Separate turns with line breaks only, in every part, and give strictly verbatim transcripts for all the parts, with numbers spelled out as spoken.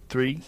three.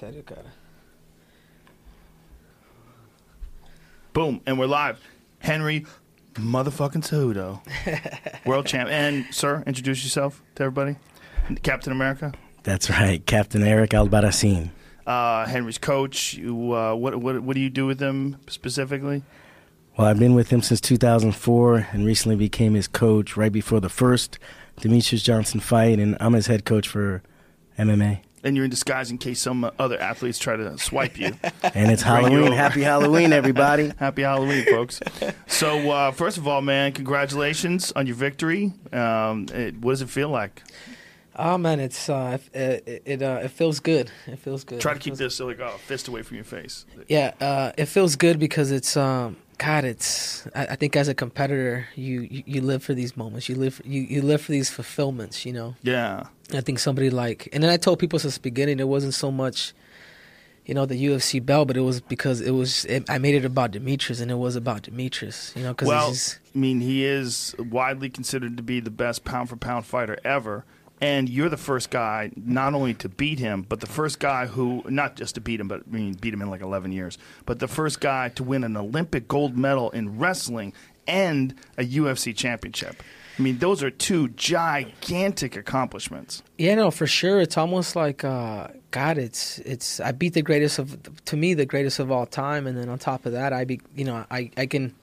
Boom, and we're live. Henry motherfucking Cejudo, world champ. And, sir, introduce yourself to everybody. Captain America.
That's right, Captain Eric Albarracin.
Uh, Henry's coach. You, uh, what, what, what do you do with him specifically?
Well, I've been with him since two thousand four and recently became his coach right before the first Demetrious Johnson fight, and I'm his head coach for M M A.
And you're in disguise in case some other athletes try to swipe you.
And it's Halloween. Happy Halloween, everybody.
Happy Halloween, folks. So, uh, first of all, man, congratulations on your victory. Um, it, what does it feel like?
Oh, man, it's uh, it it, uh, it feels good. It feels good.
Try to keep this like oh, fist away from your face.
Yeah, uh, it feels good because it's um, God. It's I, I think as a competitor, you, you, you live for these moments. You live for, you, you live for these fulfillments. You know.
Yeah.
I think somebody like, and then I told people since the beginning, it wasn't so much, you know, the U F C belt, but it was because it was, it, I made it about Demetrious, and it was about Demetrious, you know, because
well,
he's,
I mean, he is widely considered to be the best pound for pound fighter ever. And you're the first guy not only to beat him, but the first guy who, not just to beat him, but I mean, beat him in like eleven years, but the first guy to win an Olympic gold medal in wrestling and a U F C championship. I mean, those are two gigantic accomplishments.
Yeah, no, for sure. It's almost like, uh, God, it's, it's, I beat the greatest of, to me, the greatest of all time. And then on top of that, I be, you know, I, I can,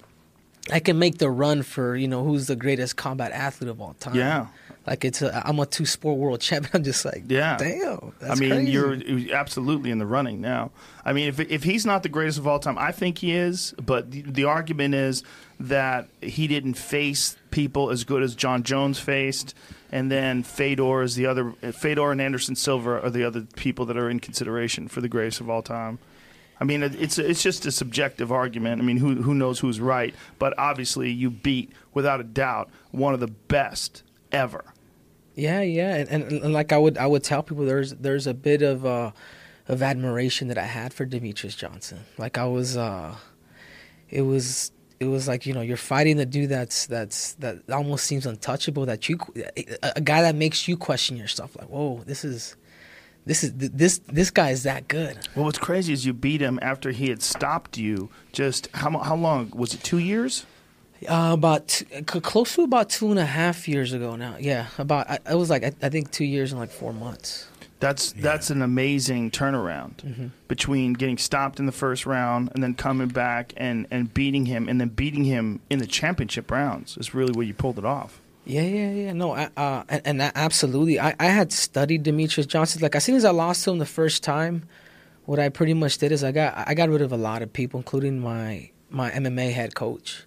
I can make the run for, you know, who's the greatest combat athlete of all time.
Yeah.
Like it's a, I'm a two-sport world champion. I'm just like,
yeah.
damn, that's
I mean,
crazy.
You're absolutely in the running now. I mean, if if he's not the greatest of all time, I think he is. But the, the argument is that he didn't face people as good as John Jones faced, and then Fedor is the other. Fedor and Anderson Silva are the other people that are in consideration for the greatest of all time. I mean, it's it's just a subjective argument. I mean, who who knows who's right? But obviously, you beat, without a doubt, one of the best ever.
Yeah, yeah, and, and, and like I would I would tell people, there's there's a bit of uh, of admiration that I had for Demetrious Johnson. Like I was, uh, it was it was like, you know, you're fighting the dude that's that's that almost seems untouchable. That you a, a guy that makes you question yourself. Like, whoa, this is. This is this this guy is that good.
Well, what's crazy is you beat him after he had stopped you. Just how how long was it? Two years?
Uh, about two, close to about two and a half years ago now. Yeah, about I, it was like I, I think two years and like four months.
That's yeah. That's an amazing turnaround mm-hmm. between getting stopped in the first round and then coming back and, and beating him and then beating him in the championship rounds is really where you pulled it off.
Yeah, yeah, yeah. No, I, uh, and, and I, absolutely. I, I had studied Demetrious Johnson. Like as soon as I lost to him the first time, what I pretty much did is I got I got rid of a lot of people, including my my M M A head coach.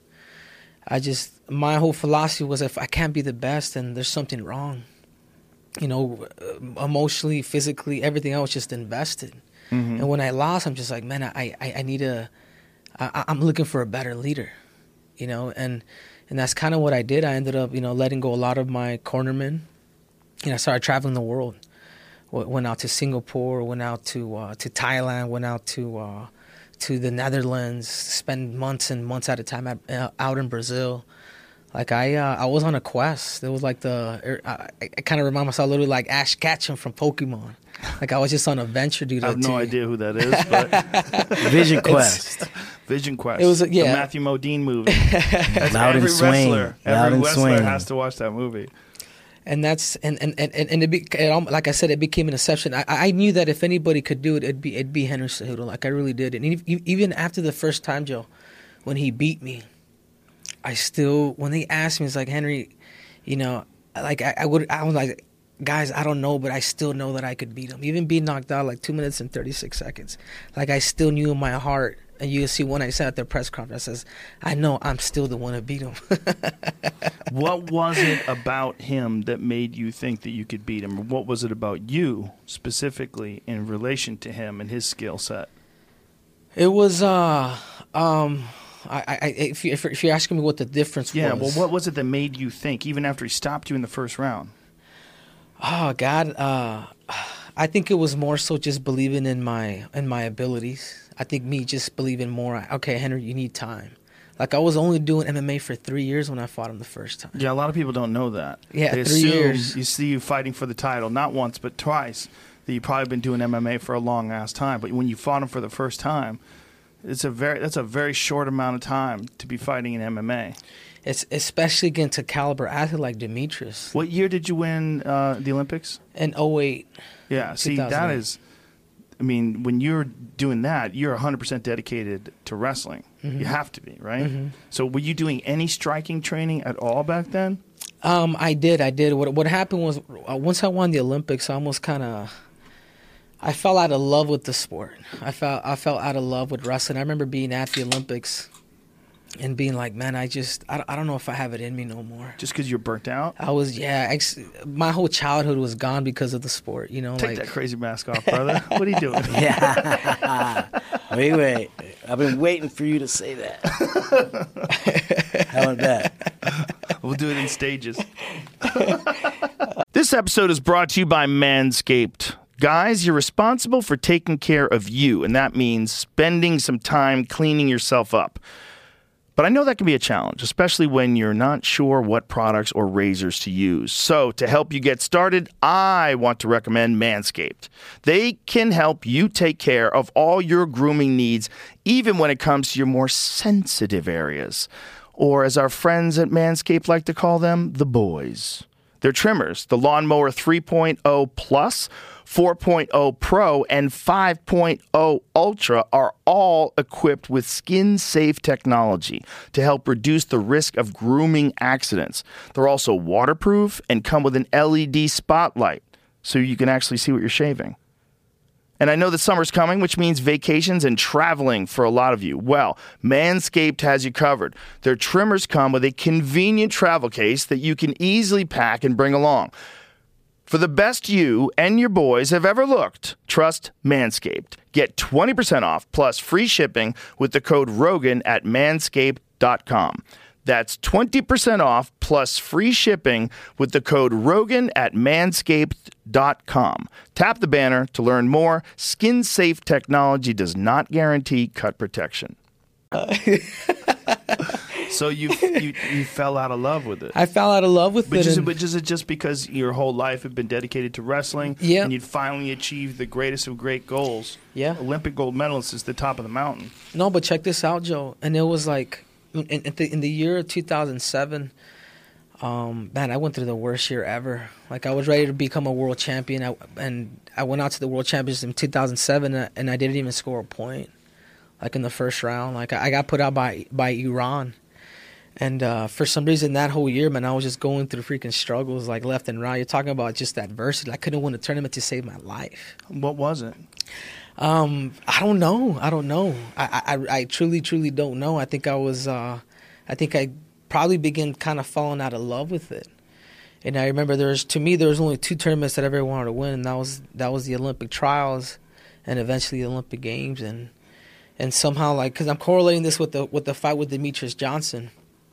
I just my whole philosophy was if I can't be the best, then there's something wrong. You know, emotionally, physically, everything else just invested. Mm-hmm. And when I lost, I'm just like, man, I I, I need a. I, I'm looking for a better leader, you know, and. And that's kind of what I did. I ended up, you know, letting go a lot of my cornermen. You know, I started traveling the world. Went out to Singapore, went out to uh, to Thailand, went out to uh, to the Netherlands. Spent months and months at a time at, uh, out in Brazil. Like I, uh, I was on a quest. It was like the I, I kind of remind myself a little like Ash Ketchum from Pokemon. Like I was just on a venture, dude.
I have no idea who that is, but
Vision Quest.
Vision Quest.
It was a, yeah,
the Matthew Modine movie. That's
Loud
every
and swing.
wrestler,
Loud
every
and
wrestler
swing.
has to watch that movie.
And that's and and and and it, be, it like I said, it became an exception. I, I knew that if anybody could do it, it'd be it'd be Henry Cejudo. Like I really did. And even after the first time, Joe, when he beat me, I still when they asked me, it's like Henry, you know, like I, I would I was like. Guys, I don't know, but I still know that I could beat him. Even being knocked out like two minutes and thirty-six seconds. Like I still knew in my heart, and you see when I said at the press conference, I says, I know I'm still the one to beat him.
What was it about him that made you think that you could beat him? Or what was it about you specifically in relation to him and his skill set?
It was, uh, um, I, I, if, you, if you're asking me what the difference
yeah,
was.
well, what was it that made you think, even after he stopped you in the first round?
Oh God, uh, I think it was more so just believing in my in my abilities. I think me just believing more. Okay, Henry, you need time. Like I was only doing M M A for three years when I fought him the first time.
Yeah, a lot of people don't know that.
Yeah,
they
three
assume
years.
You see you fighting for the title, not once but twice. that you've probably been doing M M A for a long ass time. But when you fought him for the first time, it's a very that's a very short amount of time to be fighting in M M A.
It's especially against a caliber athlete like Demetrius.
What year did you win uh, the Olympics?
In oh eight.
Yeah, see, that is, I mean, when you're doing that, you're one hundred percent dedicated to wrestling. Mm-hmm. You have to be, right? Mm-hmm. So were you doing any striking training at all back then?
Um, I did, I did. What what happened was, uh, once I won the Olympics, I almost kind of, I fell out of love with the sport. I felt I fell out of love with wrestling. I remember being at the Olympics and being like, man, I just, I, I don't know if I have it in me no more.
Just because you're burnt out?
I was, yeah. Ex- my whole childhood was gone because of the sport, you know.
Take
like,
that crazy mask off, brother. What are you doing?
Yeah. wait, wait. I've been waiting for you to say that. How about that?
We'll do it in stages. This episode is brought to you by Manscaped. Guys, you're responsible for taking care of you, and that means spending some time cleaning yourself up. But I know that can be a challenge, especially when you're not sure what products or razors to use. So to help you get started, I want to recommend Manscaped. They can help you take care of all your grooming needs, even when it comes to your more sensitive areas. Or as our friends at Manscaped like to call them, the boys. Their trimmers, the Lawnmower three point oh Plus, four point oh Pro, and five point oh Ultra are all equipped with skin-safe technology to help reduce the risk of grooming accidents. They're also waterproof and come with an L E D spotlight, so you can actually see what you're shaving. And I know that summer's coming, which means vacations and traveling for a lot of you. Well, Manscaped has you covered. Their trimmers come with a convenient travel case that you can easily pack and bring along. For the best you and your boys have ever looked, trust Manscaped. Get twenty percent off plus free shipping with the code Rogan at manscaped dot com. That's twenty percent off plus free shipping with the code Rogan at manscaped dot com. Tap the banner to learn more. Skin-safe technology does not guarantee cut protection. So you, you you fell out of love with it.
I fell out of love with
but
it.
Just,
and,
but is it just because your whole life had been dedicated to wrestling?
Yeah.
And you'd finally achieved the greatest of great goals?
Yeah.
Olympic gold medalist is the top of the mountain.
No, but check this out, Joe. And it was like, in, in, the, in the year of two thousand seven, um, man, I went through the worst year ever. Like, I was ready to become a world champion, I, and I went out to the world championships in two thousand seven, and I didn't even score a point, like, in the first round. Like, I got put out by, by Iran. And uh, for some reason, that whole year, man, I was just going through freaking struggles, like, left and right. You're talking about just adversity. I couldn't win a tournament to save my life.
What was it?
Um, I don't know. I don't know. I, I, I truly, truly don't know. I think I was, uh, I think I probably began kind of falling out of love with it. And I remember there's, to me, there was only two tournaments that I ever wanted to win, and that was that was the Olympic trials, and eventually the Olympic Games. And and somehow, like, because I'm correlating this with the with the fight with Demetrius Johnson.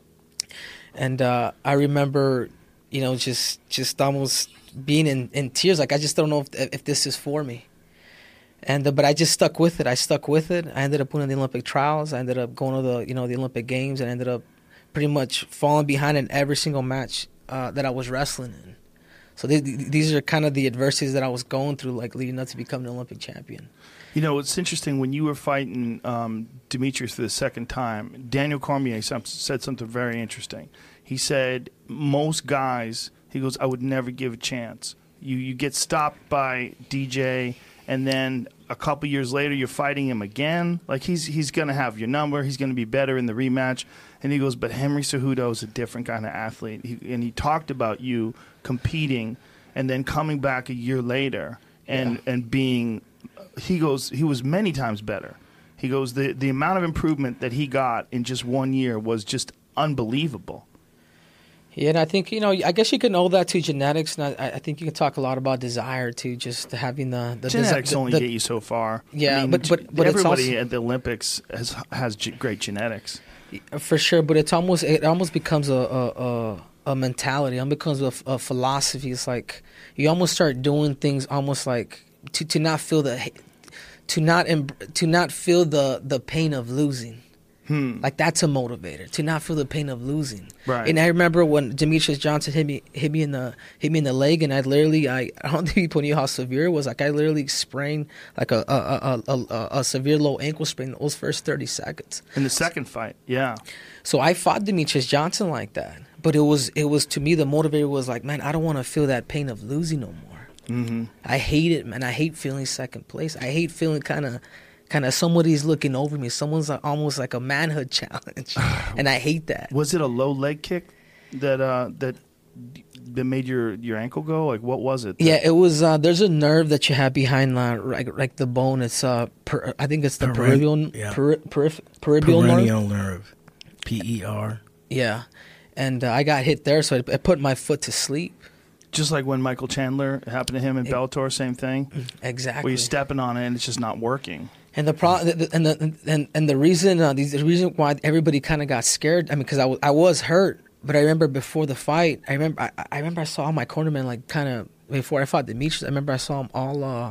And uh, I remember, you know, just just almost being in, in tears, like, I just don't know if if this is for me. And uh, but I just stuck with it. I stuck with it. I ended up winning the Olympic trials. I ended up going to the you know the Olympic Games, and I ended up pretty much falling behind in every single match uh, that I was wrestling in. So th- these are kind of the adversities that I was going through, like, leading up to becoming an Olympic champion.
You know, it's interesting, when you were fighting um, Demetrius for the second time, Daniel Cormier said something very interesting. He said, most guys, he goes, I would never give a chance. You you get stopped by D J, and then a couple years later you're fighting him again. Like, he's he's going to have your number. He's going to be better in the rematch. And he goes, but Henry Cejudo is a different kind of athlete. He, and he talked about you competing and then coming back a year later and, yeah. and being, he goes, he was many times better. He goes, the, the amount of improvement that he got in just one year was just unbelievable.
Yeah, and I think, you know, I guess you can owe that to genetics, and I, I think you can talk a lot about desire, too, just having the... the
genetics
desi- the,
only
the,
get you so far.
Yeah,
I mean,
but, but, but
everybody
it's also,
at the Olympics has has g- great genetics.
For sure, but it's almost it almost becomes a a, a, a mentality. It becomes a, a philosophy. It's like you almost start doing things almost like to, to not feel the to not to not feel the, the pain of losing.
Hmm.
Like that's a motivator to not feel the pain of losing.
Right.
And I remember when Demetrius Johnson hit me hit me in the hit me in the leg, and I literally I, I don't think people knew how severe it was. Like I literally sprained like a a a, a, a, a severe low ankle sprain in those first thirty seconds.
In the second fight, yeah.
So I fought Demetrius Johnson like that, but it was it was to me the motivator was like, man, I don't want to feel that pain of losing no more.
Mm-hmm.
I hate it, man. I hate feeling second place. I hate feeling kind of. Kind of somebody's looking over me. Someone's like, almost like a manhood challenge, and I hate that.
Was it a low leg kick that uh, that that made your, your ankle go? Like, what was it?
Yeah, it was. Uh, there's a nerve that you have behind, uh, like like the bone. It's uh, per, I think it's the
Peri-
peribial,
yeah.
peri, perif- peribial nerve.
Perennial nerve, P E R.
Yeah, and uh, I got hit there, so I, I put my foot to sleep.
Just like when Michael Chandler, it happened to him in
It-
Bellator, same thing.
Exactly.
Where you're stepping on it and it's just not working.
And the pro- and the and and the reason uh, the reason why everybody kind of got scared. I mean, because I, w- I was hurt, but I remember before the fight, I remember I, I remember I saw all my cornermen like kind of before I fought Demetrius. I remember I saw them all. Uh,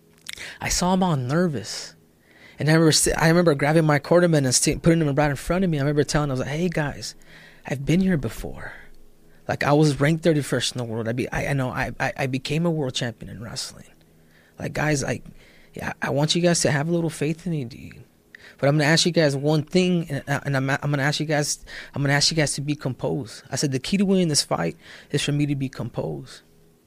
I saw them all nervous, and I remember st- I remember grabbing my cornermen and st- putting them right in front of me. I remember telling them, I was like, "Hey guys, I've been here before. Like I was ranked thirty-first in the world. I be I, I know I, I I became a world champion in wrestling. Like guys, like." Yeah, I want you guys to have a little faith in me, dude. But I'm gonna ask you guys one thing, and, and I'm I'm gonna ask you guys I'm gonna ask you guys to be composed. I said the key to winning this fight is for me to be composed.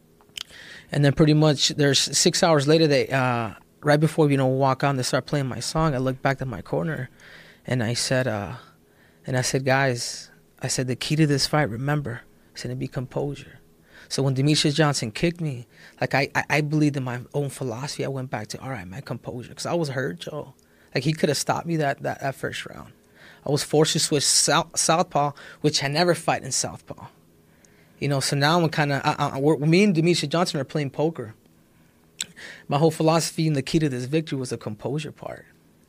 And then pretty much there's six hours later, they uh, right before you know walk on, they start playing my song. I looked back at my corner, and I said, uh, and I said, guys, I said the key to this fight, remember, I said to be composure. So when Demetrius Johnson kicked me, like I, I, I believed in my own philosophy. I went back to, all right, my composure. Because I was hurt, Joe. Like he could have stopped me that, that, that first round. I was forced to switch south, southpaw, which I never fight in southpaw. You know, so now I'm kind of, me and Demetrius Johnson are playing poker. My whole philosophy and the key to this victory was the composure part.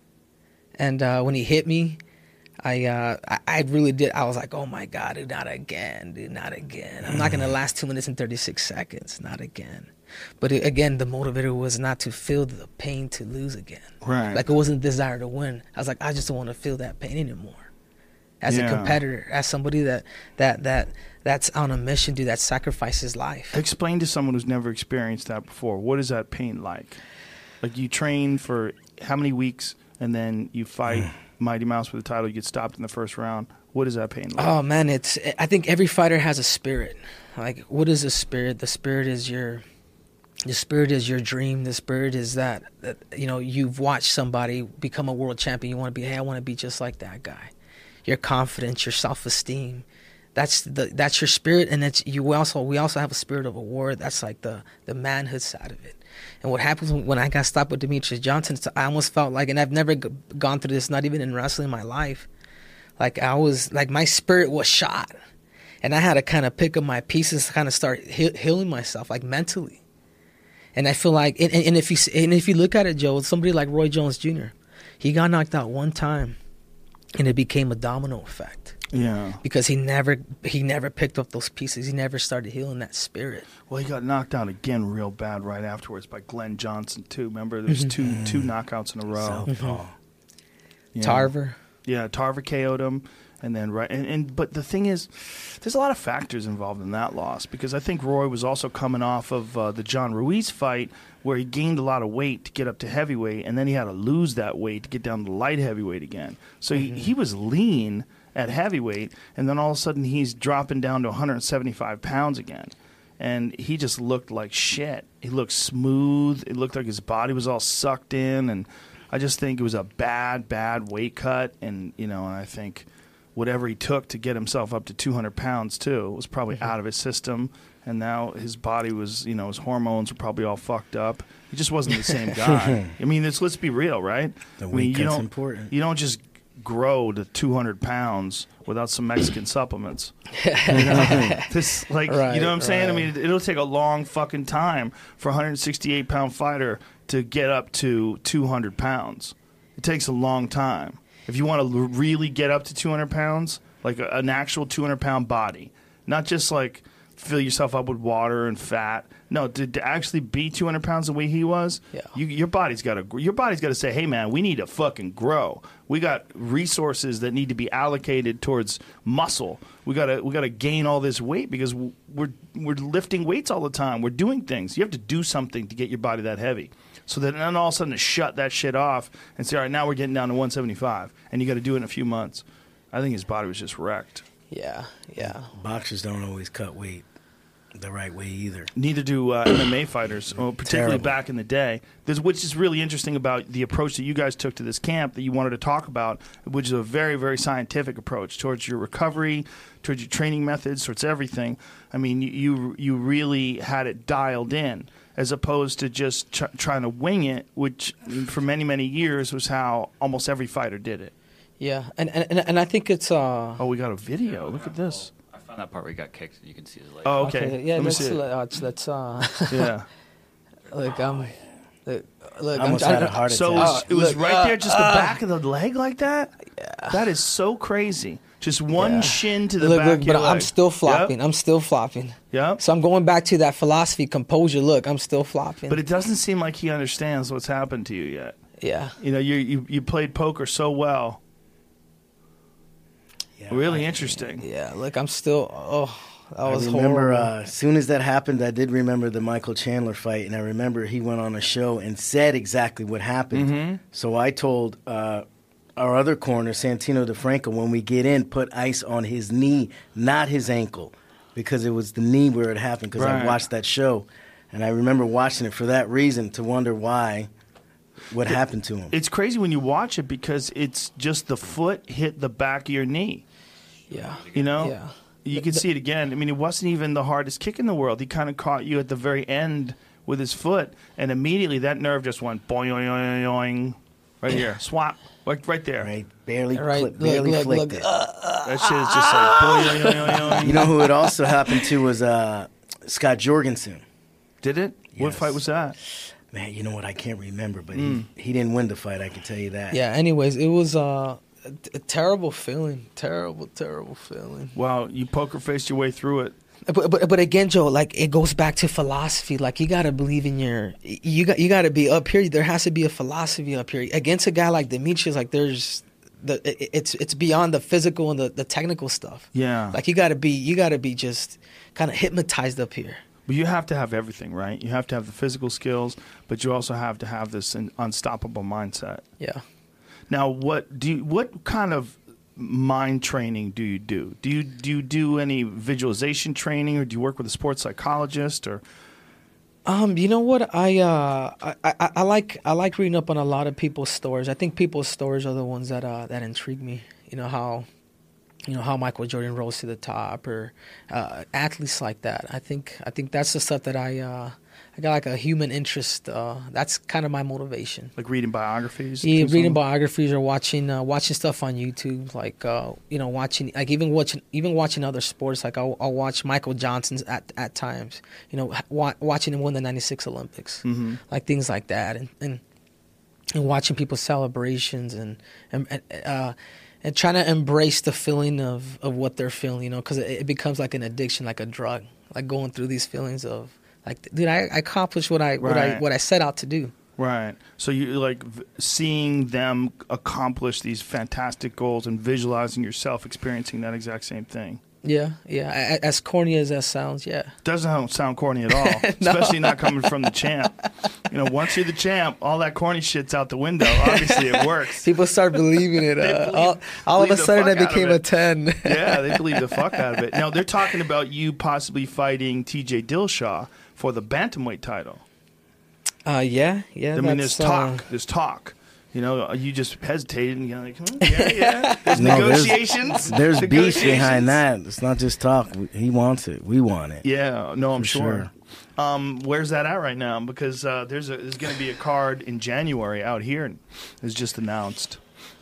And uh, when he hit me, I, uh, I I really did. I was like, oh my God, dude, not again, dude, not again. I'm not going to last two minutes and thirty-six seconds, not again. But it, again, the motivator was not to feel the pain to lose again.
Right.
Like it wasn't a desire to win. I was like, I just don't want to feel that pain anymore. As
Yeah.
a competitor, as somebody that, that, that that's on a mission, dude, that sacrifices life.
Explain to someone who's never experienced that before. What is that pain like? Like you train for how many weeks and then you fight Mighty Mouse for the title, you get stopped in the first round. What is that pain like?
Oh man, it's. I think every fighter has a spirit. Like, what is a spirit? The spirit is your. The spirit is your dream. The spirit is that, that you know you've watched somebody become a world champion. You want to be. Hey, I want to be just like that guy. Your confidence, your self-esteem. That's the. That's your spirit, and it's you. Also, we also have a spirit of a warrior. That's like the the manhood side of it. And what happens when I got stopped with Demetrius Johnson, I almost felt like, and I've never g- gone through this, not even in wrestling in my life. Like I was, like my spirit was shot. And I had to kind of pick up my pieces to kind of start he- healing myself, like mentally. And I feel like, and, and if you and if you look at it, Joe, somebody like Roy Jones Junior, he got knocked out one time, and it became a domino effect.
Yeah.
Because he never he never picked up those pieces. He never started healing that spirit.
Well, he got knocked out again real bad right afterwards by Glenn Johnson, too. Remember, there's two two knockouts in a row.
Southpaw.
Yeah.
Tarver.
Yeah, Tarver K O'd him. And then, right, and, and but the thing is, there's a lot of factors involved in that loss because I think Roy was also coming off of uh, the John Ruiz fight where he gained a lot of weight to get up to heavyweight, and then he had to lose that weight to get down to light heavyweight again. So
Mm-hmm.
he, he was lean at heavyweight, and then all of a sudden he's dropping down to one hundred seventy-five pounds again. And he just looked like shit. He looked smooth. It looked like his body was all sucked in, and I just think it was a bad, bad weight cut. And, you know, and I think whatever he took to get himself up to two hundred pounds, too, was probably
Mm-hmm.
out of his system. And now his body was, you know, his hormones were probably all fucked up. He just wasn't the same guy. I mean, it's, let's be real, right?
The
I mean,
weight
you
cut's
don't,
important.
You don't just grow to two hundred pounds without some Mexican supplements. You know? This, like,
Right,
you know what I'm saying? I
right.
mean, it'll take a long fucking time for a one hundred sixty-eight pound fighter to get up to two hundred pounds. It takes a long time. If you want to really get up to two hundred pounds, like a, an actual two hundred pound body, not just like fill yourself up with water and fat. No, to, to actually be two hundred pounds the way he was,
Yeah.
you, your body's got to your body's got to say, hey man, we need to fucking grow. We got resources that need to be allocated towards muscle. We got to we got to gain all this weight because we're we're lifting weights all the time. We're doing things. You have to do something to get your body that heavy. So then all of a sudden to shut that shit off and say, all right, now we're getting down to one seventy-five, and you got to do it in a few months. I think his body was just wrecked.
Yeah, yeah.
Boxers don't always cut weight the right way either.
Neither do uh, M M A fighters, well, particularly
Terrible.
back in the day. There's, which is really interesting about the approach that you guys took to this camp that you wanted to talk about, which is a very, very scientific approach towards your recovery, towards your training methods, towards everything. I mean, you you, you really had it dialed in, as opposed to just tr- trying to wing it, which for many, many years was how almost every fighter did it.
Yeah, and and and I think it's uh.
Oh, we got a video. Look at this.
I found that part where he got kicked. You can see his leg.
Oh, okay.
Yeah,
Let me
let's
see it.
let's, let's uh.
Yeah.
Look, um, look, look.
I almost
I'm,
had a
I-
heart
So it
attack.
was, it was
look,
right
uh,
there, just the
uh,
back of the leg like that? Yeah. That is so crazy. Just one
Yeah.
shin to the
Look,
back
look,
of your
but I'm
leg.
still flopping.
Yep.
I'm still flopping.
Yep.
So I'm going back to that philosophy, composure. Look, I'm still flopping.
But it doesn't seem like he understands what's happened to you yet.
yeah,
You know, you you, you played poker so well.
Yeah,
Really
I-
interesting.
yeah. Look, I'm still. Oh, that was
I remember
horrible.
uh, as soon as that happened, I did remember the Michael Chandler fight, and I remember he went on a show and said exactly what happened.
Mm-hmm.
So I told uh, our other corner, Santino DeFranco, when we get in, put ice on his knee, not his ankle, because it was the knee where it happened, because
Right.
I watched that show. And I remember watching it for that reason, to wonder why, what happened to him.
It's crazy when you watch it because it's just the foot hit the back of your knee.
yeah,
You know?
yeah.
You can see it again. I mean, it wasn't even the hardest kick in the world. He kind of caught you at the very end with his foot, and immediately that nerve just went boing, boing, boing, boing, right here. Swap. Like right there.
Right, barely,
Right,
clip,
look,
barely
look,
flicked
look,
it.
That shit is just like boing, boing, boing, boing.
You know who it also happened to was uh, Scott Jorgensen.
Did it? What
Yes.
fight was that?
Man, you know what? I can't remember, but
Mm.
he, he didn't win the fight. I can tell you that.
Yeah. Anyways, it was uh, a, a terrible feeling. Terrible, terrible feeling.
Wow, you poker faced your way through it.
But, but but again, Joe, like it goes back to philosophy. Like you gotta believe in your, you got you gotta be up here. There has to be a philosophy up here against a guy like Demetrius. Like there's the it, it's it's beyond the physical and the, the technical stuff.
Yeah.
Like you gotta be you gotta be just kind of hypnotized up here.
But you have to have everything, right? You have to have the physical skills, but you also have to have this un- unstoppable mindset.
Yeah.
Now, what do you, what kind of mind training do you do? Do you do you do any visualization training, or do you work with a sports psychologist, or
Um, you know what? I uh, I, I I like I like reading up on a lot of people's stories. I think people's stories are the ones that uh that intrigue me. You know how, you know how Michael Jordan rose to the top, or uh, athletes like that. I think I think that's the stuff that I uh I got like a human interest. Uh, that's kind of my motivation.
like reading biographies?
Yeah,
things
reading
like-
biographies or watching uh, watching stuff on YouTube, like uh, you know, watching like even watching even watching other sports. Like I'll, I'll watch Michael Johnson's at at times. You know, wa- watching him win the ninety-six Olympics,
Mhm.
like things like that, and and, and watching people's celebrations and and and, uh, and trying to embrace the feeling of, of what they're feeling. You know, because it, it becomes like an addiction, like a drug, like going through these feelings of like, dude, I, I accomplished what I what I
Right.
what I set out to do.
Right. So you like v- seeing them accomplish these fantastic goals and visualizing yourself experiencing that exact same thing.
Yeah, yeah. A- As corny as that sounds, yeah.
Doesn't sound corny at all, especially not coming from the champ. You know, once you're the champ, all that corny shit's out the window. Obviously, it works.
People start believing it.
They
Uh,
believe-
all all of
believe
a
the
sudden,
fuck
it
out of
became
it.
a ten.
Yeah, they believe the fuck out of it. Now, they're talking about you possibly fighting T J Dillashaw for the bantamweight title.
Uh, yeah, yeah.
I mean, there's
that's,
talk.
uh,
There's talk. You know, you just hesitated and you're like, hmm, yeah, yeah. There's
No, there's-
negotiations.
There's beef
Negotiations.
behind that. It's not just talk. He wants it. We want it.
Yeah, no, I'm
For
sure. Um, where's that at right now? Because uh, there's a, there's going to be a card in January out here. It's just announced.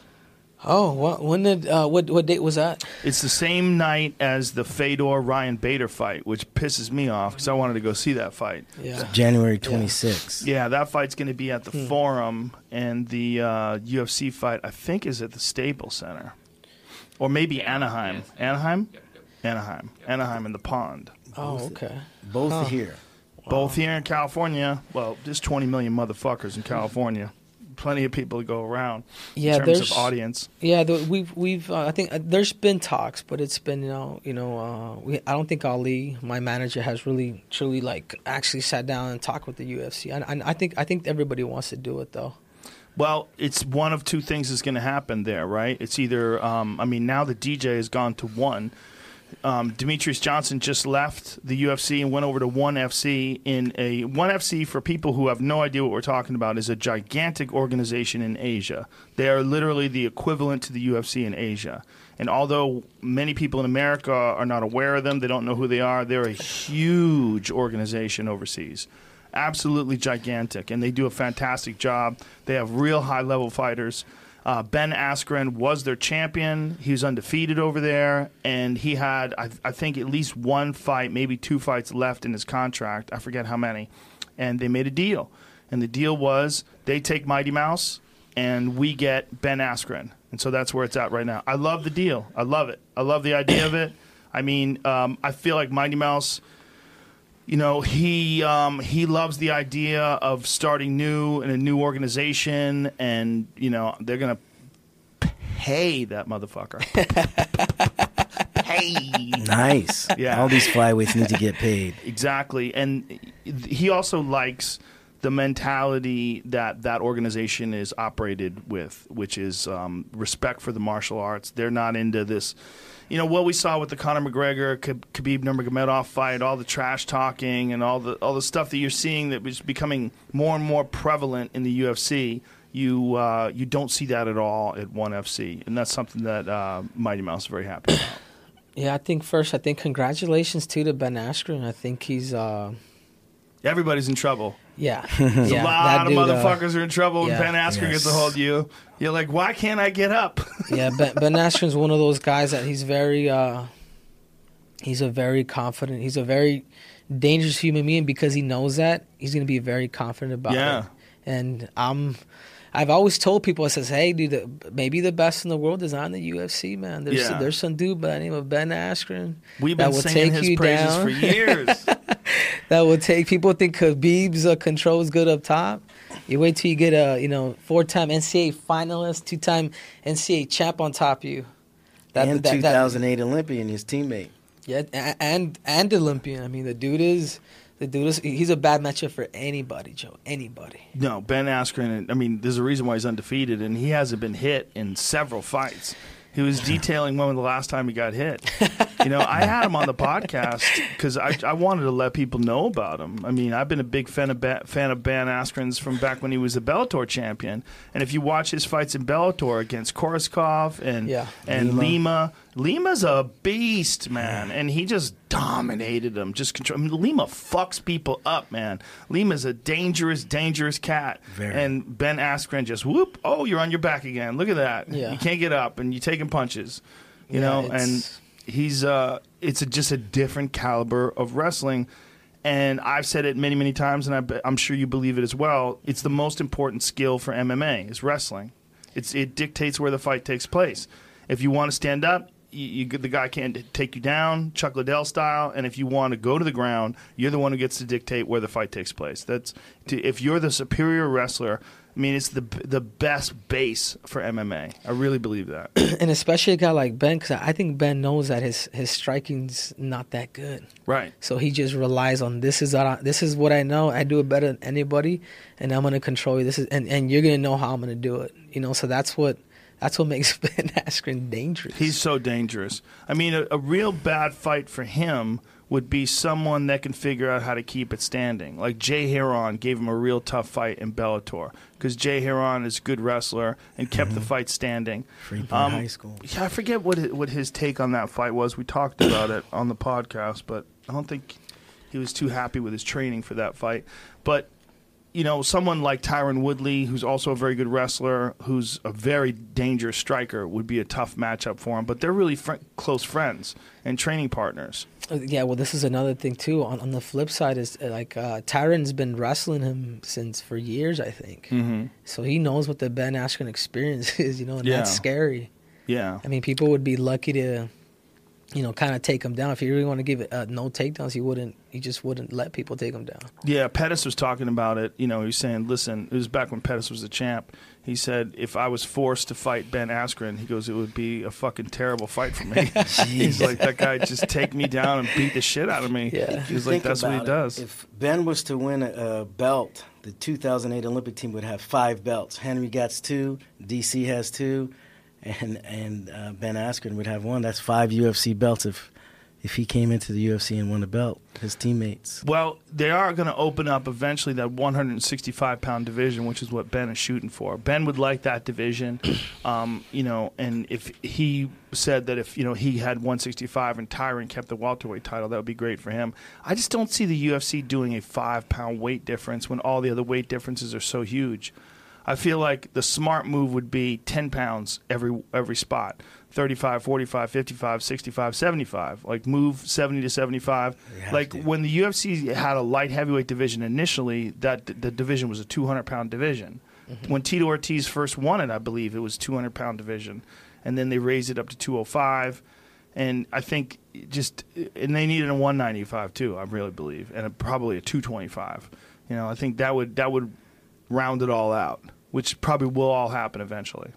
Oh, what? When did? Uh, what? What date was that?
It's the same night as the Fedor Ryan Bader fight, which pisses me off because I wanted to go see that fight.
Yeah.
January twenty-sixth.
Yeah, that fight's going to be at the
Hmm.
Forum, and the uh, U F C fight I think is at the Staples Center, or maybe Anaheim. Anaheim,
Yep, yep.
Anaheim, Anaheim in the Pond.
Oh,
Both-
okay.
Both
Huh.
here.
Both here in California. Well, there's twenty million motherfuckers in California. Plenty of people to go around
Yeah,
in terms
there's
of audience.
Yeah, the, we've we've uh, I think uh, there's been talks, but it's been you know you know uh, we I don't think Ali, my manager, has really truly like actually sat down and talked with the U F C. And I, I think I think everybody wants to do it though.
Well, it's one of two things is going to happen there, right? It's either, um, I mean, now the D J has gone to one. Um, Demetrius Johnson just left the U F C and went over to ONE F C. In a ONE F C, for people who have no idea what we're talking about, is a gigantic organization in Asia. They are literally the equivalent to the U F C in Asia. And although many people in America are not aware of them, they don't know who they are, they're a huge organization overseas. Absolutely gigantic, and they do a fantastic job. They have real high-level fighters. Uh, Ben Askren was their champion. He was undefeated over there, and he had, I, I think, at least one fight, maybe two fights left in his contract. I forget how many. And they made a deal. And the deal was they take Mighty Mouse, and we get Ben Askren. And so that's where it's at right now. I love the deal. I love it. I love the idea of it. I mean, um, I feel like Mighty Mouse, you know, he um, he loves the idea of starting new in a new organization, and, you know, they're going to pay that motherfucker. Pay.
Nice.
Yeah.
All these flyweights need to get paid.
Exactly. And he also likes the mentality that that organization is operated with, which is um, respect for the martial arts. They're not into this. You know, what we saw with the Conor McGregor, Khabib Nurmagomedov fight, all the trash talking and all the all the stuff that you're seeing that was becoming more and more prevalent in the U F C, you uh, you don't see that at all at ONE F C. And that's something that uh, Mighty Mouse is very happy about.
Yeah, I think first, I think congratulations too to Ben Askren. I think he's uh,
Everybody's in trouble.
yeah,
There's
yeah,
a lot
that
of
dude, uh,
motherfuckers are in trouble
yeah.
when Ben Askren
Yes.
gets a hold of you. You're like, why can't I get up?
Yeah, Ben, Ben Askren's one of those guys that he's very, uh, he's a very confident, he's a very dangerous human being because he knows that. He's going to be very confident about
Yeah.
it. And I'm, I've always told people, I says, hey, dude, the, maybe the best in the world is not in the U F C, man. There's
Yeah.
there's some dude by the name of Ben Askren
We've
that
been
will
singing
take
his
you
praises
down.
for years.
That will take people think Khabib's uh, controls good up top. You wait till you get a you know four-time N C A A finalist, two-time N C A A champ on top of you. That,
and
that-
two
that-
thousand eight Olympian, his teammate.
yeah, a- and and Olympian. I mean, the dude is the dude is he's a bad matchup for anybody, Joe. Anybody.
No, Ben Askren, I mean, there's a reason why he's undefeated, and he hasn't been hit in several fights. He was detailing when was the last time he got hit. You know, I had him on the podcast because I, I wanted to let people know about him. I mean, I've been a big fan of, ba- fan of Ben Askren's from back when he was the Bellator champion. And if you watch his fights in Bellator against Korsakoff and,
Yeah.
and
Lima.
Lima, Lima's a beast, man. And he just dominated him. Just control. I mean, Lima fucks people up, man. Lima's a dangerous, dangerous cat.
Very.
And Ben Askren just, whoop, oh, you're on your back again. Look at that.
Yeah.
You can't get up, and you're taking punches. You
Yeah,
know,
it's-
and he's uh, it's a, just a different caliber of wrestling. And I've said it many, many times, and I, be- I'm sure you believe it as well. It's the most important skill for M M A is wrestling. It's it dictates where the fight takes place. If you want to stand up, you, you, the guy can't take you down, Chuck Liddell style. And if you want to go to the ground, you're the one who gets to dictate where the fight takes place. That's to, if you're the superior wrestler. I mean, it's the the best base for M M A. I really believe that.
And especially a guy like Ben, because I think Ben knows that his his striking's not that good.
Right.
So he just relies on this is what I, this is what I know. I do it better than anybody, and I'm gonna control you. This is and, and you're gonna know how I'm gonna do it. You know, so that's what that's what makes Ben Askren dangerous.
He's so dangerous. I mean, a, a real bad fight for him would be someone that can figure out how to keep it standing. Like Jay Heron gave him a real tough fight in Bellator because Jay Heron is a good wrestler and kept
Mm-hmm.
the fight standing.
Freepoint
Um,
High School.
Yeah, I forget what his, what his take on that fight was. We talked about it on the podcast, but I don't think he was too happy with his training for that fight. But you know, someone like Tyron Woodley, who's also a very good wrestler, who's a very dangerous striker, would be a tough matchup for him. But they're really fr- close friends and training partners.
Yeah, well, this is another thing too. On on the flip side is uh, like uh, Tyron's been wrestling him since for years, I think.
Mm-hmm.
So he knows what the Ben Askren experience is, you know, and
Yeah.
that's scary.
Yeah.
I mean, people would be lucky to you know, kind of take him down. If you really want to give it uh, no takedowns, he wouldn't. He just wouldn't let people take him down.
Yeah, Pettis was talking about it. You know, he was saying, listen, it was back when Pettis was the champ. He said, if I was forced to fight Ben Askren, he goes, it would be a fucking terrible fight for me. He's like, that guy just take me down and beat the shit out of me.
Yeah.
He's like, that's what he
about
does.
it, if Ben was to win a, a belt, the two thousand eight Olympic team would have five belts. Henry gets two, D C has two, and and uh, Ben Askren would have one. That's five U F C belts if if he came into the U F C and won a belt, his teammates.
Well, they are going to open up eventually that one sixty-five pound division, which is what Ben is shooting for. Ben would like that division, um, you know, and if he said that if, you know, he had one sixty-five and Tyron kept the welterweight title, that would be great for him. I just don't see the U F C doing a five pound weight difference when all the other weight differences are so huge. I feel like the smart move would be ten pounds every every spot. thirty-five, forty-five, fifty-five, sixty-five, seventy-five. Like move seventy to seventy-five. Like
to.
when the U F C had a light heavyweight division initially, that the division was a two hundred pound division. Mm-hmm. When Tito Ortiz first won it, I believe it was two hundred pound division. And then they raised it up to two oh five. And I think just – and they needed a one ninety-five too, I really believe, and a, probably a two twenty-five. You know, I think that would that would – round it all out, which probably will all happen eventually.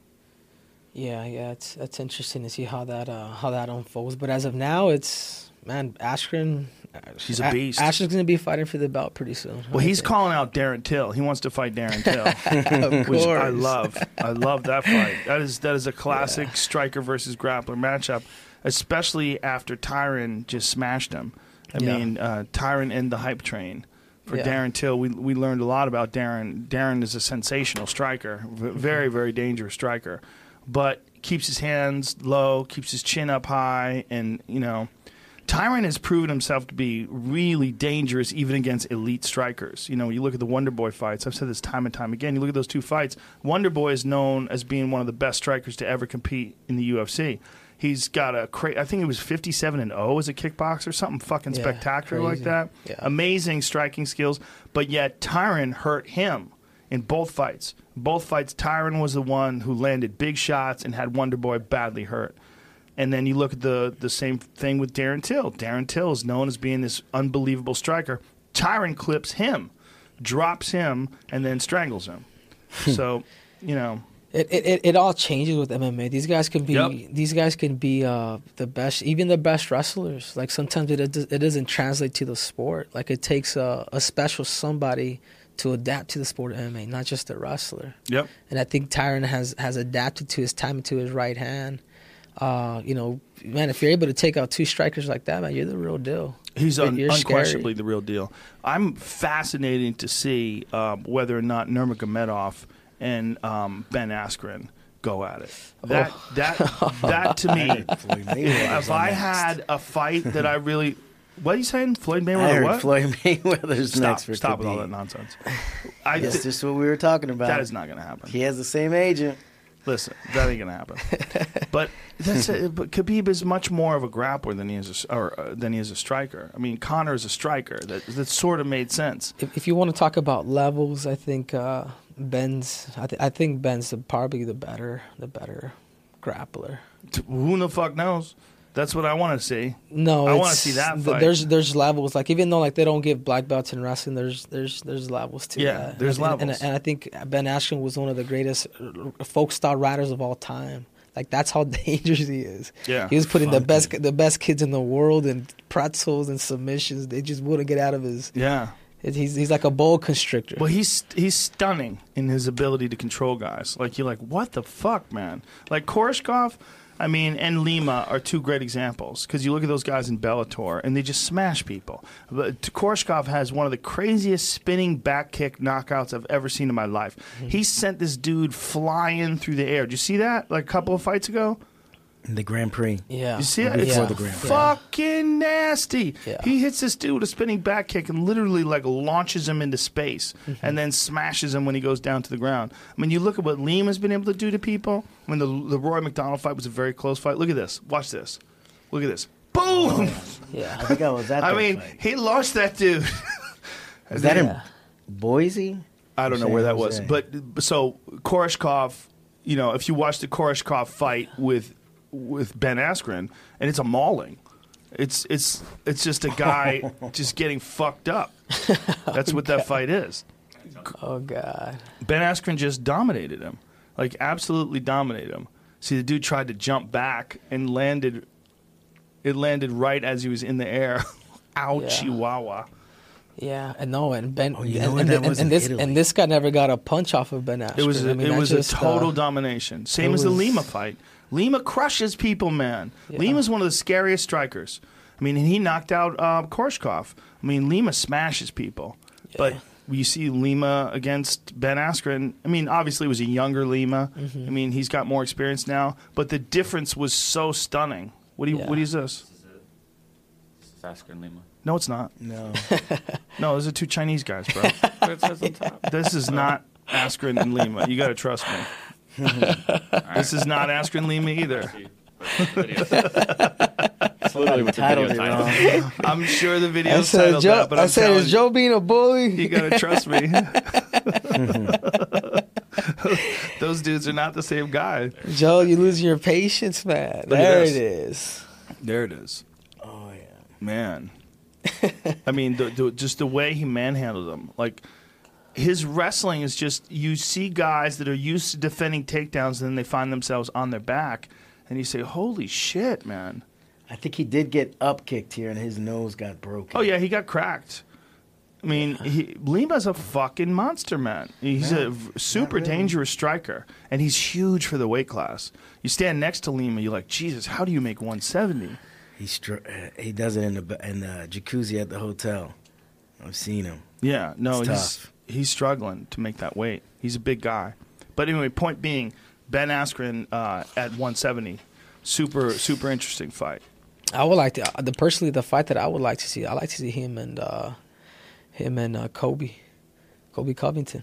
Yeah, yeah, it's that's interesting to see how that uh, how that unfolds. But as of now, it's man, Askren.
He's a beast.
Askren's going to be fighting for the belt pretty soon.
Well, he's calling out Darren Till. He wants to fight Darren Till,
of
which
course.
I love. I love that fight. That is that is a classic
Yeah.
striker versus grappler matchup, especially after Tyron just smashed him. I
Yeah.
mean, uh, Tyron and the hype train. For
Yeah.
Darren Till, we we learned a lot about Darren. Darren is a sensational striker, v- very, very dangerous striker, but keeps his hands low, keeps his chin up high, and, you know, Tyron has proven himself to be really dangerous even against elite strikers. You know, you look at the Wonder Boy fights, I've said this time and time again, you look at those two fights, Wonder Boy is known as being one of the best strikers to ever compete in the U F C. He's got a cra- I think he was fifty-seven and oh as a kickboxer, something fucking
Yeah,
spectacular like
crazy.
that.
Yeah.
Amazing striking skills, but yet Tyron hurt him in both fights. Both fights, Tyron was the one who landed big shots and had Wonder Boy badly hurt. And then you look at the the same thing with Darren Till. Darren Till is known as being this unbelievable striker. Tyron clips him, drops him, and then strangles him. So, you know.
It, it it all changes with M M A. These guys can be
Yep.
these guys can be uh, the best, even the best wrestlers. Like sometimes it it doesn't translate to the sport. Like it takes a, a special somebody to adapt to the sport of M M A, not just the wrestler.
Yep.
And I think Tyron has has adapted to his time to his right hand. Uh, you know, man, if you're able to take out two strikers like that, man, you're the real deal.
He's un-
You're
unquestionably
scary.
the real deal. I'm fascinated to see um, whether or not Nurmagomedov and um, Ben Askren go at it. That
Oh.
that that to me,
Floyd Mayweather's
if I
next.
had a fight that I really, what are you saying, Floyd
I
Mayweather?
heard
What?
Floyd Mayweather's
Stop!
next for
Stop with
Khabib.
all that nonsense. I
That's
th-
just what we were talking about.
that is not going to happen.
He has the same agent.
Listen, that ain't gonna happen. But that's a, but Khabib is much more of a grappler than he is, a, s- or uh, than he is a striker. I mean, Conor is a striker. That that sort of made sense.
If, if you want to talk about levels, I think uh, Ben's. I, th- I think Ben's the, probably the better, the better grappler.
T- Who the fuck knows? That's what I want to see.
No,
I wanna
it's-
see that
th-
fight.
There's there's levels. Like even though like they don't give black belts in wrestling, there's there's there's levels to
Yeah,
that.
there's
and, and-
levels.
And, and I think Ben Askren was one of the greatest uh, folk style riders of all time. Like that's how dangerous he is.
Yeah.
He was putting the
Funky.
best the best kids in the world in pretzels and submissions. They just wouldn't get out of his.
Yeah.
it- He's he's like a boa constrictor.
Well, he's he's stunning in his ability to control guys. Like you're like, what the fuck, man? Like Koreshkov, I mean, and Lima are two great examples because you look at those guys in Bellator and they just smash people. But Koreshkov has one of the craziest spinning back kick knockouts I've ever seen in my life. He sent this dude flying through the air. Did you see that? Like a couple of fights ago.
The Grand Prix.
yeah,
You see it?
Before
It's
the Grand Prix.
fucking nasty.
Yeah.
He hits this dude with a spinning back kick and literally like launches him into space
Mm-hmm.
and then smashes him when he goes down to the ground. I mean, you look at what Liam has been able to do to people. I mean, the, the Roy McDonald fight was a very close fight. Look at this. Watch this. Look at this. Boom!
yeah.
I think I was at
I
that
mean,
fight.
he launched that dude.
Was that in
Yeah.
Boise?
I don't know
San
where that was.
Jose.
But so Koreshkov, you know, if you watch the Koreshkov fight with with Ben Askren, and it's a mauling. It's it's it's just a guy just getting fucked up. That's what that fight is.
Oh God.
Ben Askren just dominated him, like absolutely dominated him. See, the dude tried to jump back and landed. It landed right as he was in the air. Ow,
Yeah.
Chihuahua.
Yeah, and no, and Ben,
Oh, you
and,
know what?
and,
That
and,
was in
and this
Italy.
and this guy never got a punch off of Ben Askren.
It was a,
I mean,
it
that
was
just,
a total
uh,
domination. Same
it
as the
was-
Lima fight. Lima crushes people, man.
Yeah.
Lima's one of the scariest strikers. I mean, and he knocked out uh, Korshkov. I mean, Lima smashes people. But you see Lima against Ben Askren. I mean, obviously it was a younger Lima.
Mm-hmm.
I mean, he's got more experience now. But the difference was so stunning. What do you?
Yeah.
What is this?
This is it. This is Askren Lima.
No, it's not.
No.
No, those are two Chinese guys, bro.
What it says on top.
This is not Askren and Lima. You got to trust me. This is not Askren Lima either.
It's literally what the
Titled
video
it
title.
wrong.
I'm sure the
I
video's
said,
titled
Joe,
that, but
I
I'm
said,
telling
is Joe being a bully?
you, you gotta trust me. Those dudes are not the same guy.
Joe, you losing your patience, man.
Look at
There
this.
it is.
There it is,
Oh yeah.
man. I mean, the, the, just the way he manhandled them, like. His wrestling is just, you see guys that are used to defending takedowns and then they find themselves on their back and you say, holy shit, man.
I think he did get up kicked here, and his nose got broken.
Oh, yeah, he got cracked. I mean, he, Lima's a fucking monster, man. He's
Yeah,
a v- super
really.
dangerous striker, and he's huge for the weight class. You stand next to Lima, you're like, Jesus, how do you make one seventy?
He str- uh, he does it in the ba- in the jacuzzi at the hotel. I've seen him.
Yeah, no,
It's
he's
tough.
he's struggling to make that weight. He's a big guy. But anyway, point being, Ben Askren uh, at one seventy, super super interesting fight.
I would like to, the personally, the fight that I would like to see, I like to see him and uh, him and uh, Kobe, Kobe Covington.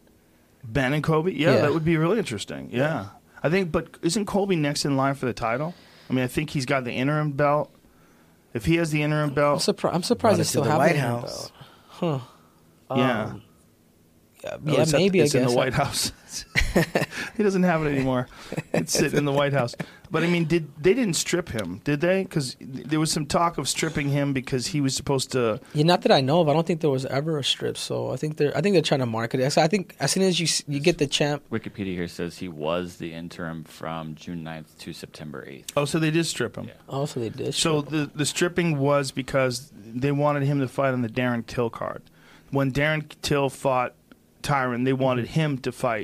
Ben and Kobe, yeah,
Yeah.
that would be really interesting. Yeah, I think. But isn't Kobe next in line for the title? I mean, I think he's got the interim belt. If he has the interim
I'm,
belt,
surpri- I'm surprised
Brought
they
it to
still
the
have
White
it.
House.
Huh.
yeah.
Um, yeah,
Oh,
yeah
it's at-
maybe,
it's
I
in
guess.
the White House. He doesn't have it anymore. It's sitting in the White House. But I mean, did they didn't strip him, did they? Because there was some talk of stripping him because he was supposed to.
Yeah, not that I know of. I don't think there was ever a strip. So I think they're. I think they're trying to market it. So I think as soon as you s- you get the champ,
Wikipedia here says he was the interim from June ninth to September eighth.
Oh, so they did strip him.
Yeah.
also they did.
So
strip him.
the the stripping was because they wanted him to fight on the Darren Till card. When Darren Till fought Tyron, they wanted him to fight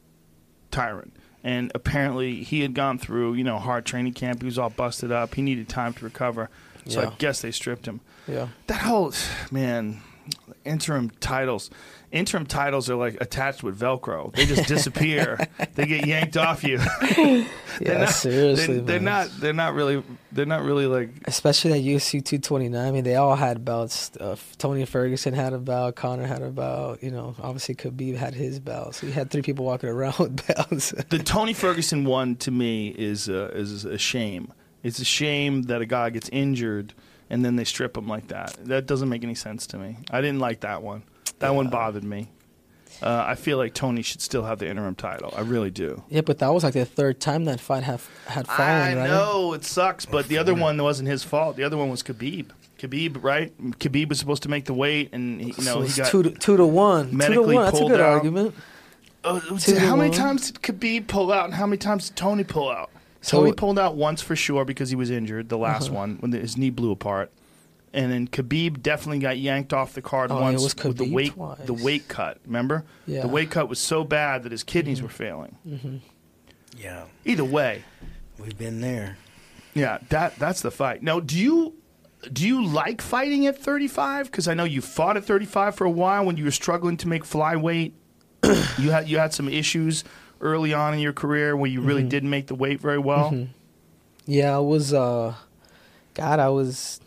Tyron. And apparently he had gone through, you know, hard training camp. He was all busted up. He needed time to recover. So
Yeah.
I guess they stripped him.
yeah.
That whole, man, interim titles. Interim titles are like attached with Velcro. They just disappear. They get yanked off you.
Yeah,
not,
seriously,
They're, they're
man.
not. They're not really. They're not really like.
Especially at U F C two twenty-nine. I mean, they all had belts. Uh, Tony Ferguson had a belt. Connor had a belt. You know, obviously Khabib had his belt. So you had three people walking around with belts.
The Tony Ferguson one to me is uh, is a shame. It's a shame that a guy gets injured and then they strip him like that. That doesn't make any sense to me. I didn't like that one. That one bothered me. Uh, I feel like Tony should still have the interim title. I really do.
Yeah, but that was like the third time that fight have, had fallen,
I
right?
know it sucks, but the other one wasn't his fault. The other one was Khabib. Khabib, right? Khabib was supposed to make the weight, and he, you know
so
he
it's
got
two to, two to one. Two to
medically
one. That's a
pulled
good
out.
argument.
Oh,
Two to
how many
one.
times did Khabib pull out, and how many times did Tony pull out?
So-
Tony pulled out once for sure because he was injured, the last
Uh-huh.
one, when his knee blew apart. And then Khabib definitely got yanked off the card
Oh, it
once
was
with the
Khabib
weight
twice.
the weight cut. Remember?
Yeah.
The weight cut was so bad that his kidneys were failing.
Yeah,
Either way,
we've been there.
yeah, that that's the fight. Now, do you do you like fighting at thirty-five? Because I know you fought at thirty-five for a while when you were struggling to make flyweight. you had you had some issues early on in your career where you really
Mm-hmm.
didn't make the weight very well.
Yeah, I was. Uh, God, I was.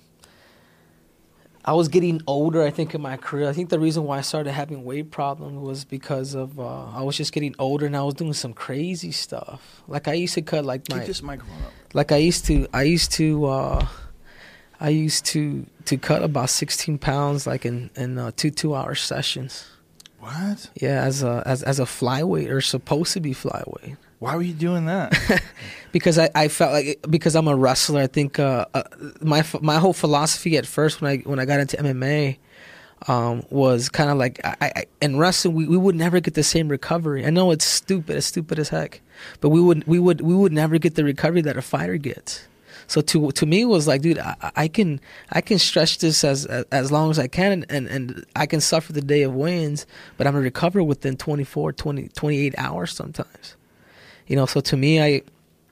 I was getting older, I think, in my career. I think the reason why I started having weight problems was because of uh, I was just getting older and I was doing some crazy stuff. Like I used to cut like my
Keep this microphone up.
like I used to I used to uh, I used to to cut about sixteen pounds like in in uh, two two hour sessions.
What?
Yeah, as a as as a flyweight or supposed to be flyweight.
Why were you doing that?
Because I, I felt like because I'm a wrestler. I think uh, uh, my my whole philosophy at first when I when I got into M M A um, was kind of like I, I, in wrestling we, we would never get the same recovery. I know it's stupid, it's stupid as heck, but we would we would we would never get the recovery that a fighter gets. So to to me it was like, dude, I, I can I can stretch this as as long as I can, and, and I can suffer the day of wins, but I'm gonna recover within twenty-four, twenty, twenty-eight hours sometimes. You know, so to me, I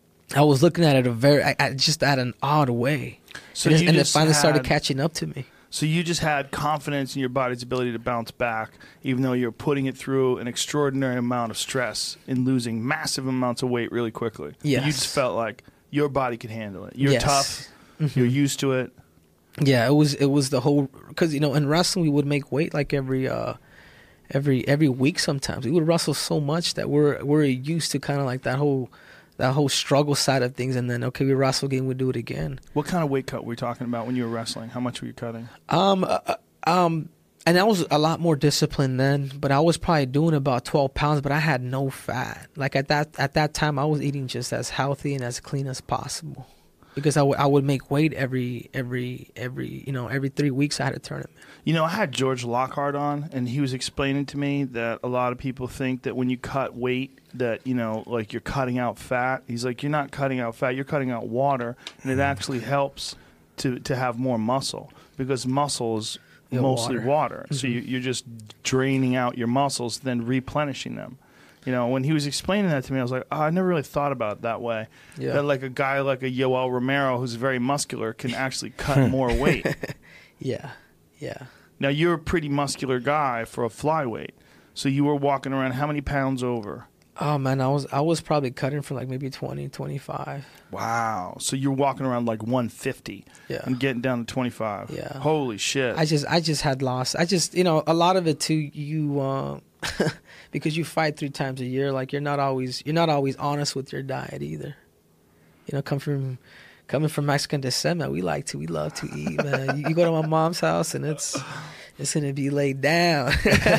I was looking at it a very I, I just at an odd way,
So
and,
you
and it
just
finally started
had-
catching up to me.
So you just had confidence in your body's ability to bounce back, even though you're putting it through an extraordinary amount of stress in losing massive amounts of weight really quickly.
Yes.
You just felt like your body could handle it. You're
Yes.
tough.
Mhm.
You're used to it.
Yeah, it was it was the whole because you know in wrestling we would make weight like every uh every every week sometimes. We would wrestle so much that we're we're used to kind of like that whole that whole struggle side of things, and then okay, we wrestle again, we do it again.
What kind of weight cut were we talking about when you were wrestling? How much were you cutting?
Um, uh, uh, um, and I was a lot more disciplined then, but I was probably doing about twelve pounds, but I had no fat. Like at that at that time, I was eating just as healthy and as clean as possible, because I would I would make weight every every every you know every three weeks I had a tournament.
You know, I had George Lockhart on, and he was explaining to me that a lot of people think that when you cut weight, that, you know, like you're cutting out fat. He's like, you're not cutting out fat, you're cutting out water, and it actually helps to, to have more muscle, because muscle is
Yeah,
mostly
water.
water. So
Mhm.
you, you're just draining out your muscles, then replenishing them. You know, when he was explaining that to me, I was like, oh, I never really thought about it that way.
Yeah.
That like a guy like a Yoel Romero, who's very muscular, can actually cut more weight.
Yeah, yeah.
Now, you're a pretty muscular guy for a flyweight. So you were walking around how many pounds over?
Oh man, I was I was probably cutting for like maybe twenty, twenty-five.
Wow. So you're walking around like one fifty
Yeah.
and getting down to twenty-five.
Yeah.
Holy shit.
I just I just had lost. I just you know a lot of it too. You uh, because you fight three times a year. Like you're not always you're not always honest with your diet either. You know, come from coming from Mexican descent, man, we like to we love to eat, man. You, you go to my mom's house and it's it's gonna be laid down.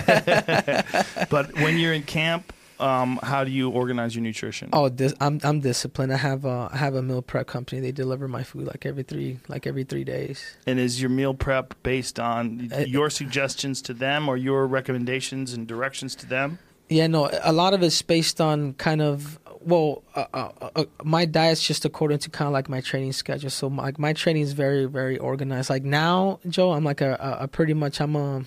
But when you're in camp, um, how do you organize your nutrition?
Oh, this, I'm I'm disciplined. I have a I have a meal prep company. They deliver my food like every three like every three days.
And is your meal prep based on
Uh,
your suggestions to them or your recommendations and directions to them?
Yeah, no, a lot of it's based on kind of well, uh, uh, uh, my diet's just according to kind of like my training schedule. So my my training is very very organized. Like now, Joe, I'm like a, a, a pretty much I'm a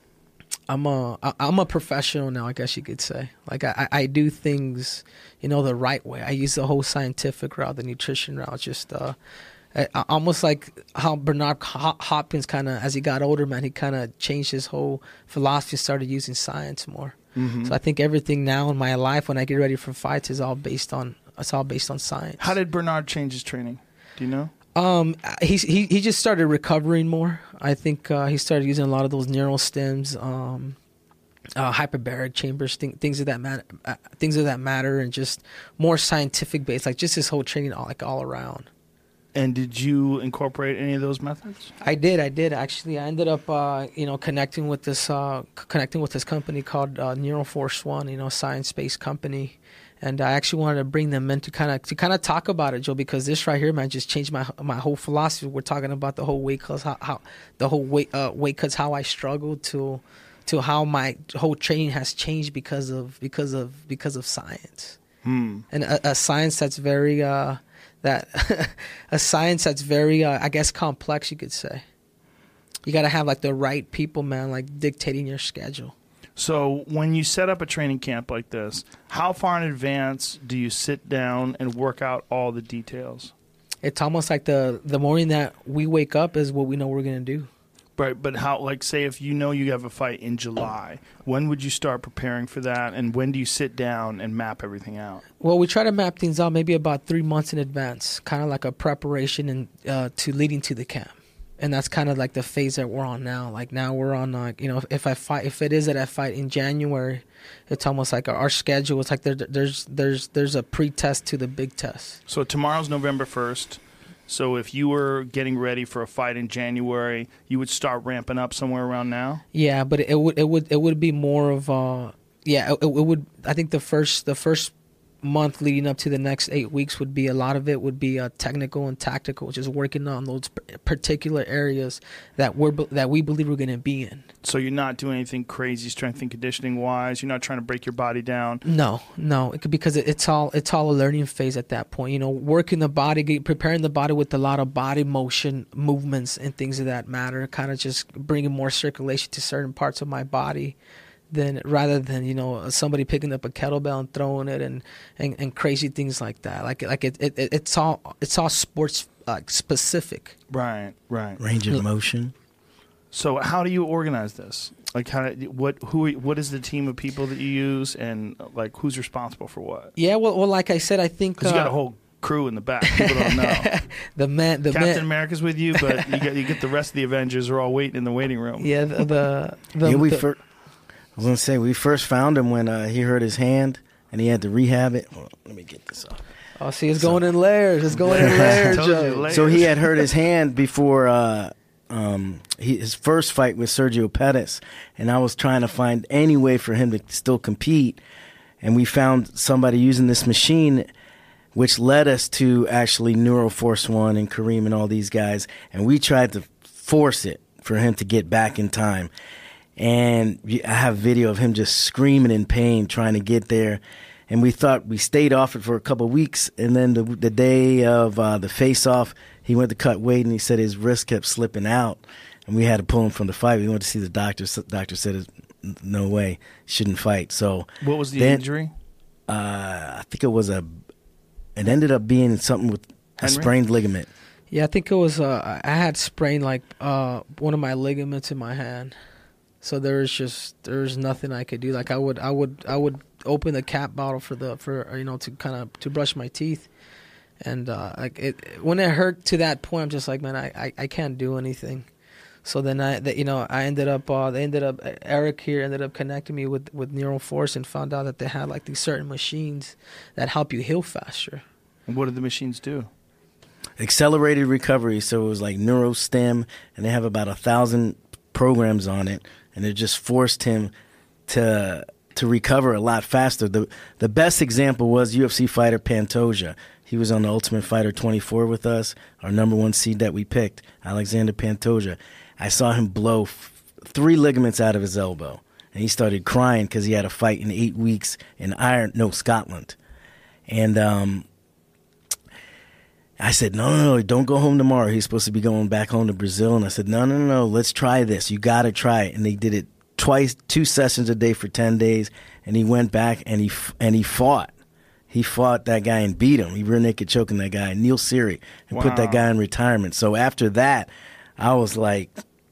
I'm a I'm a professional now, I guess you could say. Like I, I do things, you know, the right way. I use the whole scientific route, the nutrition route. Just uh, I, almost like how Bernard Hopkins kind of, as he got older, man, he kind of changed his whole philosophy, started using science more.
Mm-hmm.
So I think everything now in my life, when I get ready for fights, is all based on it's all based on science.
How did Bernard change his training? Do you know?
Um, he he he just started recovering more. I think uh, he started using a lot of those neural stems, um, uh, hyperbaric chambers, th- things of that matter, uh, things of that matter, and just more scientific based, like just his whole training, all, like all around.
And did you incorporate any of those methods?
I did, I did actually. I ended up, uh, you know, connecting with this, uh, c- connecting with this company called uh, Neural Force One, you know, science-based company. And I actually wanted to bring them in to kind of to kind of talk about it, Joe, because this right here, man, just changed my my whole philosophy. We're talking about the whole weight cuts, how, how the whole weight uh, weight cuts, how I struggled to to how my whole training has changed because of because of because of science,
Hmm.
and a, a science that's very uh, that a science that's very uh, I guess complex, you could say. You got to have like the right people, man, like dictating your schedule.
So when you set up a training camp like this, how far in advance do you sit down and work out all the details?
It's almost like the the morning that we wake up is what we know we're going to do.
Right, but how, like, say if you know you have a fight in July, when would you start preparing for that, and when do you sit down and map everything out?
Well, we try to map things out maybe about three months in advance, kind of like a preparation and uh, to leading to the camp. And that's kind of like the phase that we're on now. Like now we're on, like, you know, if I fight, if it is that I fight in January, it's almost like our, our schedule. It's like there, there's there's there's a pre-test to the big test.
So tomorrow's November first. So if you were getting ready for a fight in January, you would start ramping up somewhere around now?
Yeah, but it would it would it would be more of uh yeah it, it would I think the first the first month leading up to the next eight weeks would be a lot of it would be uh, technical and tactical, just working on those p- particular areas that we're that we believe we're going to be in.
So you're not doing anything crazy strength and conditioning wise. You're not trying to break your body down.
No, no, it could, because it, it's all it's all a learning phase at that point. You know, working the body, get, preparing the body with a lot of body motion, movements, and things of that matter. Kind of just bringing more circulation to certain parts of my body. Than rather than you know somebody picking up a kettlebell and throwing it and, and, and crazy things like that. Like like it, it it's all it's all sports like specific.
Right, right.
Range of motion.
So how do you organize this? Like how what who what is the team of people that you use, and like who's responsible for what?
Yeah, well, well, like I said, I think
because
uh,
you got a whole crew in the back. People don't know.
the man, the
Captain
man,
America's with you, but you get you get the rest of the Avengers are all waiting in the waiting room.
Yeah, the the, the,
yeah, we
the
fir- I was gonna say we first found him when uh, he hurt his hand and he had to rehab it. Hold on, let me get this off.
Oh, see, it's so, going in layers. It's going in layers, Joe.
layers.
So he had hurt his hand before uh, um, he, his first fight with Sergio Pettis, and I was trying to find any way for him to still compete. And we found somebody using this machine, which led us to actually Neuroforce One and Kareem and all these guys. And we tried to force it for him to get back in time. And I have video of him just screaming in pain trying to get there. And we thought we stayed off it for a couple of weeks. And then the, the day of uh, the face-off, he went to cut weight, and he said his wrist kept slipping out. And we had to pull him from the fight. We went to see the doctor. The doctor said, no way, shouldn't fight. So
what was the
then,
injury?
Uh, I think it was a – it ended up being something with a
Henry?
sprained ligament.
Yeah, I think it was uh, – I had sprained, like, uh, one of my ligaments in my hand. So there was just there's nothing I could do. Like I would I would I would open the cap bottle for the for you know to kind of to brush my teeth, and uh, like it when it hurt to that point, I'm just like, man, I, I, I can't do anything. So then I that you know I ended up uh, they ended up Eric here ended up connecting me with with Neuroforce and found out that they had like these certain machines that help you heal faster.
And what did the machines do?
Accelerated recovery. So it was like NeuroStem, and they have about a thousand programs on it. And it just forced him to to recover a lot faster. The the best example was U F C fighter Pantoja. He was on the Ultimate Fighter twenty-four with us, our number one seed that we picked, Alexander Pantoja. I saw him blow f- three ligaments out of his elbow, and he started crying because he had a fight in eight weeks in Ireland, no Scotland. And um, I said, no, no, no, don't go home tomorrow. He's supposed to be going back home to Brazil. And I said, no, no, no, no, let's try this. You got to try it. And they did it twice, two sessions a day for ten days. And he went back and he and he fought. He fought that guy and beat him. He rear naked choking that guy, Neil Seery, and
wow.
put that guy in retirement. So after that, I was like,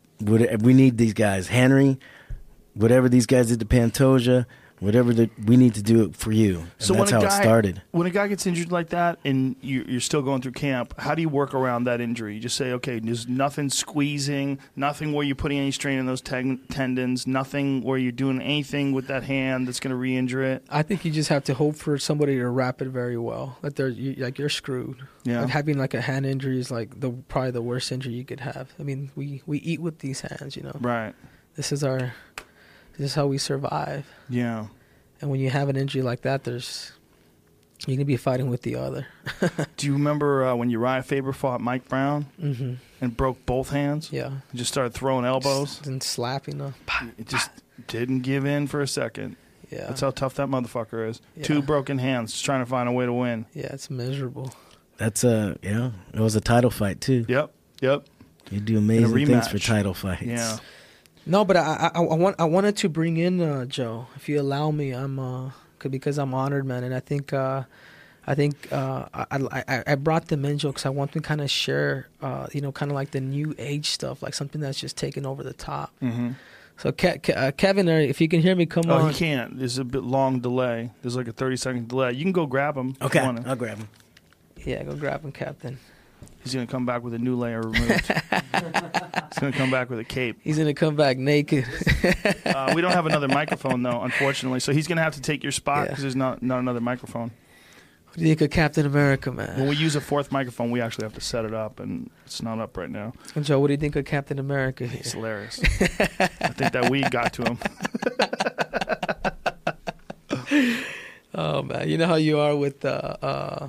we need these guys. Henry, whatever these guys did to Pantoja, whatever the, we need to do it for you. And
so
that's
when a
how
guy,
it started.
When a guy gets injured like that and you, you're still going through camp, how do you work around that injury? You just say, okay, there's nothing squeezing, nothing where you're putting any strain on those ten- tendons, nothing where you're doing anything with that hand that's going to re-injure it?
I think you just have to hope for somebody to wrap it very well. Like they're you, like you're screwed.
Yeah.
Like having like a hand injury is like the probably the worst injury you could have. I mean, we, we eat with these hands, you know.
Right.
This is our this is how we survive.
Yeah.
And when you have an injury like that, there's you're gonna be fighting with the other.
Do you remember uh, when Uriah Faber fought Mike Brown
mm-hmm.
and broke both hands?
Yeah.
And just started throwing elbows?
Just, and slapping them.
It just didn't give in for a second.
Yeah.
That's how tough that motherfucker is.
Yeah.
Two broken hands, just trying to find a way to win.
Yeah, it's miserable.
That's a, yeah, it was a title fight too.
Yep, yep.
You do amazing things for title fights.
Yeah.
No, but I, I, I want I wanted to bring in uh, Joe, if you allow me. I'm uh, because I'm honored, man, and I think uh, I think uh, I, I I brought them in, Joe, because I want to kind of share, uh, you know, kind of like the new age stuff, like something that's just taken over the top.
Mm-hmm.
So, Ke- Ke- uh, Kevin, if you can hear me, come
oh,
on.
he can't. There's a bit long delay. There's like a thirty second delay. You can go grab him.
Okay,
if you want to.
I'll grab him.
Yeah, go grab him, Captain.
He's gonna come back with a new layer removed. He's gonna come back with a cape.
He's gonna come back naked.
uh, we don't have another microphone though, unfortunately. So he's gonna have to take your spot because yeah. there's not not another microphone.
What do you think of Captain America, man?
When we use a fourth microphone, we actually have to set it up, and it's not up right now.
And Joe, what do you think of Captain America?
He's hilarious. I think that weed got to him.
Oh man, you know how you are with uh, uh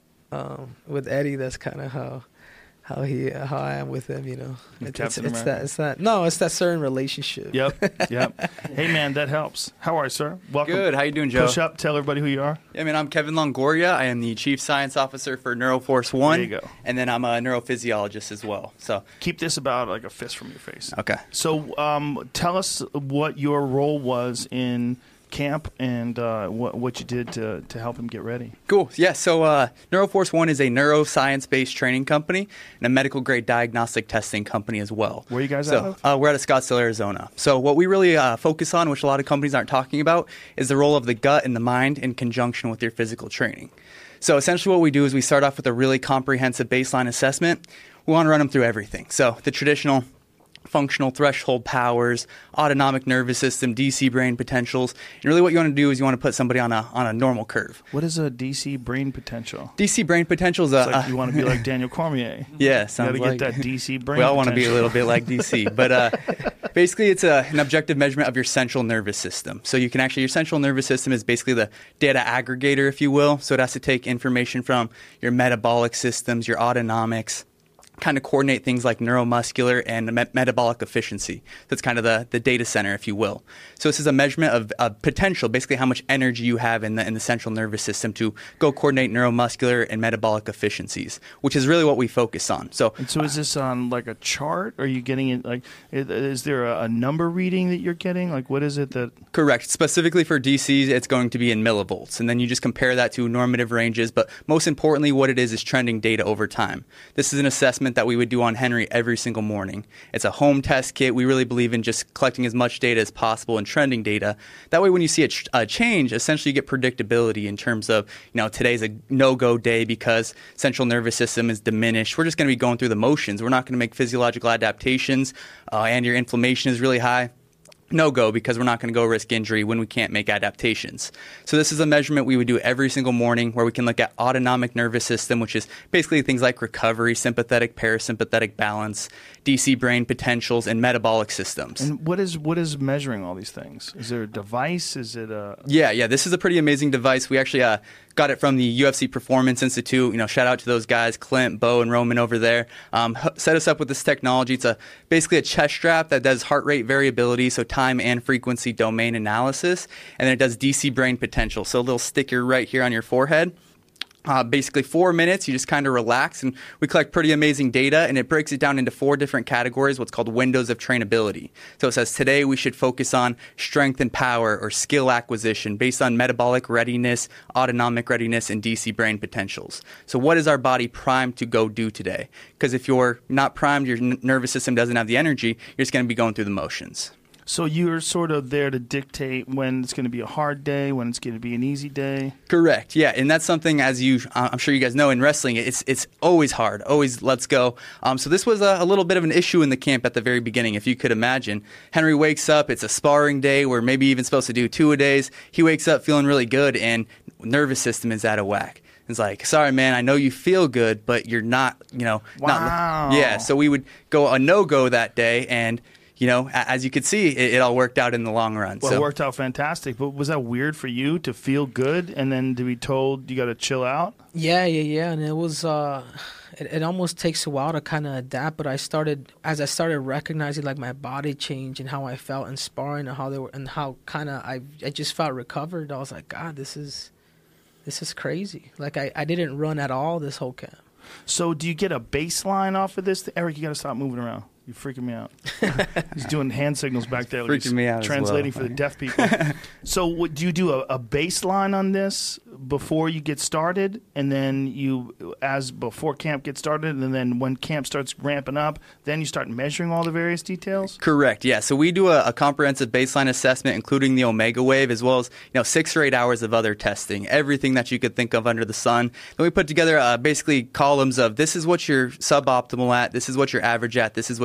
um with Eddie. That's kind of how how he how I am with him. You know, it's, it's, it's that it's that no, it's that certain relationship.
Yep, yep. Hey man, that helps. How are you, sir? Welcome.
Good. How you doing, Joe?
Push up. Tell everybody who you are.
Yeah, man. I'm Kevin Longoria. I am the Chief Science Officer for Neuroforce One.
There you go.
And then I'm a neurophysiologist as well. So
keep this about like a fist from your face.
Okay.
So um, tell us what your role was in camp and uh, what what you did to to help him get ready.
Cool. Yeah. So uh, Neuroforce One is a neuroscience-based training company and a medical-grade diagnostic testing company as well.
Where are you guys
so,
out of?
Uh, we're out of Scottsdale, Arizona. So what we really uh, focus on, which a lot of companies aren't talking about, is the role of the gut and the mind in conjunction with your physical training. So essentially what we do is we start off with a really comprehensive baseline assessment. We want to run them through everything. So the traditional functional threshold powers, autonomic nervous system, D C brain potentials. And really what you want to do is you want to put somebody on a on a normal curve.
What is a D C brain potential?
D C brain potential is a...
It's like you want to be like Daniel Cormier.
Yeah, sounds
you got to
like
get that D C brain
We all want to
potential.
be a little bit like D C. But uh, basically it's a, an objective measurement of your central nervous system. So you can actually... Your central nervous system is basically the data aggregator, if you will. So it has to take information from your metabolic systems, your autonomics, kind of coordinate things like neuromuscular and me- metabolic efficiency. That's kind of the, the data center, if you will. So this is a measurement of, of potential, basically how much energy you have in the in the central nervous system to go coordinate neuromuscular and metabolic efficiencies, which is really what we focus on. So,
and so is this on like a chart? Are you getting it like, is, is there a, a number reading that you're getting? Like what is it that...
Correct. Specifically for D Cs, it's going to be in millivolts. And then you just compare that to normative ranges. But most importantly, what it is is trending data over time. This is an assessment that we would do on Henry every single morning. It's a home test kit. We really believe in just collecting as much data as possible and trending data. That way, when you see a, ch- a change, essentially you get predictability in terms of, you know, today's a no-go day because central nervous system is diminished. We're just going to be going through the motions. We're not going to make physiological adaptations, uh, and your inflammation is really high. No-go because we're not going to go risk injury when we can't make adaptations. So this is a measurement we would do every single morning where we can look at autonomic nervous system, which is basically things like recovery, sympathetic, parasympathetic balance, D C brain potentials, and metabolic systems.
And what is what is measuring all these things? Is there a device? Is it a...
Yeah, yeah. This is a pretty amazing device. We actually uh, got it from the U F C Performance Institute. You know, shout out to those guys, Clint, Bo, and Roman over there. Um, set us up with this technology. It's a basically a chest strap that does heart rate variability, so time and frequency domain analysis, and then it does D C brain potential. So a little sticker right here on your forehead. Uh, basically four minutes, you just kind of relax, and we collect pretty amazing data, and it breaks it down into four different categories, what's called windows of trainability. So it says today we should focus on strength and power or skill acquisition based on metabolic readiness, autonomic readiness, and D C brain potentials. So what is our body primed to go do today? Because if you're not primed, your n- nervous system doesn't have the energy, you're just going to be going through the motions.
So you're sort of there to dictate when it's going to be a hard day, when it's going to be an easy day?
Correct, yeah. And that's something, as you, uh, I'm sure you guys know, in wrestling, it's it's always hard, always let's go. Um, so this was a, a little bit of an issue in the camp at the very beginning, if you could imagine. Henry wakes up, it's a sparring day, we're maybe even supposed to do two-a-days. He wakes up feeling really good, and nervous system is out of whack. It's like, sorry, man, I know you feel good, but you're not, you know.
Wow.
Not, yeah, so we would go a no-go that day, and you know, as you could see, it, it all worked out in the long run.
Well,
so.
It worked out fantastic. But was that weird for you to feel good and then to be told you got to chill out?
Yeah, yeah, yeah. And it was, uh, it, it almost takes a while to kind of adapt. But I started, as I started recognizing like my body change and how I felt in sparring and how they were, and how kind of I, I just felt recovered. I was like, God, this is, this is crazy. Like I, I didn't run at all this whole camp.
So do you get a baseline off of this? Eric, you got to stop moving around. You're freaking me out. He's doing hand signals back there. Like
freaking
he's
me out
translating
as well.
for the deaf people. So what, do you do a, a baseline on this before you get started, and then you, as before camp gets started, and then when camp starts ramping up, then you start measuring all the various details?
Correct, yeah. So we do a, a comprehensive baseline assessment, including the Omega Wave, as well as you know six or eight hours of other testing, everything that you could think of under the sun. Then we put together uh, basically columns of this is what you're suboptimal at, this is what you're average at, this is what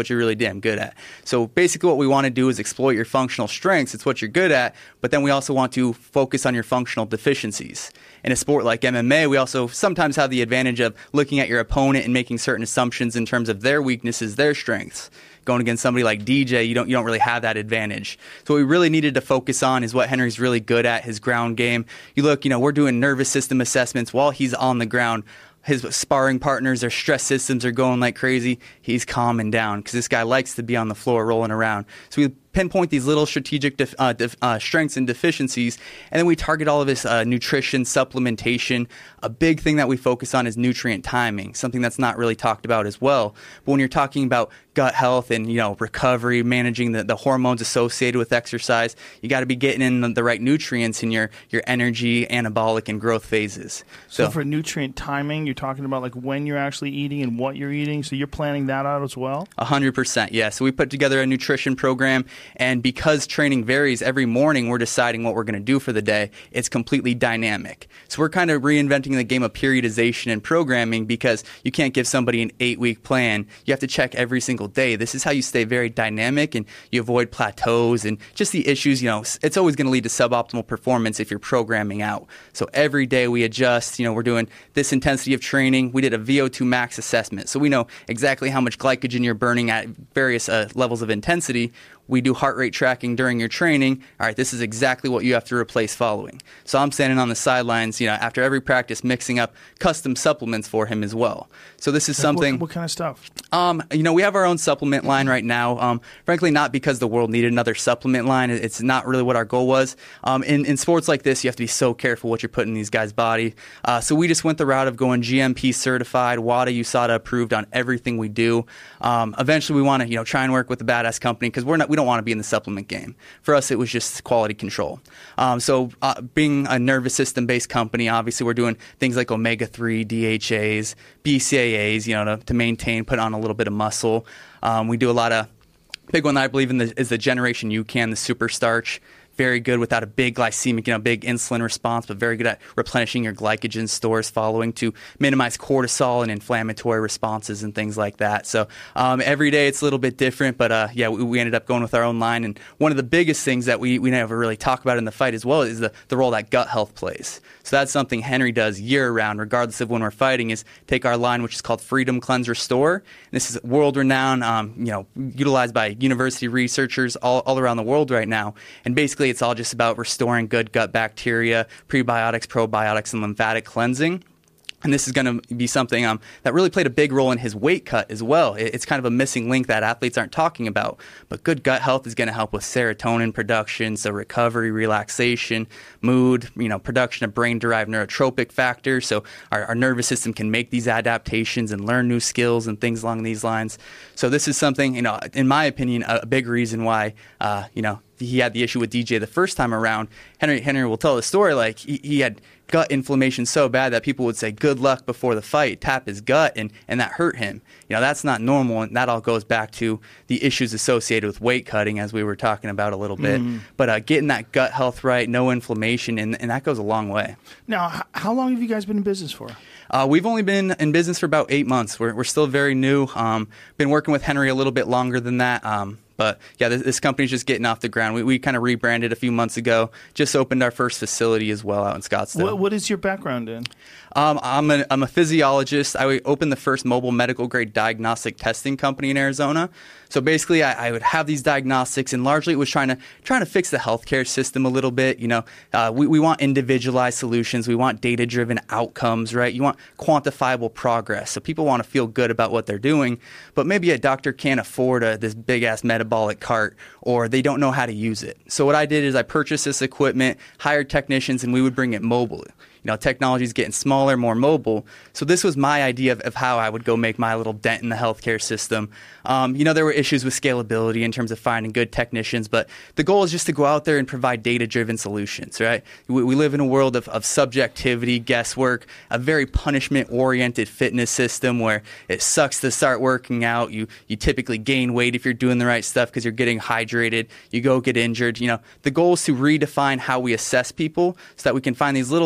what you're really damn good at. So basically what we want to do is exploit your functional strengths. It's what you're good at, but then we also want to focus on your functional deficiencies. In a sport like M M A, we also sometimes have the advantage of looking at your opponent and making certain assumptions in terms of their weaknesses, their strengths. Going against somebody like D J, you don't you don't really have that advantage. So what we really needed to focus on is what Henry's really good at, his ground game. You look, you know, we're doing nervous system assessments while he's on the ground. His sparring partners, their stress systems are going like crazy. He's calming down because this guy likes to be on the floor rolling around. So we pinpoint these little strategic def, uh, def, uh, strengths and deficiencies, and then we target all of this uh, nutrition, supplementation. A big thing that we focus on is nutrient timing, something that's not really talked about as well. But when you're talking about gut health and, you know, recovery, managing the, the hormones associated with exercise, you got to be getting in the, the right nutrients in your, your energy, anabolic, and growth phases.
So,
So
for nutrient timing, you're talking about like when you're actually eating and what you're eating. So you're planning that out as well?
one hundred percent, yeah. So we put together a nutrition program, and because training varies every morning, we're deciding what we're going to do for the day. It's completely dynamic. So we're kind of reinventing the game of periodization and programming because you can't give somebody an eight-week plan. You have to check every single day. This is how you stay very dynamic and you avoid plateaus and just the issues. You know, it's always going to lead to suboptimal performance if you're programming out. So every day we adjust. You know, we're doing this intensity of training. We did a V O two max assessment. So we know exactly how much glycogen you're burning at various uh, levels of intensity. We do heart rate tracking during your training. All right, this is exactly what you have to replace following. So I'm standing on the sidelines, you know, after every practice, mixing up custom supplements for him as well. So this is
Like
something.
What, what kind of stuff?
Um, you know, we have our own supplement line right now. Um, frankly, not because the world needed another supplement line. It's not really what our goal was. Um, in, in sports like this, you have to be so careful what you're putting in these guys' body. Uh, so we just went the route of going G M P certified, WADA, U S A D A approved on everything we do. Um, eventually, we want to, you know, try and work with a badass company because we're not, we don't want to be in the supplement game. For us, it was just quality control. Um, so uh, being a nervous system-based company, obviously we're doing things like omega three, D H As, B C A As, you know, to, to maintain, put on a little bit of muscle. Um, we do a lot of, big one that I believe in the, is the Generation UCAN, the super starch. Very good without a big glycemic, you know, big insulin response, but very good at replenishing your glycogen stores following to minimize cortisol and inflammatory responses and things like that. So um, every day it's a little bit different, but uh, yeah, we, we ended up going with our own line. And one of the biggest things that we, we never really talk about in the fight as well is the, the role that gut health plays. So that's something Henry does year round, regardless of when we're fighting, is take our line, which is called Freedom Cleanse Restore. And this is world renowned, um, you know, utilized by university researchers all, all around the world right now. And basically it's all just about restoring good gut bacteria, prebiotics, probiotics, and lymphatic cleansing. And this is going to be something um, that really played a big role in his weight cut as well. It's kind of a missing link that athletes aren't talking about. But good gut health is going to help with serotonin production, so recovery, relaxation, mood, you know, production of brain-derived neurotropic factors. So our, our nervous system can make these adaptations and learn new skills and things along these lines. So this is something, you know, in my opinion, a big reason why, uh, you know, he had the issue with D J the first time around. Henry Henry will tell the story like he, he had gut inflammation so bad that people would say good luck before the fight, tap his gut, and, and that hurt him. You know, that's not normal, and that all goes back to the issues associated with weight cutting, as we were talking about a little bit. Mm. But uh, getting that gut health right, no inflammation, and, and that goes a long way.
Now, h- how long have you guys been in business for?
Uh, we've only been in business for about eight months. We're, we're still very new. Um, been working with Henry a little bit longer than that. Um, But yeah, this, this company's just getting off the ground. We, we kind of rebranded a few months ago, just opened our first facility as well out in Scottsdale.
What, what is your background in?
Um, I'm, a, I'm a physiologist. I opened the first mobile medical grade diagnostic testing company in Arizona. So basically, I, I would have these diagnostics, and largely it was trying to trying to fix the healthcare system a little bit. You know, uh, we, we want individualized solutions. We want data-driven outcomes, right? You want quantifiable progress. So people want to feel good about what they're doing, but maybe a doctor can't afford a, this big-ass metabolic cart, or they don't know how to use it. So what I did is I purchased this equipment, hired technicians, and we would bring it mobile. You know, technology is getting smaller, more mobile. So this was my idea of, of how I would go make my little dent in the healthcare system. Um, you know, there were issues with scalability in terms of finding good technicians, but the goal is just to go out there and provide data-driven solutions, right? We, we live in a world of, of subjectivity, guesswork, a very punishment-oriented fitness system where it sucks to start working out. You, you typically gain weight if you're doing the right stuff because you're getting hydrated. You go get injured. You know, the goal is to redefine how we assess people so that we can find these little little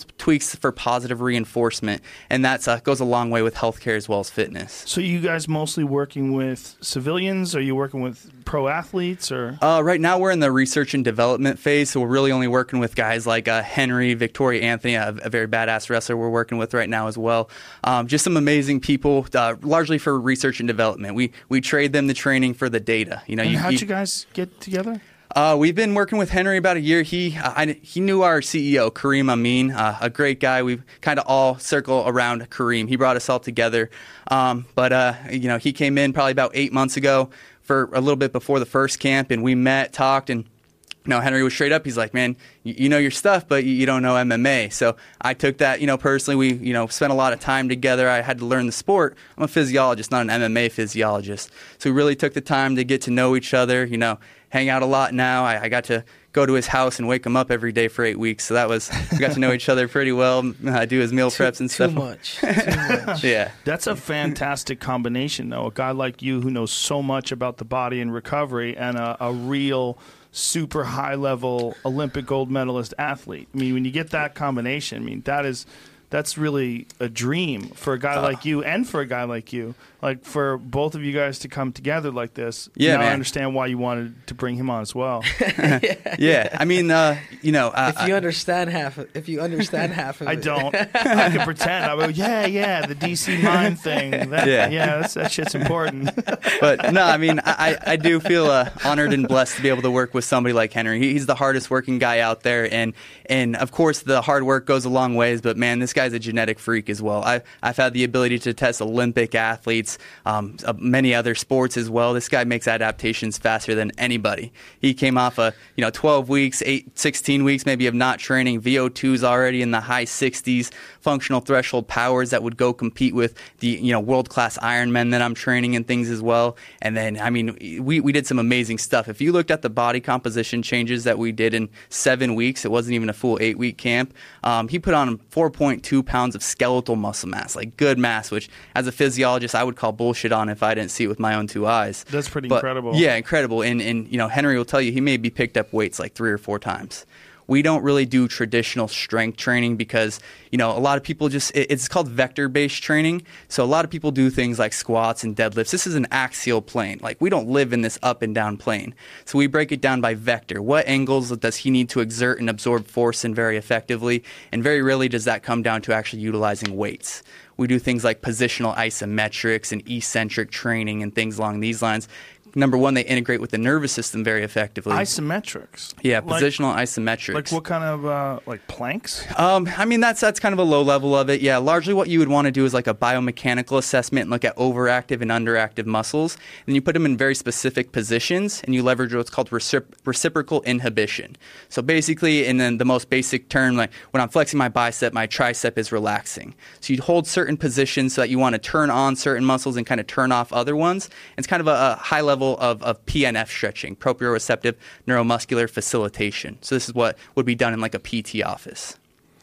tweaks for positive reinforcement, and that uh, goes a long way with healthcare as well as fitness.
So you guys mostly working with civilians? Are you working with pro athletes? Or
uh, right now we're in the research and development phase, so we're really only working with guys like uh, Henry, Victoria Anthony, a, a very badass wrestler we're working with right now as well. Um, just some amazing people, uh, largely for research and development. We we trade them the training for the data. You know,
and
you,
how'd
you,
you guys get together?
Uh, we've been working with Henry about a year. He uh, I, he knew our C E O, Kareem Amin, uh, a great guy. We kind of all circle around Kareem. He brought us all together. Um, but, uh, you know, he came in probably about eight months ago for a little bit before the first camp, and we met, talked, and you know, Henry was straight up. He's like, man, you, you know your stuff, but you, you don't know M M A. So I took that, you know, personally. We, you know, spent a lot of time together. I had to learn the sport. I'm a physiologist, not an M M A physiologist. So we really took the time to get to know each other, you know, hang out a lot now. I, I got to go to his house and wake him up every day for eight weeks. So that was, we got to know each other pretty well. I do his meal
too,
preps and
too
stuff.
Much. Too much.
Yeah.
That's a fantastic combination, though. A guy like you who knows so much about the body and recovery, and a, a real super high-level Olympic gold medalist athlete. I mean, when you get that combination, I mean, that is that's really a dream for a guy
uh,
like you and for a guy like you. Like, for both of you guys to come together like this,
yeah,
now
man.
I understand why you wanted to bring him on as well.
yeah. yeah, I mean, uh, you know, uh,
if you understand half, of, if you understand half of
I
it,
don't. I can pretend. I go, yeah, yeah, the D C mind thing. That, yeah, yeah, that's, that shit's important.
But no, I mean, I, I do feel uh, honored and blessed to be able to work with somebody like Henry. He, he's the hardest working guy out there, and and of course the hard work goes a long ways. But man, this guy's a genetic freak as well. I I've had the ability to test Olympic athletes. Um, uh, many other sports as well. This guy makes adaptations faster than anybody. He came off a you know twelve weeks, eight, sixteen weeks maybe of not training. V O twos already in the high sixties. Functional threshold powers that would go compete with the you know world class Ironmen that I'm training and things as well. And then I mean we we did some amazing stuff. If you looked at the body composition changes that we did in seven weeks, it wasn't even a full eight week camp. Um, he put on four point two pounds of skeletal muscle mass, like good mass, which as a physiologist I would call bullshit on if I didn't see it with my own two eyes.
That's pretty
but,
incredible.
Yeah, incredible. And and you know Henry will tell you he maybe picked up weights like three or four times. We don't really do traditional strength training because, you know, a lot of people just, it's called vector-based training. So a lot of people do things like squats and deadlifts. This is an axial plane. Like, we don't live in this up and down plane. So we break it down by vector. What angles does he need to exert and absorb force in very effectively? And very rarely does that come down to actually utilizing weights. We do things like positional isometrics and eccentric training and things along these lines. Number one, they integrate with the nervous system very effectively.
Isometrics.
Yeah,
like,
positional isometrics.
Like what kind of, uh, like planks?
Um, I mean, that's that's kind of a low level of it. Yeah, largely what you would want to do is like a biomechanical assessment and look at overactive and underactive muscles. And then you put them in very specific positions, and you leverage what's called recipro- reciprocal inhibition. So basically, in the, the most basic term, like when I'm flexing my bicep, my tricep is relaxing. So you'd hold certain positions so that you want to turn on certain muscles and kind of turn off other ones. And it's kind of a, a high level Of, of P N F stretching, proprioceptive neuromuscular facilitation. So this is what would be done in like a P T office.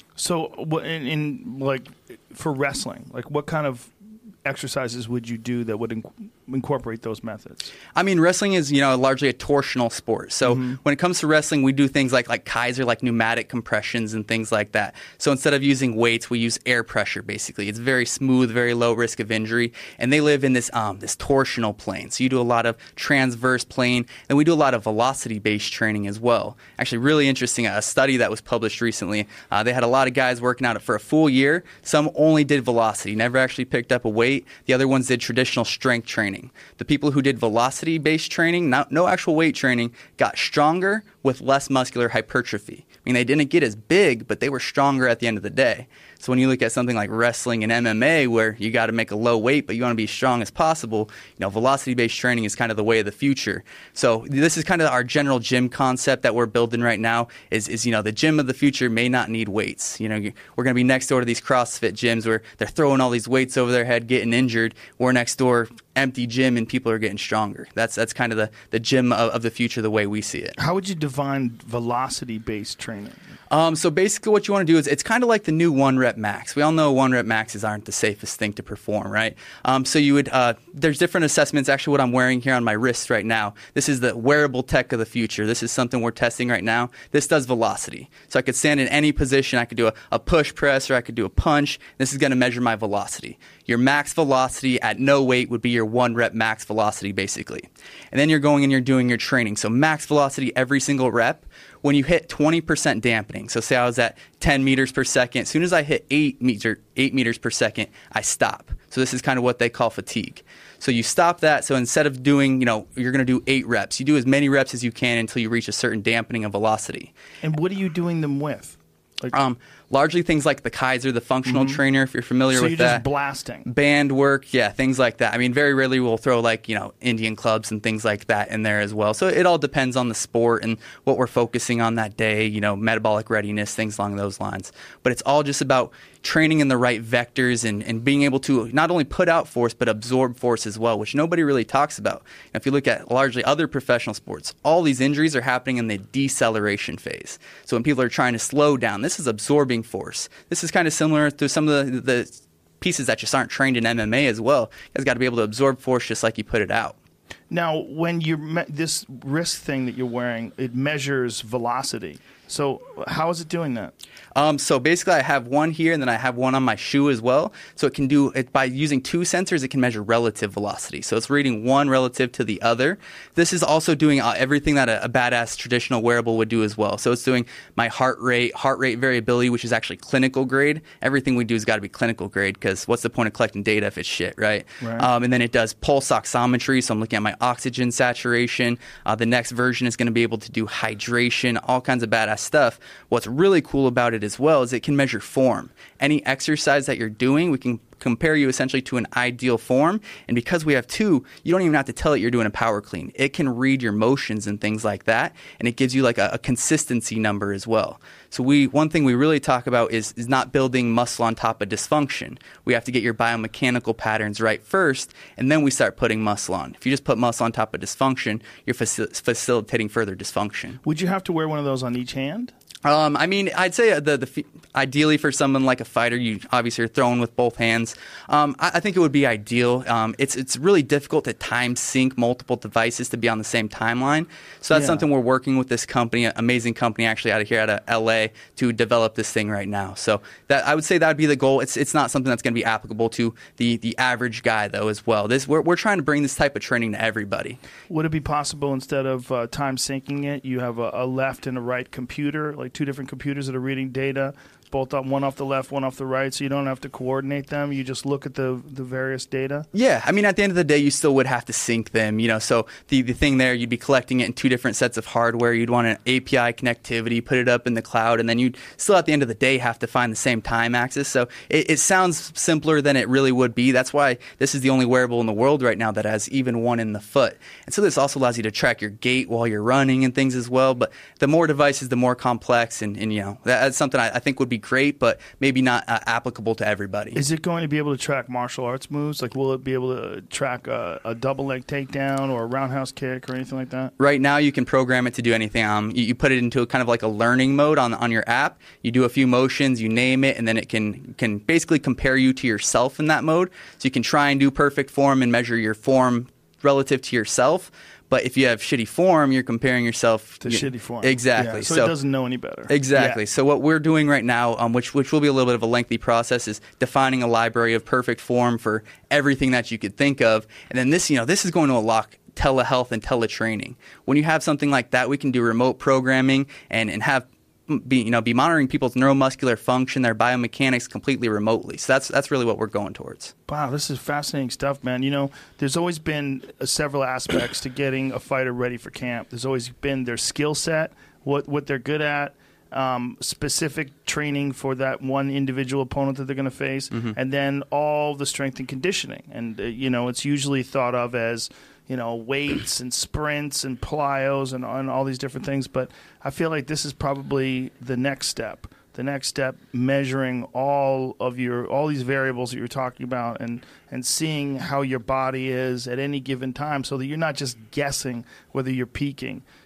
So in, in like for wrestling, like what kind of exercises would you do that would inc- incorporate those methods?
I mean, wrestling is, you know, largely a torsional sport. So
Mm-hmm.
when it comes to wrestling, we do things like like Kaiser, like pneumatic compressions and things like that. So instead of using weights, we use air pressure, basically. It's very smooth, very low risk of injury. And they live in this um, this torsional plane. So you do a lot of transverse plane. And we do a lot of velocity-based training as well. Actually, really interesting, a study that was published recently. Uh, they had a lot of guys working out for a full year. Some only did velocity, never actually picked up a weight. The other ones did traditional strength training. The people who did velocity-based training, not, no actual weight training, got stronger with less muscular hypertrophy. I mean, they didn't get as big, but they were stronger at the end of the day. So when you look at something like wrestling and M M A, where you got to make a low weight, but you want to be as strong as possible, you know, velocity-based training is kind of the way of the future. So this is kind of our general gym concept that we're building right now is, is you know, the gym of the future may not need weights. You know, we're going to be next door to these CrossFit gyms where they're throwing all these weights over their head, getting injured. We're next door, empty gym, and people are getting stronger. That's that's kind of the, the gym of, of the future, the way we see it.
How would you define velocity-based training?
Um, so basically what you want to do is it's kind of like the new one rep max. We all know one rep maxes aren't the safest thing to perform, right? Um, so you would, uh, there's different assessments. Actually, what I'm wearing here on my wrist right now, this is the wearable tech of the future. This is something we're testing right now. This does velocity. So I could stand in any position. I could do a, a push press or I could do a punch. This is going to measure my velocity. Your max velocity at no weight would be your one rep max velocity basically. And then you're going and you're doing your training. So max velocity every single rep. When you hit twenty percent dampening, so say I was at ten meters per second, as soon as I hit eight, meter, eight meters per second, I stop. So this is kind of what they call fatigue. So you stop that. So instead of doing, you know, you're going to do eight reps, you do as many reps as you can until you reach a certain dampening of velocity.
And what are you doing them with? Like,
um, largely things like the Kaiser, the functional
mm-hmm.
trainer, if you're familiar
so
with
you're
that.
just blasting.
Band work, yeah, things like that. I mean, very rarely we'll throw like, you know, Indian clubs and things like that in there as well. So it all depends on the sport and what we're focusing on that day, you know, metabolic readiness, things along those lines. But it's all just about training in the right vectors and, and being able to not only put out force, but absorb force as well, which nobody really talks about. And if you look at largely other professional sports, all these injuries are happening in the deceleration phase. So when people are trying to slow down, this is absorbing force. This is kind of similar to some of the, the pieces that just aren't trained in M M A as well. You guys got to be able to absorb force just like you put it out.
Now, when you me- this wrist thing that you're wearing, it measures velocity. So how is it doing that?
Um, so basically I have one here and then I have one on my shoe as well. So it can do it by using two sensors, it can measure relative velocity. So it's reading one relative to the other. This is also doing uh, everything that a, a badass traditional wearable would do as well. So it's doing my heart rate, heart rate variability, which is actually clinical grade. Everything we do has got to be clinical grade because what's the point of collecting data if it's shit, right?
Right.
Um, and then it does pulse oximetry. So I'm looking at my oxygen saturation. Uh, the next version is going to be able to do hydration, all kinds of badass stuff. What's really cool about it as well is it can measure form. Any exercise that you're doing, we can compare you essentially to an ideal form. And because we have two, you don't even have to tell it you're doing a power clean. It can read your motions and things like that. And it gives you like a, a consistency number as well. So we one thing we really talk about is, is not building muscle on top of dysfunction. We have to get your biomechanical patterns right first, and then we start putting muscle on. If you just put muscle on top of dysfunction, you're faci- facilitating further dysfunction.
Would you have to wear one of those on each hand?
Um, I mean, I'd say the, the ideally for someone like a fighter, you obviously are throwing with both hands. Um, I, I think it would be ideal. Um, it's it's really difficult to time sync multiple devices to be on the same timeline. So that's
Yeah.
something we're working with this company, an amazing company actually out of here out of L A, to develop this thing right now. So that I would say that would be the goal. It's it's not something that's going to be applicable to the the average guy though as well. This we're we're trying to bring this type of training to everybody.
Would it be possible instead of uh, time syncing it, you have a, a left and a right computer, like two different computers that are reading data, both on one off the left, one off the right, so you don't have to coordinate them? You just look at the the various data?
Yeah, I mean, at the end of the day, you still would have to sync them, you know, so the, the thing there, you'd be collecting it in two different sets of hardware. You'd want an A P I connectivity, put it up in the cloud, and then you'd still, at the end of the day, have to find the same time axis. So it, it sounds simpler than it really would be. That's why this is the only wearable in the world right now that has even one in the foot. And so this also allows you to track your gait while you're running and things as well. But the more devices, the more complex, and, and you know, that, that's something I, I think would be great, but maybe not uh, applicable to everybody.
Is it going to be able to track martial arts moves? Like, will it be able to track a, a double leg takedown or a roundhouse kick or anything like that?
Right now, you can program it to do anything. Um, you, you put it into a kind of like a learning mode on on your app. You do a few motions, you name it, and then it can can basically compare you to yourself in that mode. So you can try and do perfect form and measure your form relative to yourself. But if you have shitty form, you're comparing yourself
to
you,
shitty form.
Exactly.
Yeah, so, so it doesn't know any better.
Exactly.
Yeah.
So what we're doing right now, um, which which will be a little bit of a lengthy process, is defining a library of perfect form for everything that you could think of. And then this, you know, this is going to unlock telehealth and teletraining. When you have something like that, we can do remote programming and, and have be you know be monitoring people's neuromuscular function, their biomechanics completely remotely. So that's that's really what we're going towards.
Wow, this is fascinating stuff, man. You know, there's always been uh, several aspects to getting a fighter ready for camp. There's always been their skill set, what what they're good at, um, specific training for that one individual opponent that they're going to face,
Mm-hmm.
and then all the strength and conditioning. And uh, you know, it's usually thought of as, you know, weights and sprints and plyos and, and all these different things. But I feel like this is probably the next step. The next step, measuring all of your all these variables that you're talking about, and and seeing how your body is at any given time, so that you're not just guessing whether you're peaking.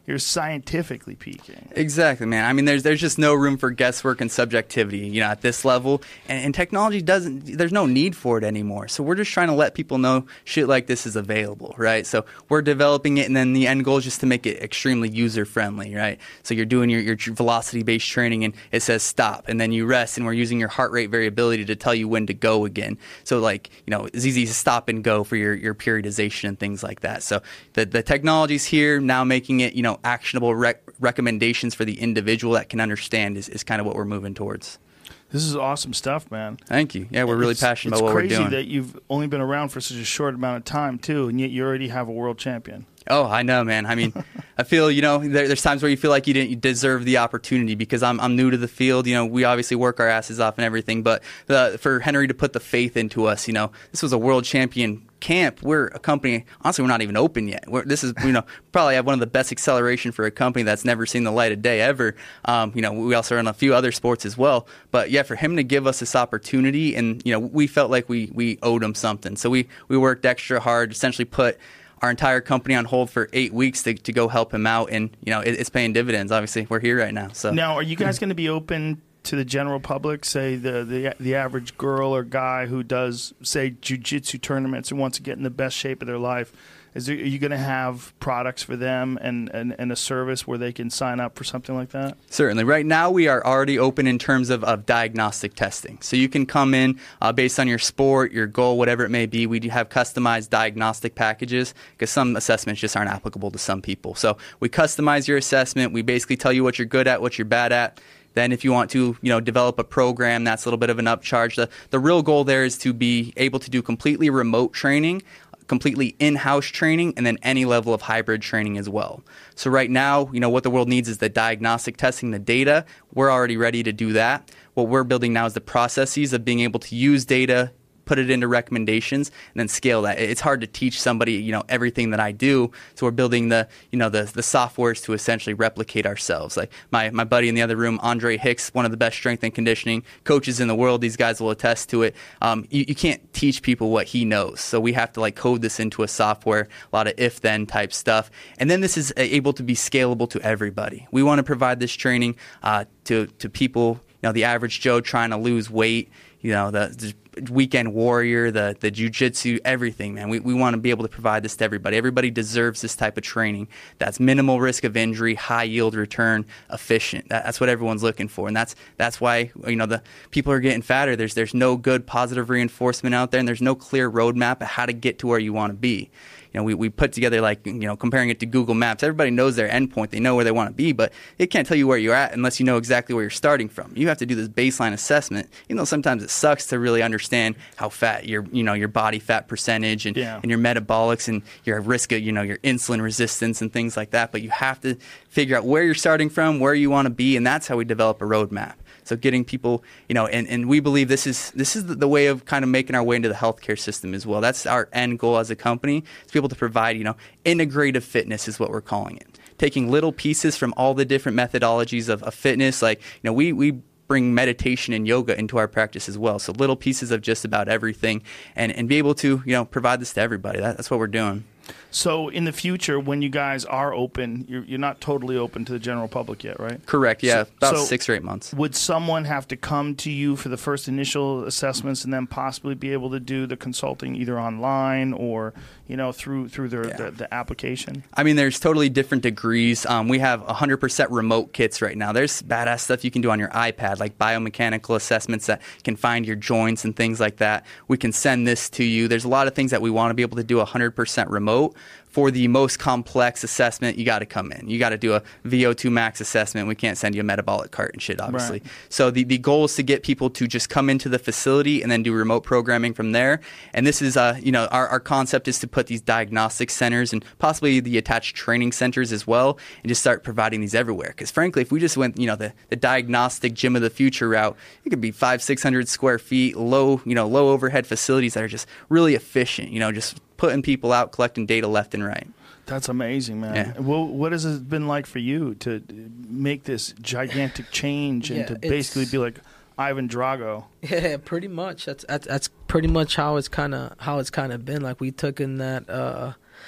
You're scientifically peaking.
Exactly, man. I mean, there's there's just no room for guesswork and subjectivity, you know, at this level. And, and technology doesn't, there's no need for it anymore. So we're just trying to let people know shit like this is available, right? So we're developing it, and then the end goal is just to make it extremely user-friendly, right? So you're doing your, your velocity-based training, and it says stop, and then you rest, and we're using your heart rate variability to tell you when to go again. So, like, you know, it's easy to stop and go for your, your periodization and things like that. So the, the technology's here, now making it, you know, actionable rec- recommendations for the individual that can understand is, is kind of what we're moving towards.
This is awesome stuff, man.
Thank you. Yeah, we're really
it's,
passionate about what we're doing.
It's crazy that you've only been around for such a short amount of time, too, and yet you already have a world champion.
Oh, I know, man. I mean, I feel, you know, there, there's times where you feel like you didn't you deserve the opportunity because I'm I'm new to the field. You know, we obviously work our asses off and everything, but the, for Henry to put the faith into us, you know, this was a world champion camp. We're a company, honestly, we're not even open yet. We're, this is, you know, probably have one of the best acceleration for a company that's never seen the light of day ever. Um, you know, we also run a few other sports as well. But yeah, for him to give us this opportunity, and, you know, we felt like we, we owed him something. So we, we worked extra hard, essentially put our entire company on hold for eight weeks to, to go help him out. And, you know, it, it's paying dividends. Obviously, we're here right now. So
now, are you guys going to be open to the general public, say the, the the average girl or guy who does, say, jiu-jitsu tournaments and wants to get in the best shape of their life? Is there, are you going to have products for them and, and, and a service where they can sign up for something like that?
Certainly. Right now, we are already open in terms of, of diagnostic testing. So you can come in uh, based on your sport, your goal, whatever it may be. We do have customized diagnostic packages because some assessments just aren't applicable to some people. So we customize your assessment. We basically tell you what you're good at, what you're bad at. Then if you want to, you know, develop a program, that's a little bit of an upcharge. The, the real goal there is to be able to do completely remote training, completely in-house training, and then any level of hybrid training as well. So right now, you know, what the world needs is the diagnostic testing, the data. We're already ready to do that. What we're building now is the processes of being able to use data, put it into recommendations, and then scale that. It's hard to teach somebody, you know, everything that I do. So we're building the, you know, the the softwares to essentially replicate ourselves. Like my my buddy in the other room, Andre Hicks, one of the best strength and conditioning coaches in the world. These guys will attest to it. Um, you, you can't teach people what he knows. So we have to like code this into a software, a lot of if-then type stuff. And then this is able to be scalable to everybody. We want to provide this training uh, to to people, you know, the average Joe trying to lose weight, you know, the, the weekend warrior, the the jiu-jitsu, everything, man. We we want to be able to provide this to everybody. Everybody deserves this type of training that's minimal risk of injury, high yield return, efficient. That, that's what everyone's looking for, and that's that's why, you know, the people are getting fatter. There's there's no good positive reinforcement out there, and there's no clear roadmap of how to get to where you want to be. You know, we, we put together, like, you know, comparing it to Google Maps. Everybody knows their endpoint. They know where they want to be, but it can't tell you where you're at unless you know exactly where you're starting from. You have to do this baseline assessment, even though sometimes it sucks to really understand how fat your, you know, your body fat percentage and,
yeah.
and your metabolics and your risk of, you know, your insulin resistance and things like that. But you have to figure out where you're starting from, where you want to be, and that's how we develop a roadmap. So getting people, you know, and, and we believe this is this is the, the way of kind of making our way into the healthcare system as well. That's our end goal as a company, to be able to provide, you know, integrative fitness is what we're calling it. Taking little pieces from all the different methodologies of, of fitness, like, you know, we we bring meditation and yoga into our practice as well. So little pieces of just about everything, and, and be able to, you know, provide this to everybody. That, that's what we're doing.
So in the future, when you guys are open, you're, you're not totally open to the general public yet, right?
Correct, yeah,
so,
about
so
six or eight months.
Would someone have to come to you for the first initial assessments and then possibly be able to do the consulting either online or, you know, through through their,
yeah.
the, the application?
I mean, there's totally different degrees. Um, we have one hundred percent remote kits right now. There's badass stuff you can do on your iPad, like biomechanical assessments that can find your joints and things like that. We can send this to you. There's a lot of things that we want to be able to do one hundred percent remote. For the most complex assessment, you got to come in. You got to do a V O two max assessment. We can't send you a metabolic cart and shit, obviously.
Right.
So the, the goal is to get people to just come into the facility and then do remote programming from there. And this is, uh, you know, our, our concept is to put these diagnostic centers and possibly the attached training centers as well, and just start providing these everywhere. Because frankly, if we just went, you know, the, the diagnostic gym of the future route, it could be five, six hundred square feet, low, you know, low overhead facilities that are just really efficient. You know, just putting people out, collecting data left and right.
That's amazing, man.
Yeah.
Well, what has it been like for you to make this gigantic change and
Yeah,
to
it's-
basically be like Ivan Drago?
Yeah, pretty much. That's that's, that's pretty much how it's kind of how it's kind of been. Like we took in that uh,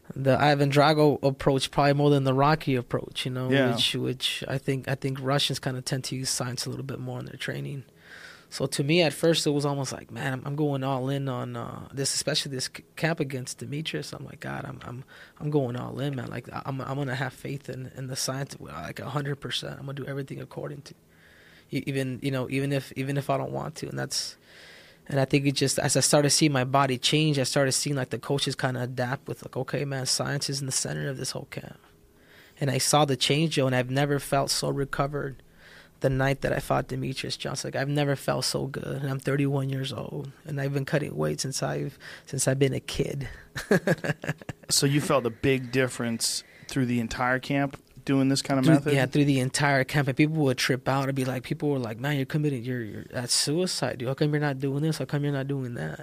the Ivan Drago approach probably more than the Rocky approach, you know,
Yeah.
which which I think I think Russians kind of tend to use science a little bit more in their training. So to me, at first, it was almost like, man, I'm, I'm going all in on uh, this, especially this c- camp against Demetrius. I'm like, God, I'm I'm I'm going all in, man. Like I'm I'm gonna have faith in, in the science, like a hundred percent. I'm gonna do everything according to, E- even you know, even if even if I don't want to, and that's. And I think it just, as I started seeing my body change, I started seeing like the coaches kind of adapt with like, okay, man, science is in the center of this whole camp. And I saw the change, Joe, and I've never felt so recovered the night that I fought Demetrius Johnson. Like, I've never felt so good. And I'm thirty-one years old, and I've been cutting weight since I've since I've been a kid.
So you felt a big difference through the entire camp doing this kind of
Through-
method?
Yeah, through the entire camp, and people would trip out and be like, people were like, "Man, you're committing, you're, you're that's suicide, dude. How come you're not doing this? How come you're not doing that?"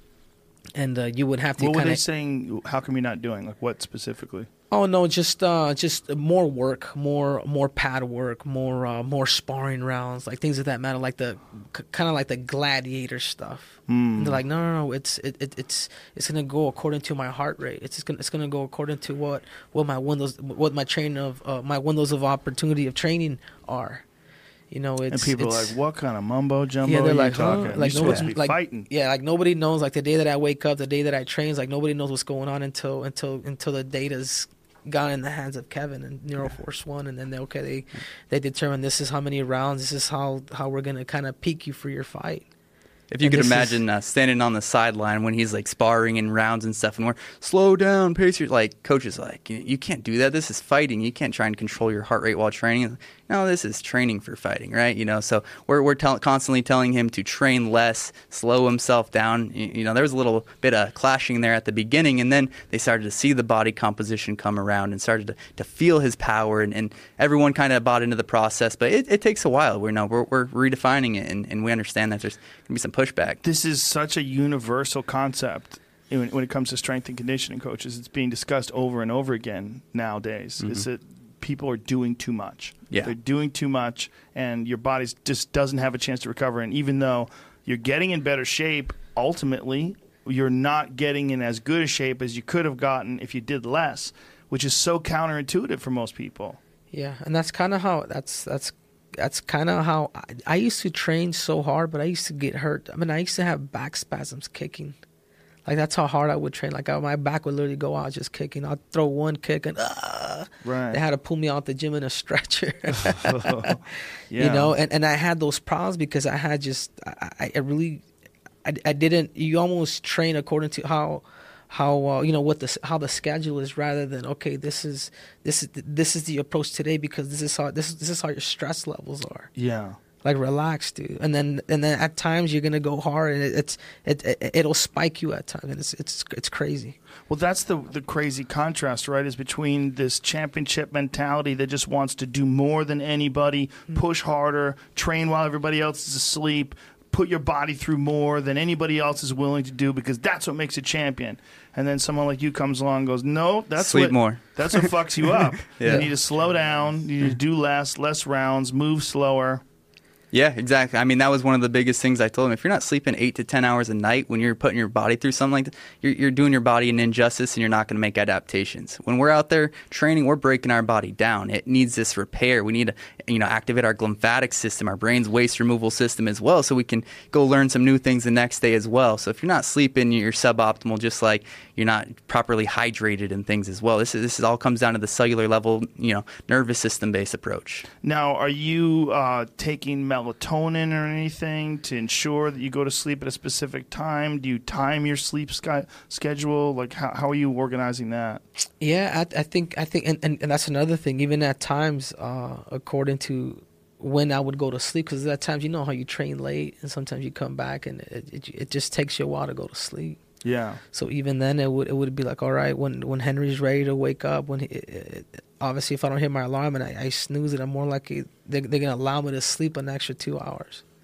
And uh, you would have to
What were
kind
they
of,
saying? How come you're not doing? Like what specifically?
oh no, just uh, just more work, more more pad work, more uh, more sparring rounds, like things of that matter, like the c- kind of like the gladiator stuff.
Mm.
And they're like, no, no, no, it's it, it it's it's gonna go according to my heart rate. It's just gonna it's gonna go according to what what my windows what my train of uh, my windows of opportunity of training are. You know, it's
And people are
it's,
like, what kind of mumbo jumbo
yeah,
are
they're
you
like, huh?
talking?
Like
You're supposed to
nobody,
be
like,
fighting.
yeah, like nobody knows. Like the day that I wake up, the day that I train, like nobody knows what's going on until until until the data's gone in the hands of Kevin and Neuroforce One, and then they okay, they they determine this is how many rounds, this is how how we're gonna kind of peak you for your fight.
If you
And
could
this is-
imagine uh, standing on the sideline when he's like sparring in rounds and stuff, and we're slow down, pace your like coach is like, you, you can't do that. This is fighting. You can't try and control your heart rate while training. No, this is training for fighting, right? You know, so we're we're tell- constantly telling him to train less, slow himself down. You, you know, there was a little bit of clashing there at the beginning, and then they started to see the body composition come around and started to, to feel his power, and, and everyone kind of bought into the process. But it, it takes a while. We're no, we're, we're redefining it, and, and we understand that there's gonna be some pushback.
This is such a universal concept when, when it comes to strength and conditioning coaches. It's being discussed over and over again nowadays.
Mm-hmm.
Is that people are doing too much.
Yeah.
They're doing too much, and your body just doesn't have a chance to recover. And even though you're getting in better shape, ultimately, you're not getting in as good a shape as you could have gotten if you did less, which is so counterintuitive for most people.
Yeah, and that's kind of how that's that's that's kind of how I, I used to train so hard, but I used to get hurt. I mean, I used to have back spasms kicking. Like that's how hard I would train. Like I, my back would literally go out just kicking. I'd throw one kick and uh,
Right.
they had to pull me out the gym in a stretcher.
Yeah.
You know, and, and I had those problems because I had just I, I really I, I didn't. You almost train according to how how uh, you know what the how the schedule is rather than okay this is this is this is the approach today because this is how this is this is how your stress levels are.
Yeah.
Like relax, dude, and then and then at times you're gonna go hard, and it, it's it, it it'll spike you at times, and it's it's it's crazy.
Well, that's the the crazy contrast, right? Is between this championship mentality that just wants to do more than anybody, push harder, train while everybody else is asleep, put your body through more than anybody else is willing to do because that's what makes a champion. And then someone like you comes along and goes, no, that's
Sleep
what,
more.
That's what fucks you up.
Yeah.
You need to slow down. You need to do less, less rounds, move slower.
Yeah, exactly. I mean, that was one of the biggest things I told him. If you're not sleeping eight to ten hours a night when you're putting your body through something like that, you're, you're doing your body an injustice and you're not going to make adaptations. When we're out there training, we're breaking our body down. It needs this repair. We need to, you know, activate our lymphatic system, our brain's waste removal system as well, so we can go learn some new things the next day as well. So if you're not sleeping, you're suboptimal, just like you're not properly hydrated and things as well. This is, this is all comes down to the cellular level, you know, nervous system based approach.
Now, are you uh, taking melatonin or anything to ensure that you go to sleep at a specific time? Do you time your sleep sky- schedule? Like, how, how are you organizing that?
Yeah, I, I think I think, and, and, and that's another thing. Even at times, uh, according to when I would go to sleep, because at times you know how you train late, and sometimes you come back and it, it it just takes you a while to go to sleep.
Yeah.
So even then, it would it would be like, all right, when when Henry's ready to wake up, when he, it, it, obviously if I don't hit my alarm and I, I snooze it, I'm more likely they're, they're gonna allow me to sleep an extra two hours.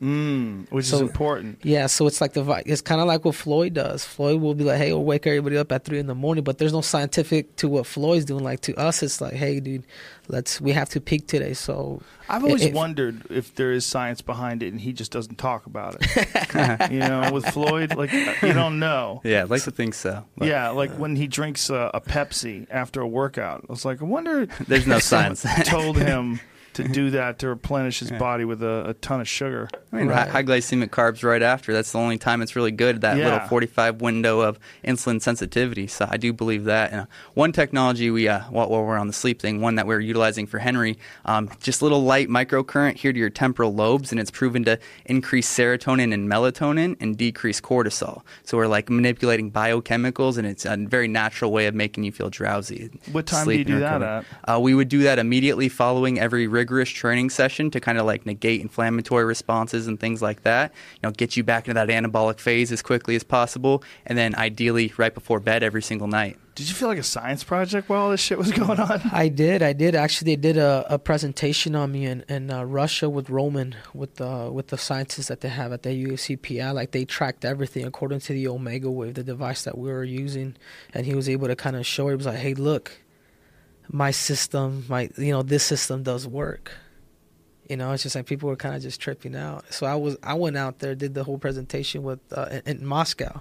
Mm, which
So-
is important.
Yeah, so it's like the vi- it's kind of like what Floyd does. Floyd will be like, "Hey, we'll wake everybody up at three in the morning," but there's no scientific to what Floyd's doing. Like to us, it's like, "Hey, dude, let's we have to peak today." So
I've always
if-
wondered if there is science behind it and he just doesn't talk about it. You know, with Floyd, like, you don't know.
Yeah, I'd like to think so. but
Yeah, like when he drinks a, a Pepsi after a workout. I was like, I wonder
There's no
if someone
science.
told him to do that to replenish his body with a, a ton of sugar.
I mean,
Right.
high, high glycemic carbs right after. That's the only time it's really good, that
Yeah.
little forty-five window of insulin sensitivity. So I do believe that. And uh, one technology we, uh, while, while we're on the sleep thing, one that we're utilizing for Henry, um, just little light microcurrent here to your temporal lobes, and it's proven to increase serotonin and melatonin and decrease cortisol. So we're like manipulating biochemicals, and it's a very natural way of making you feel drowsy.
What time
Sleep
do you do
and
that
recovery. Uh, we would do that immediately following every rigorous training session to kind of like negate inflammatory responses and things like that. You know, get you back into that anabolic phase as quickly as possible, and then ideally right before bed every single night.
Did you feel like a science project while all this shit was going on?
I did, I did. Actually, they did a, a presentation on me in, in uh, Russia with Roman, with the with the scientists that they have at the U C P I. Like they tracked everything according to the Omega Wave, the device that we were using, and he was able to kind of show it. He was like, "Hey, look, my system, my you know, this system does work." You know, it's just like people were kind of just tripping out. So I was, I went out there, did the whole presentation with uh, in, in Moscow,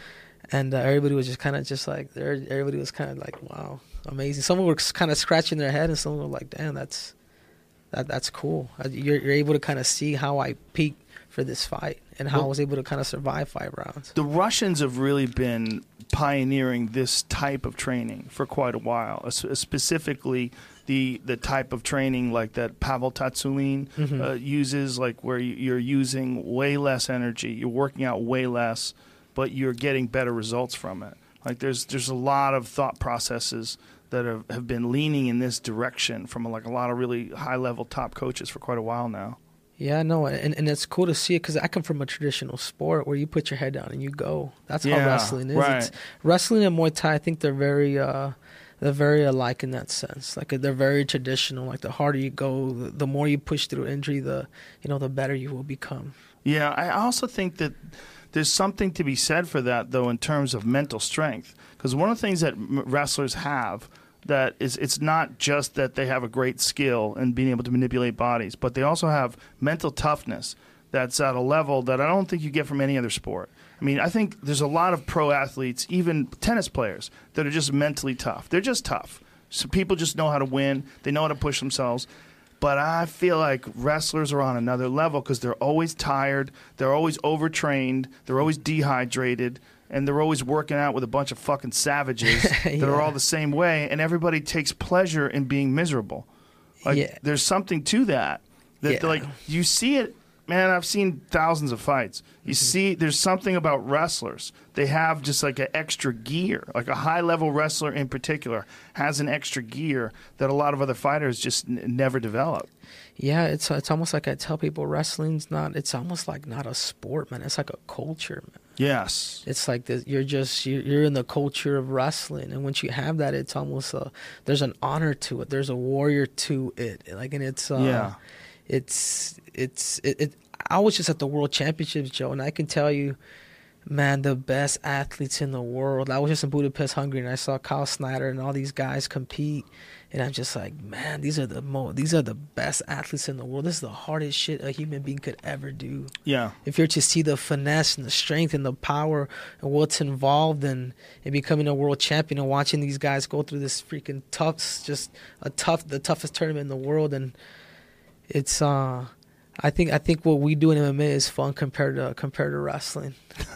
and uh, everybody was just kind of just like, there. Everybody was kind of like, "Wow, amazing." Some were kind of scratching their head, and some were like, "Damn, that's that that's cool." Uh, You're you're able to kind of see how I peaked for this fight and how I was able to kind of survive five rounds.
The Russians have really been pioneering this type of training for quite a while, uh, specifically the the type of training like that Pavel Tsatsouline
Mhm.
uh, uses, like where you- you're using way less energy, you're working out way less, but you're getting better results from it. Like there's there's a lot of thought processes that have, have been leaning in this direction from like a lot of really high level top coaches for quite a while now.
Yeah, no, and, and it's cool to see it because I come from a traditional sport where you put your head down and you go. That's how
Yeah,
wrestling is.
right.
It's, wrestling and Muay Thai, I think they're very, uh, they're very alike in that sense. Like they're very traditional. Like the harder you go, the, the more you push through injury, the you know the better you will become.
Yeah, I also think that there's something to be said for that, though, in terms of mental strength. Because one of the things that m- wrestlers have that is it's not just that they have a great skill in being able to manipulate bodies, but they also have mental toughness that's at a level that I don't think you get from any other sport. I mean, I think there's a lot of pro athletes, even tennis players, that are just mentally tough. They're just tough. So people just know how to win. They know how to push themselves. But I feel like wrestlers are on another level because they're always tired, they're always overtrained, they're always dehydrated, and they're always working out with a bunch of fucking savages that
Yeah.
are all the same way, and everybody takes pleasure in being miserable. Like,
Yeah.
there's something to that. That
Yeah.
like you see it, man. I've seen thousands of fights. You see, there's something about wrestlers. They have just like an extra gear. Like a high level wrestler in particular has an extra gear that a lot of other fighters just n- never develop.
Yeah, it's it's almost like I tell people, wrestling's not. It's almost like not a sport, man. It's like a culture, man.
Yes.
It's like this, you're just you're, you're in the culture of wrestling, and once you have that, it's almost a there's an honor to it. There's a warrior to it. Like, and it's uh,
Yeah.
it's it's it, it. I was just at the World Championships, Joe, and I can tell you, man, the best athletes in the world. I was just in Budapest, Hungary, and I saw Kyle Snyder and all these guys compete, and I'm just like, man, these are the mo- these are the best athletes in the world. This is the hardest shit a human being could ever do.
Yeah.
If you're to see the finesse and the strength and the power and what's involved in, in becoming a world champion and watching these guys go through this freaking tough, just a tough, the toughest tournament in the world, and it's uh. I think I think what we do in M M A is fun compared to compared to wrestling.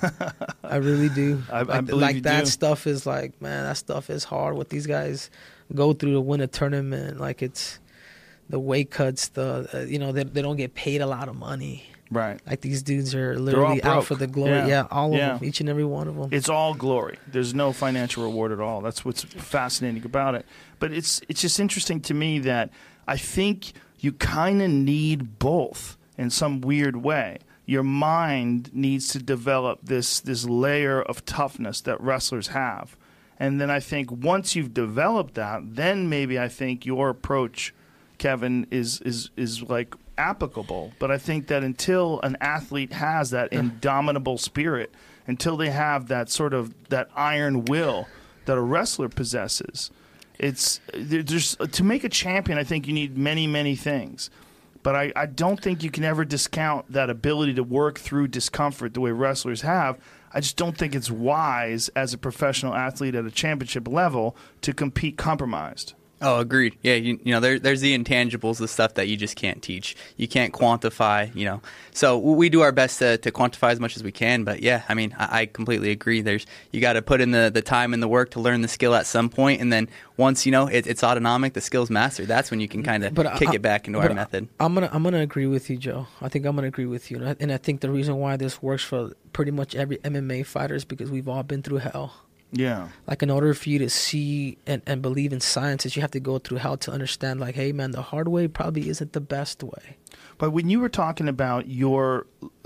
I really do.
I- I
like
believe
like
you
that
do.
stuff is like, man, that stuff is hard. What these guys go through to win a tournament, like it's the weight cuts, the uh, you know they they don't get paid a lot of money.
Right.
Like these dudes are literally out
broke.
for the glory.
Yeah.
Yeah, all of
Yeah.
them, each and every one of them.
It's all glory. There's no financial reward at all. That's what's fascinating about it. But it's it's just interesting to me that I think you kind of need both in some weird way. Your mind needs to develop this this layer of toughness that wrestlers have. And then I think once you've developed that, then maybe I think your approach, Kevin, is is is like applicable. But I think that until an athlete has that indomitable spirit, until they have that sort of that iron will that a wrestler possesses, it's there's to make a champion. I think you need many, many things. But I, I don't think you can ever discount that ability to work through discomfort the way wrestlers have. I just don't think it's wise as a professional athlete at a championship level to compete compromised.
Oh, agreed. Yeah, you, you know, there, there's the intangibles, the stuff that you just can't teach. You can't quantify, you know. So we do our best to, to quantify as much as we can. But, yeah, I mean, I, I completely agree. There's You got to put in the, the time and the work to learn the skill at some point. And then once, you know, it, it's autonomic, the skill's mastered, that's when you can kind of kick I, it back into our method.
I'm going to I'm gonna agree with you, Joe. I think I'm going to agree with you. And I, and I think the reason why this works for pretty much every M M A fighter is because we've all been through hell.
Yeah.
Like, in order for you to see and, and believe in sciences, you have to go through hell to understand, like, hey, man, the hard way probably isn't the best way.
But when you were talking about your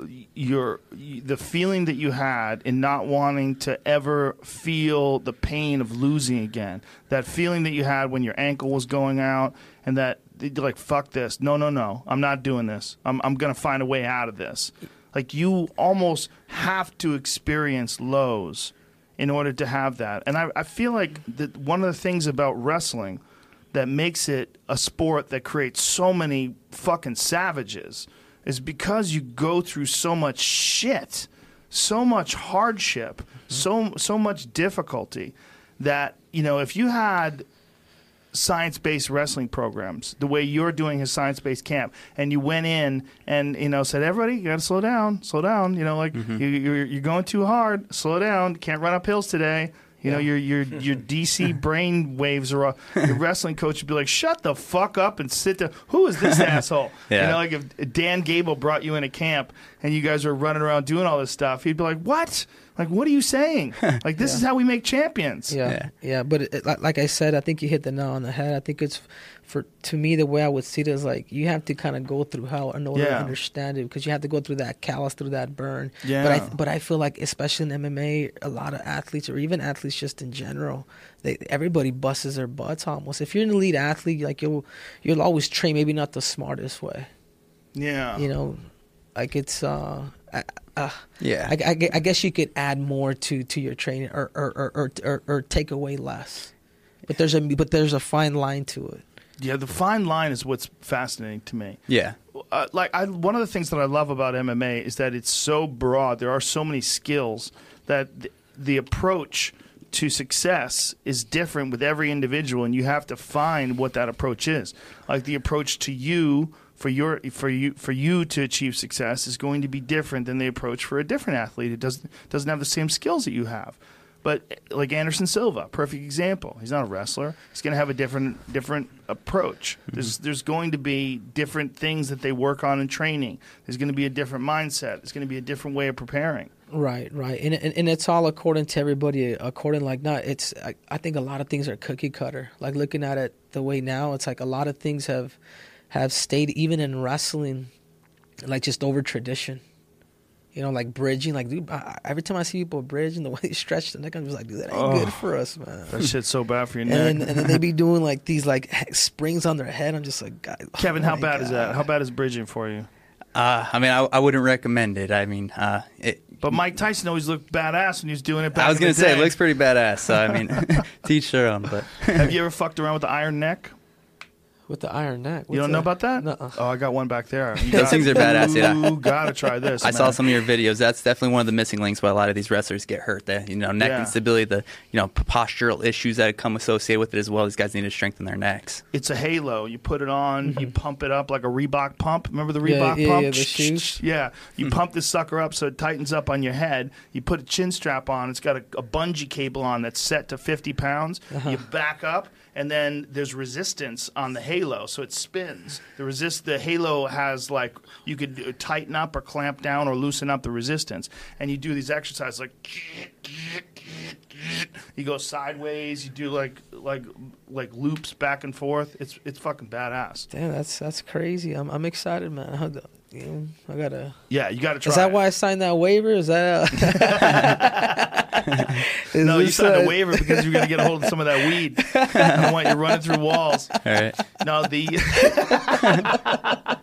your the feeling that you had in not wanting to ever feel the pain of losing again, that feeling that you had when your ankle was going out and that you're like, fuck this. No, no, no. I'm not doing this. I'm I'm going to find a way out of this. Like, you almost have to experience lows in order to have that. And I, I feel like that one of the things about wrestling that makes it a sport that creates so many fucking savages is because you go through so much shit, so much hardship, mm-hmm. so so much difficulty that, you know, if you had science-based wrestling programs the way you're doing his science-based camp, and you went in and, you know, said, everybody, you got to slow down, slow down, you know, like mm-hmm. you, you're, you're going too hard, slow down, can't run up hills today. You know, your your your D C brain waves are off. Your wrestling coach would be like, shut the fuck up and sit there. Who is this asshole? Yeah. You know, like if Dan Gable brought you into camp and you guys were running around doing all this stuff, he'd be like, what? Like, what are you saying? Like, this yeah. is how we make champions.
Yeah, yeah. yeah but it, like, like I said, I think you hit the nail on the head. I think it's, for to me, the way I would see it is like, you have to kind of go through hell in order yeah. to understand it, because you have to go through that callus, through that burn. Yeah. But I, but I feel like, especially in M M A, a lot of athletes, or even athletes just in general, they everybody busts their butts almost. If you're an elite athlete, like, you'll you'll always train, maybe not the smartest way.
Yeah.
You know, like it's... uh. I, Uh,
yeah,
I, I, I guess you could add more to, to your training, or or, or, or, or or take away less. But there's a but there's a fine line to it.
Yeah, the fine line is what's fascinating to me.
Yeah,
uh, like I, one of the things that I love about M M A is that it's so broad. There are so many skills that the, the approach to success is different with every individual, and you have to find what that approach is. Like, the approach to you. For your for you for you to achieve success is going to be different than the approach for a different athlete. It doesn't doesn't have the same skills that you have. But like Anderson Silva, perfect example. He's not a wrestler. He's going to have a different different approach. Mm-hmm. There's there's going to be different things that they work on in training. There's going to be a different mindset. There's going to be a different way of preparing.
Right, right, and and, and it's all according to everybody. According like not, it's I, I think a lot of things are cookie cutter. Like, looking at it the way now, it's like a lot of things have. have stayed, even in wrestling, like, just over tradition. You know, like bridging. Like, dude, I, every time I see people bridging, the way they stretch the neck, I'm just like, dude, that ain't oh, good for us, man.
That shit's so bad for your neck.
And then, and then they be doing, like, these, like, springs on their head. I'm just like, God.
Kevin,
oh
how bad
God.
is that? How bad is bridging for you?
Uh, I mean, I, I wouldn't recommend it. I mean, uh, it.
But Mike Tyson always looked badass when he was doing it back
I was
going to
say, it looks pretty badass. So, I mean, teach their own. But
have you ever fucked around with the iron neck?
With the iron neck. What's
you don't
that?
know about that?
Nuh-uh.
Oh, I got one back there. You
Those
got,
things are badass. Yeah,
you gotta try this.
I
man.
saw some of your videos. That's definitely one of the missing links why a lot of these wrestlers get hurt. That, you know, neck
yeah.
instability, the you know postural issues that come associated with it as well. These guys need to strengthen their necks.
It's a halo. You put it on, mm-hmm. you pump it up like a Reebok pump. Remember the
yeah,
Reebok
yeah,
pump?
Yeah, the shoes.
Yeah, you mm-hmm. pump this sucker up so it tightens up on your head. You put a chin strap on. It's got a, a bungee cable on that's set to fifty pounds. Uh-huh. You back up. And then there's resistance on the halo, so it spins. The resist, the halo has, like, you could tighten up or clamp down or loosen up the resistance. And you do these exercises like, you go sideways. You do like like like loops back and forth. It's it's fucking badass.
Damn, that's that's crazy. I'm I'm excited, man. I, you know, I gotta.
Yeah, you gotta try.
Is that
it.
why I signed that waiver? Is that?
Is no, you signed a, a waiver because you're gonna get a hold of some of that weed. I don't want you running through walls.
All right.
No, the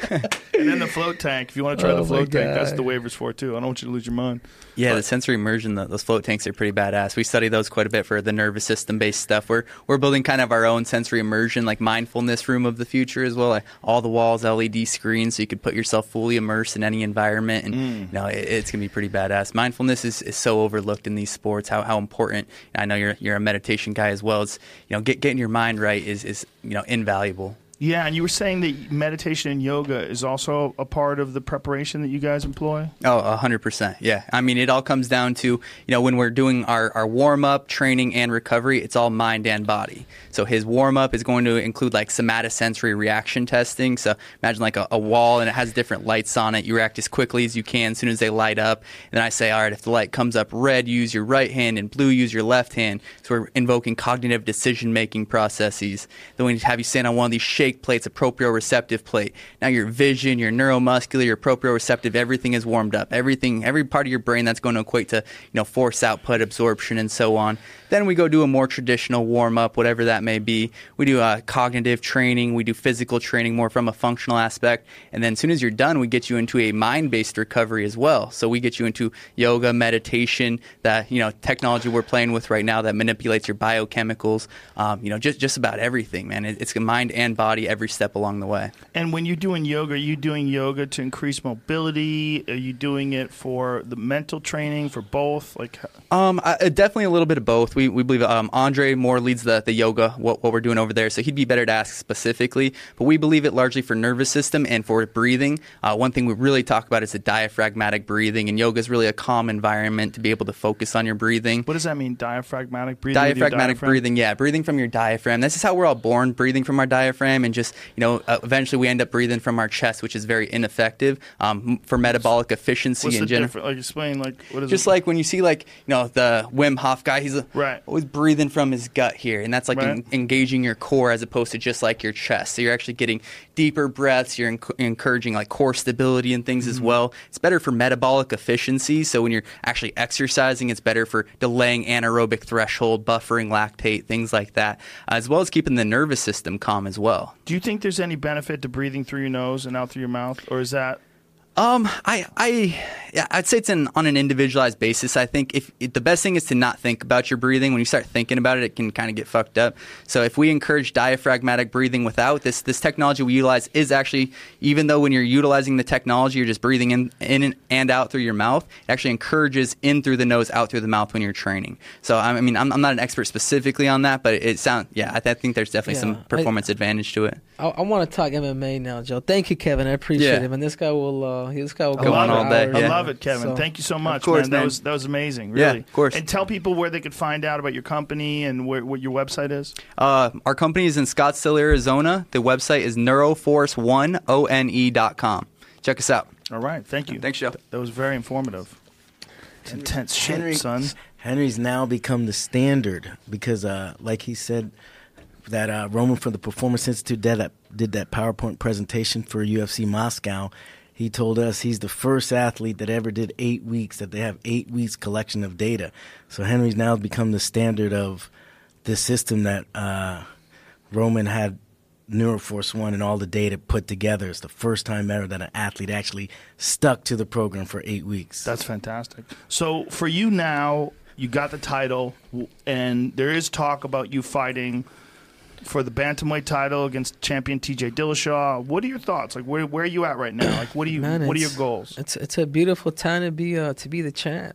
And then the float tank. If you want to try
Oh
the float
my
tank, that's
God.
the waivers for too. I don't want you to lose your mind.
Yeah,
But-
the sensory immersion, the, those float tanks are pretty badass. We study those quite a bit for the nervous system based stuff. We're we're building kind of our own sensory immersion, like mindfulness room of the future as well. Like all the walls L E D screens, so you could put yourself fully immersed in any environment, and
Mm.
you know it, it's gonna be pretty badass. Mindfulness is, is so overlooked in these sports. How how important. I know you're you're a meditation guy as well. It's you know get, getting your mind right is is you know invaluable.
Yeah, and you were saying that meditation and yoga is also a part of the preparation that you guys employ?
Oh, a hundred percent. Yeah. I mean, it all comes down to, you know, when we're doing our, our warm up, training, and recovery, it's all mind and body. So his warm up is going to include like somatosensory reaction testing. So imagine like a, a wall and it has different lights on it. You react as quickly as you can as soon as they light up. And then I say, all right, if the light comes up red, use your right hand, and blue, use your left hand. So we're invoking cognitive decision making processes. Then we have you stand on one of these shapes plates, a proprioceptive plate. Now your vision, your neuromuscular, your proprioceptive, everything is warmed up. Everything, every part of your brain that's going to equate to, you know, force output, absorption, and so on. Then we go do a more traditional warm up, whatever that may be. We do uh, cognitive training. We do physical training more from a functional aspect. And then as soon as you're done, we get you into a mind-based recovery as well. So we get you into yoga, meditation, that, you know, technology we're playing with right now that manipulates your biochemicals. Um, you know, just just about everything, man. It, it's a mind and body every step along the way.
And when you're doing yoga, are you doing yoga to increase mobility? Are you doing it for the mental training, for both? Like,
Um, I, definitely a little bit of both. We we believe um, Andre more leads the, the yoga, what, what we're doing over there, so he'd be better to ask specifically. But we believe it largely for nervous system and for breathing. Uh, one thing we really talk about is the diaphragmatic breathing, and yoga is really a calm environment to be able to focus on your breathing.
what does that mean? Diaphragmatic breathing? with your
Diaphragmatic
diaphragm?
breathing, yeah, breathing from your diaphragm. This is how we're all born, breathing from our diaphragm, and just, you know, uh, eventually we end up breathing from our chest, which is very ineffective um, for metabolic efficiency
What's
in
the
general.
difference? Like, explain, like, what is
Just
it?
like when you see, like, you know, the Wim Hof guy, he's
Right.
always breathing from his gut here, and that's like
Right.
en- engaging your core as opposed to just like your chest. So you're actually getting deeper breaths. You're enc- encouraging like core stability and things
Mm-hmm.
as well. It's better for metabolic efficiency. So when you're actually exercising, it's better for delaying anaerobic threshold, buffering lactate, things like that, as well as keeping the nervous system calm as well.
Do you think there's any benefit to breathing through your nose and out through your mouth? Or is that...
Um, I, I, yeah, I'd say it's an, on an individualized basis. I think if, if the best thing is to not think about your breathing. When you start thinking about it, it can kind of get fucked up. So if we encourage diaphragmatic breathing without this, this technology we utilize is actually, even though when you're utilizing the technology, you're just breathing in, in and out through your mouth, it actually encourages in through the nose, out through the mouth when you're training. So, I mean, I'm, I'm not an expert specifically on that, but it, it sounds, yeah, I, th- I think there's definitely
Yeah,
some performance
I-
advantage to it.
I, I want to talk M M A now, Joe. Thank you, Kevin. I appreciate
Yeah.
it. And this guy will, uh, this guy will
I
go
love
on
it.
all day,
I
yeah.
love it, Kevin.
So-
Thank you so much,
course,
man. That
man.
was that was amazing,
Yeah,
really.
of course.
And tell people where they could find out about your company and where, what your website is.
Uh, our company is in Scottsdale, Arizona. The website is neuroforce one dot com. Check us out.
All right, thank you.
Thanks, Joe.
That was very informative. It's intense shit,
Henry-
son.
Henry's now become the standard because, uh, like he said, that uh, Roman from the Performance Institute did that, did that PowerPoint presentation for U F C Moscow. He told us he's the first athlete that ever did eight weeks, that they have eight weeks collection of data. So Henry's now become the standard of this system that uh, Roman had Neuroforce One and all the data put together. It's the first time ever that an athlete actually stuck to the program for eight weeks.
That's fantastic. So for you now, you got the title, w- and there is talk about you fighting for the bantamweight title against champion T J Dillashaw. What are your thoughts? Like, where where are you at right now? Like, what do you
Man,
what are your
it's-
goals?
It's it's a beautiful time to be uh, to be the champ.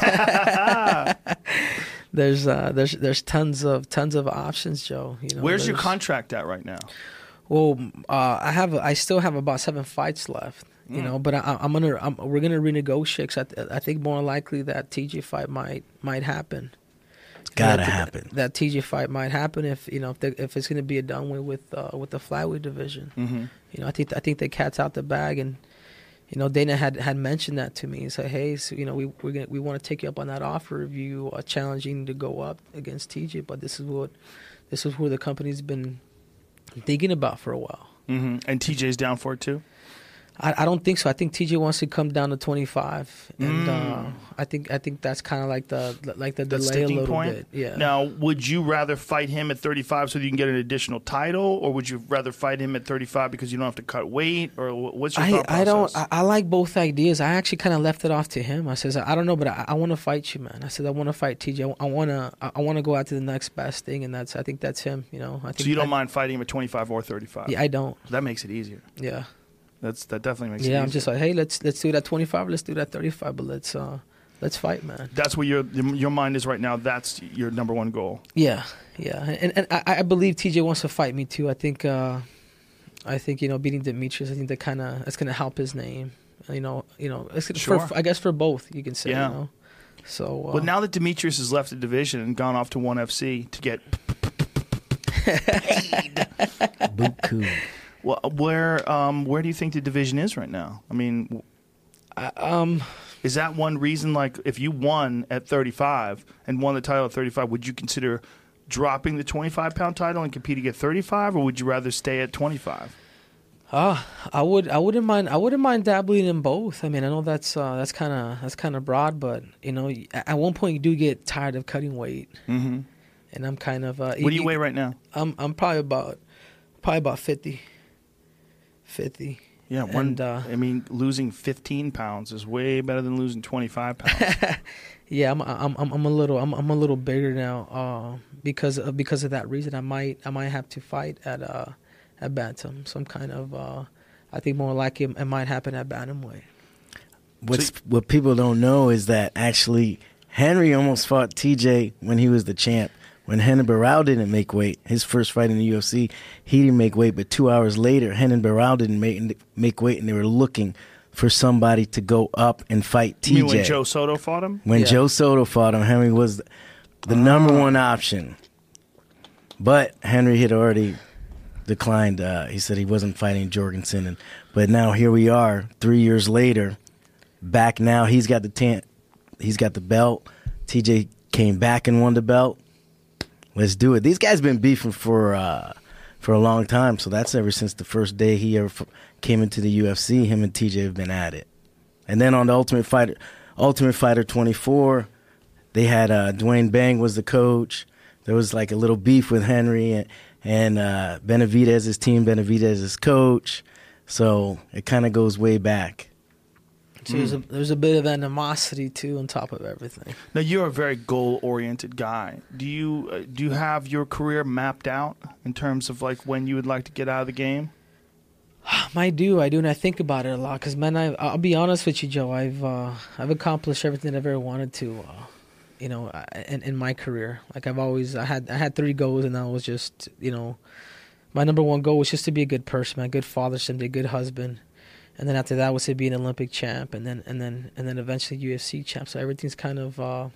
there's uh, there's there's tons of tons of options, Joe. You know,
Where's your
there's-
contract at right now?
Well, uh, I have I still have about seven fights left. You know, but I, I'm gonna I'm, we're gonna renegotiate. 'Cause I, th- I think more likely that T J fight might might happen.
It's got to
That-
happen.
That T J fight might happen if you know if the, if it's going to be a done with with uh, with the flyweight division.
Mm-hmm.
You know, I think I think the cat's out the bag, and you know Dana had, had mentioned that to me. He said, "Hey, so, you know, we we're gonna, we want to take you up on that offer of you uh, challenging to go up against T J, but this is what this is where the company's been thinking about for a while."
Mm-hmm. And T J's down for it too.
I, I don't think so. I think T J wants to come down to twenty-five, and
Mm.
uh, I think I think that's kind of like the like the
The
delay a
sticking
little
point.
bit. Yeah.
Now, would you rather fight him at thirty-five so that you can get an additional title, or would you rather fight him at thirty-five because you don't have to cut weight, or wh- what's your
I,
thought process?
I don't. I, I like both ideas. I actually kind of left it off to him. I says, I don't know, but I, I want to fight you, man. I said, I want to fight T J. I want to. I want to go out to the next best thing, and that's. I think that's him. You know. I think
so you don't
I,
mind fighting him at twenty-five or thirty-five?
Yeah, I don't.
That makes it easier.
Yeah.
That's that definitely makes it
Yeah,
easier.
I'm just like, hey, let's let's do that twenty-five. Let's do that thirty-five. But let's uh let's fight, man.
That's where your your mind is right now. That's your number one goal.
Yeah, yeah, and and I, I believe T J wants to fight me too. I think, uh, I think you know, beating Demetrius, I think that kind of that's gonna help his name. You know, you know, it's
Sure.
for, I guess for both, you can say.
Yeah.
You know? So. Uh,
Well, now that Demetrius has left the division and gone off to ONE F C to get
Buku.
well, where um where do you think the division is right now? I mean,
I, um,
is that one reason? Like, if you won at thirty-five and won the title at thirty-five, would you consider dropping the twenty-five pound title and competing at thirty-five, or would you rather stay at twenty-five?
uh, I would, I wouldn't mind, I wouldn't mind dabbling in both. I mean, I know that's uh, that's kind of that's kind of broad, but you know, at one point you do get tired of cutting weight,
Mm-hmm.
and I'm kind of. Uh,
What do you weigh right now?
I'm I'm probably about probably about fifty. fifty.
Yeah, one.
And, uh,
I mean, losing fifteen pounds is way better than losing twenty-five pounds.
Yeah, I'm I'm I'm I'm a little I'm I'm a little bigger now uh, because of, because of that reason. I might I might have to fight at uh at bantam. Some kind of uh, I think more like it, it might happen at bantamweight.
What's what people don't know is that actually Henry almost fought T J when he was the champ. When Renan Barão didn't make weight, his first fight in the U F C, he didn't make weight. But two hours later, Renan Barão didn't make make weight, and they were looking for somebody to go up and fight T J.
You mean when Joe Soto fought him?
When
Yeah.
Joe Soto fought him, Henry was the number one option. But Henry had already declined. Uh, he said he wasn't fighting Jorgensen. And, but now here we are, three years later, back now. He's got the tan- he's got the belt. T J came back and won the belt. Let's do it. These guys been beefing for uh, for a long time. So that's ever since the first day he ever f- came into the U F C. Him and T J have been at it. And then on the Ultimate Fighter, Ultimate Fighter twenty-four, they had uh, Dwayne Bang was the coach. There was like a little beef with Henry and, and uh, Benavidez's team, Benavidez's coach. So it kind of goes way back.
So there's a there's a bit of animosity too on top of everything.
Now, you're a very goal-oriented guy. Do you uh, do you have your career mapped out in terms of like when you would like to get out of the game?
I do, I do, and I think about it a lot. Cause man, I, I'll be honest with you, Joe. I've uh, I've accomplished everything I've ever wanted to, uh, you know, in, in my career. Like I've always, I had I had three goals, and that was just, you know, my number one goal was just to be a good person, a good father, someday, a good husband, and then after that was to be an Olympic champ, and then and then and then eventually U F C champ. So everything's kind of, uh,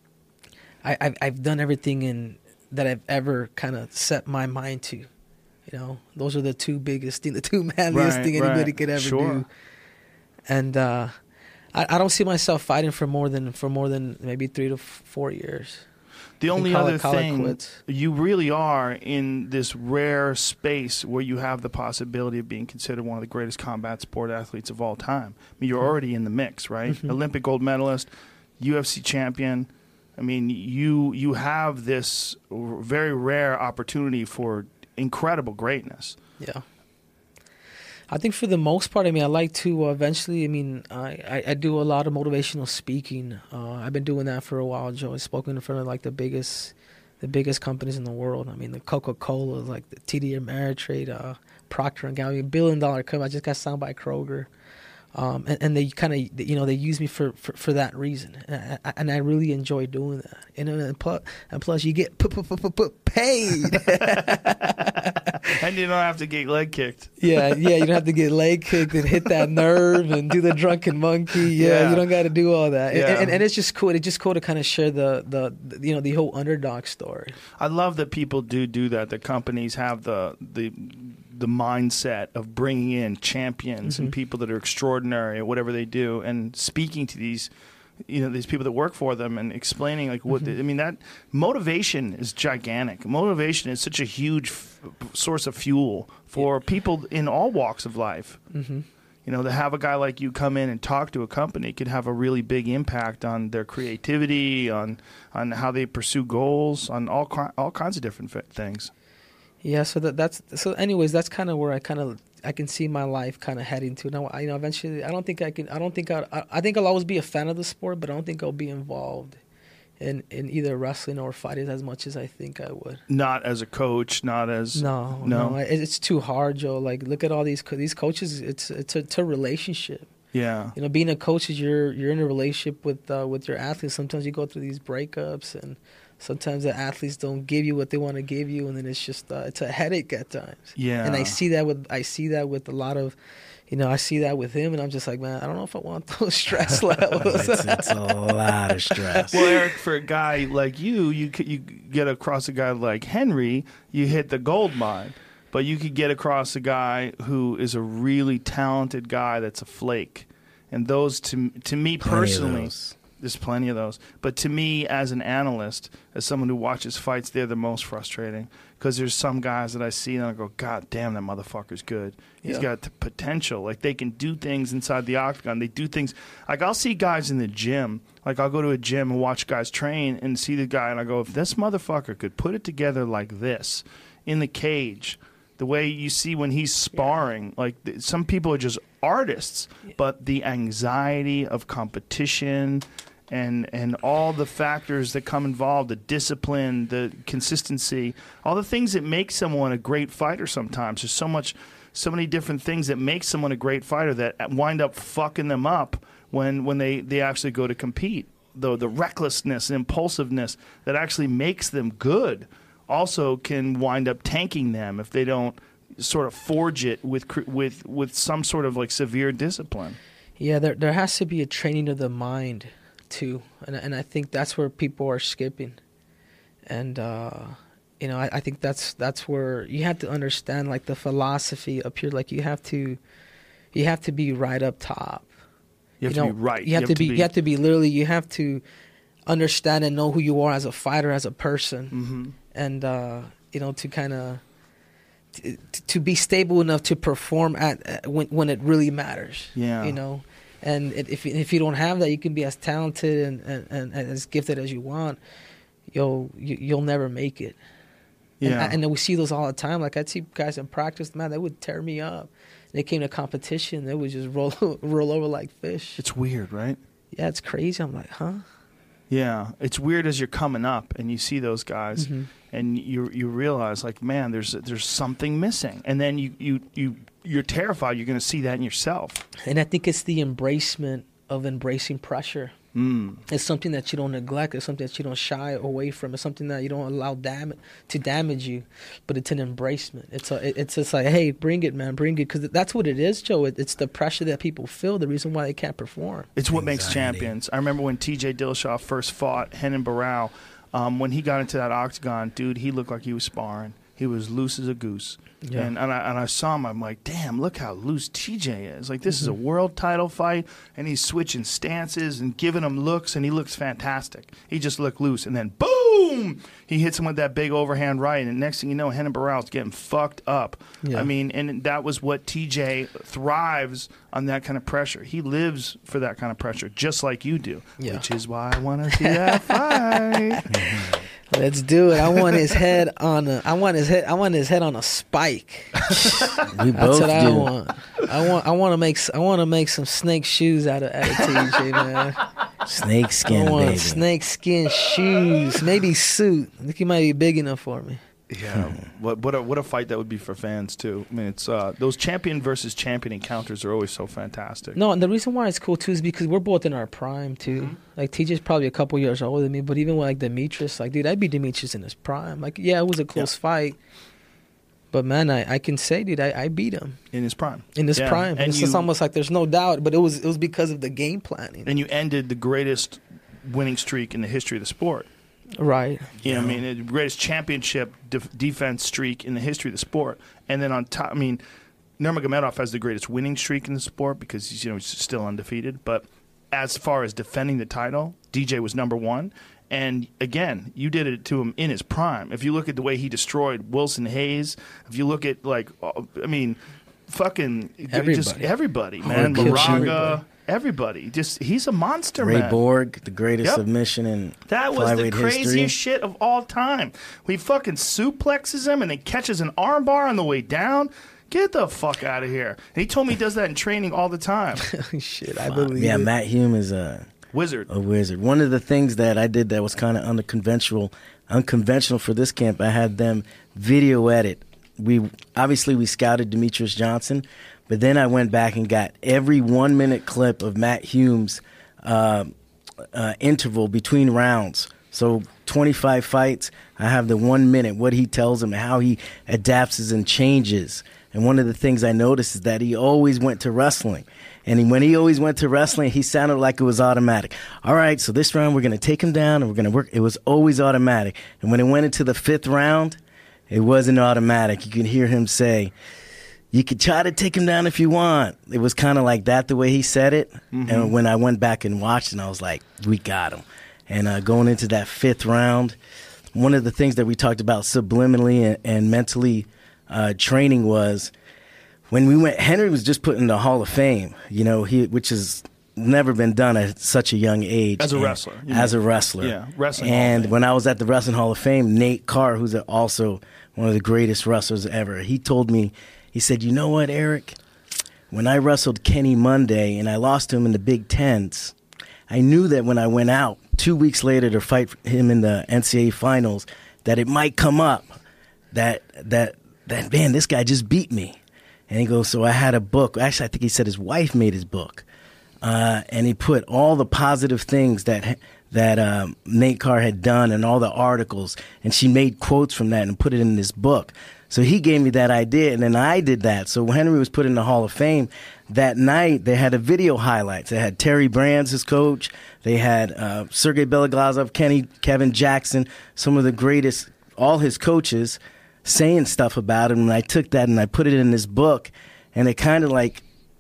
I I've, I've done everything in that I've ever kind of set my mind to. You know, those are the two biggest thing, the two manliest
Right,
thing anybody
right.
could ever
Sure.
do. And uh, I, I don't see myself fighting for more than for more than maybe three to f- four years.
The only
call it-
other
call it
thing,
quits.
you really are in this rare space where you have the possibility of being considered one of the greatest combat sport athletes of all time. I mean, you're already in the mix, right?
Mhm.
Olympic gold medalist, U F C champion. I mean, you you have this r- very rare opportunity for incredible greatness.
Yeah. I think for the most part, I mean, I like to uh, eventually, I mean, I, I, I do a lot of motivational speaking. Uh, I've been doing that for a while, Joe. I've spoken in front of like the biggest the biggest companies in the world. I mean, the Coca-Cola, like the T D Ameritrade, uh, Procter and Gamble, billion dollar company. I just got signed by Kroger. Um, and, and they kind of, you know, they use me for, for, for that reason, and I, and I really enjoy doing that. You know, and plus, and plus you get p- p- p- p- p- paid.
And you don't have to get leg kicked.
Yeah, yeah, you don't have to get leg kicked and hit that nerve and do the drunken monkey. Yeah,
Yeah.
you don't got to do all that.
Yeah.
And, and, and it's just cool. It's just cool to kind of share the, the, the, you know, the whole underdog story.
I love that people do do that. That companies have the the the mindset of bringing in champions and
Mhm.
people that are extraordinary at whatever they do, and speaking to these, you know, these people that work for them and explaining like what.
Mhm.
They, I mean, that motivation is gigantic. Motivation is such a huge f- source of fuel for people in all walks of life.
Mm-hmm.
You know, to have a guy like you come in and talk to a company could have a really big impact on their creativity, on on how they pursue goals, on all all kinds of different things.
Yeah, so that that's so. Anyways, that's kind of where I kind of I can see my life kind of heading to. Now, I, you know, eventually, I don't think I can. I don't think I. I think I'll always be a fan of the sport, but I don't think I'll be involved in in either wrestling or fighting as much as I think I would.
Not as a coach, not as
no,
no.
no. It, it's too hard, Joe. Like, look at all these co- these coaches. It's it's a, it's a relationship.
Yeah.
You know, being a coach is you're you're in a relationship with uh, with your athletes. Sometimes you go through these breakups, and sometimes the athletes don't give you what they want to give you, and then it's just uh, it's a headache at times.
Yeah.
And I see that with I see that with a lot of, you know, I see that with him, and I'm just like, man, I don't know if I want those stress levels.
it's, it's a lot of stress.
Well, Eric, for a guy like you, you c- you get across a guy like Henry, you hit the gold mine. But you could get across a guy who is a really talented guy that's a flake. And those, to to me
Plenty
personally,
of those.
there's plenty of those. But to me, as an analyst, as someone who watches fights, they're the most frustrating. Because there's some guys that I see and I go, God damn, that motherfucker's good. He's
Yeah.
got the potential. Like, they can do things inside the octagon. They do things. Like, I'll see guys in the gym. Like, I'll go to a gym and watch guys train and see the guy, and I go, if this motherfucker could put it together like this in the cage, the way you see when he's sparring, like th- some people are just artists, but the anxiety of competition and and all the factors that come involved, the discipline, the consistency, all the things that make someone a great fighter sometimes. There's so much, so many different things that make someone a great fighter that wind up fucking them up when, when they, they actually go to compete. The, the recklessness and impulsiveness that actually makes them good also can wind up tanking them if they don't sort of forge it with cr- with with some sort of like severe discipline.
Yeah, there there has to be a training of the mind too, and and I think that's where people are skipping, and uh, you know I, I think that's that's where you have to understand like the philosophy up here. Like you have to, you have to be right up top.
You have
you
to
know,
be right.
You have, you have to, to be, be. You have to be literally. You have to understand and know who you are as a fighter, as a person,
Mm-hmm.
and uh, you know to kind of. To, to be stable enough to perform at uh, when when it really matters.
Yeah.
You know, and it, if if you don't have that, you can be as talented and, and, and, and as gifted as you want. You'll you, you'll never make it.
Yeah.
And, and then we see those all the time. Like I'd see guys in practice, man, they would tear me up. They came to competition, they would just roll roll over like fish.
It's weird, right?
Yeah, it's crazy. I'm like, huh?
Yeah, it's weird as you're coming up and you see those guys,
Mm-hmm.
and you you realize like, man, there's there's something missing, and then you you you you're terrified you're going to see that in yourself.
And I think it's the embracement of embracing pressure.
Mm.
It's something that you don't neglect. It's something that you don't shy away from. It's something that you don't allow dam- to damage you. But it's an embracement. It's a, it's just like, hey, bring it, man, bring it. Because that's what it is, Joe. It, it's the pressure that people feel, the reason why they can't perform.
It's what makes
Anxiety.
champions. I remember when T J Dillashaw first fought Renan Barão. Um, when he got into that octagon, dude, he looked like he was sparring. He was loose as a goose.
Yeah.
And and I, and I saw him. I'm like, damn, look how loose T J is. Like, this
Mm-hmm.
is a world title fight, and he's switching stances and giving him looks, and he looks fantastic. He just looked loose. And then, boom, he hits him with that big overhand right, and next thing you know, Renan Barão's getting fucked up.
Yeah.
I mean, and that was what T J thrives on, that kind of pressure. He lives for that kind of pressure, just like you do,
Yeah.
which is why I want to see that fight.
Let's do it. I want his head on a. I want his head. I want his head on a spike.
We
That's
both
what I
do.
want. I want. I want to make. I want to make some snake shoes out of, out of T J, man.
Snake skin,
I want
baby.
snake skin shoes, maybe suit. I think he might be big enough for me.
Yeah, what what a, what a fight that would be for fans too. I mean, it's uh, those champion versus champion encounters are always so fantastic.
No, and the reason why it's cool too is because we're both in our prime too.
Mm-hmm.
Like T J's probably a couple years older than me, but even with like Demetrius, like dude, I beat Demetrius in his prime. Like yeah, it was a close
Yeah.
fight, but man, I, I can say, dude, I, I beat him
In his prime,
in his
Yeah.
prime.
and
it's
you,
just almost like there's no doubt, but it was it was because of the game planning.
and you ended the greatest winning streak in the history of the sport.
Right.
You know, what I mean, the greatest championship def- defense streak in the history of the sport. And then on top, I mean, Nurmagomedov has the greatest winning streak in the sport because he's, you know, he's still undefeated. But as far as defending the title, D J was number one. And again, you did it to him in his prime. If you look at the way he destroyed Wilson Hayes, if you look at, like, I mean, fucking
Everybody.
just everybody, man.
Kill
Moraga,
everybody.
everybody. Just he's a monster,
Ray
man.
Borg, the greatest
Yep.
submission in
That was the
flyweight
craziest
history.
shit of all time. He fucking suplexes him and then catches an armbar on the way down. Get the fuck out of here. And he told me he does that in training all the time.
Shit, I believe
Yeah,
it.
Matt Hume is a
Wizard.
a wizard. One of the things that I did that was kind of unconventional, unconventional for this camp, I had them video edit. We obviously we scouted Demetrius Johnson, but then I went back and got every one minute clip of Matt Hume's uh, uh, interval between rounds. So twenty-five fights, I have the one minute, what he tells him, how he adapts and changes. And one of the things I noticed is that he always went to wrestling. And he, when he always went to wrestling, he sounded like it was automatic. All right, so this round we're going to take him down and we're going to work. It was always automatic. And when it went into the fifth round, it wasn't automatic. You could hear him say, you could try to take him down if you want. It was kind of like that, the way he said it. Mm-hmm. And when I went back and watched it, I was like, we got him. And uh, going into that fifth round, one of the things that we talked about subliminally and, and mentally uh, training was when we went, Henry was just put in the Hall of Fame, you know, he which has never been done at such a young age.
As a
and,
wrestler.
As
mean.
a wrestler.
Yeah, wrestling Hall of
And
Fame.
when I was at the Wrestling Hall of Fame, Nate Carr, who's also one of the greatest wrestlers ever, he told me, he said, you know what, Eric? When I wrestled Kenny Monday and I lost to him in the Big Tens, I knew that when I went out two weeks later to fight him in the N C double A finals, that it might come up that, that, that man, this guy just beat me. And he goes, so I had a book. Actually, I think he said his wife made his book. Uh, and he put all the positive things that that um, Nate Carr had done and all the articles. And she made quotes from that and put it in this book. So he gave me that idea, and then I did that. So when Henry was put in the Hall of Fame, that night they had a video highlights. They had Terry Brands, his coach. They had uh, Sergey Beloglazov, Kenny, Kevin Jackson, some of the greatest, all his coaches, saying stuff about him. And I took that and I put it in this book, and it kind of like,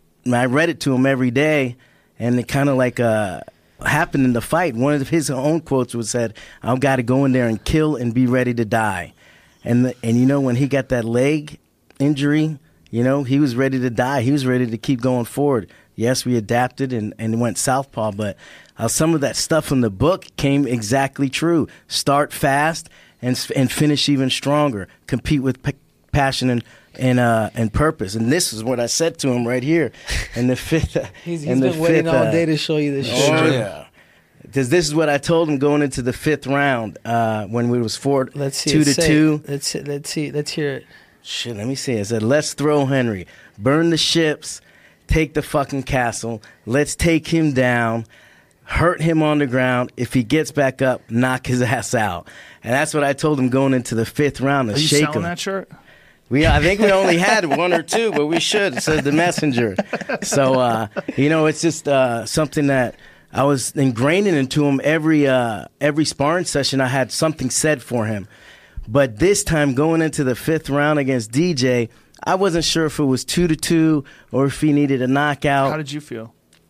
I read it to him every day, and it kind of like uh, happened in the fight. One of his own quotes was said, I've got to go in there and kill and be ready to die. And, the, and you know, when he got that leg injury, you know, he was ready to die. He was ready to keep going forward. Yes, we adapted and, and went southpaw, but uh, some of that stuff in the book came exactly true. Start fast and and finish even stronger. Compete with p- passion and and uh, and purpose. And this is what I said to him right here in the fifth. Uh,
He's, he's
in the
been waiting
fifth,
all
uh,
day to show you this
Oh
shit.
yeah. Because this is what I told him going into the fifth round uh, when we was four,
Let's see
two
it
to
say.
two.
Let's see, let's see. Let's hear it.
Shit, let me see. I said, let's throw Henry. Burn the ships. Take the fucking castle. Let's take him down. Hurt him on the ground. If he gets back up, knock his ass out. And that's what I told him going into the fifth round to
Are you
shake
selling
him.
that shirt?
We, I think we only had one or two, but we should. It says the messenger. So, uh, you know, it's just uh, something that I was ingraining into him. Every uh, every sparring session, I had something said for him. But this time, going into the fifth round against D J, I wasn't sure if it was two to two or if he needed a knockout.
How did you feel?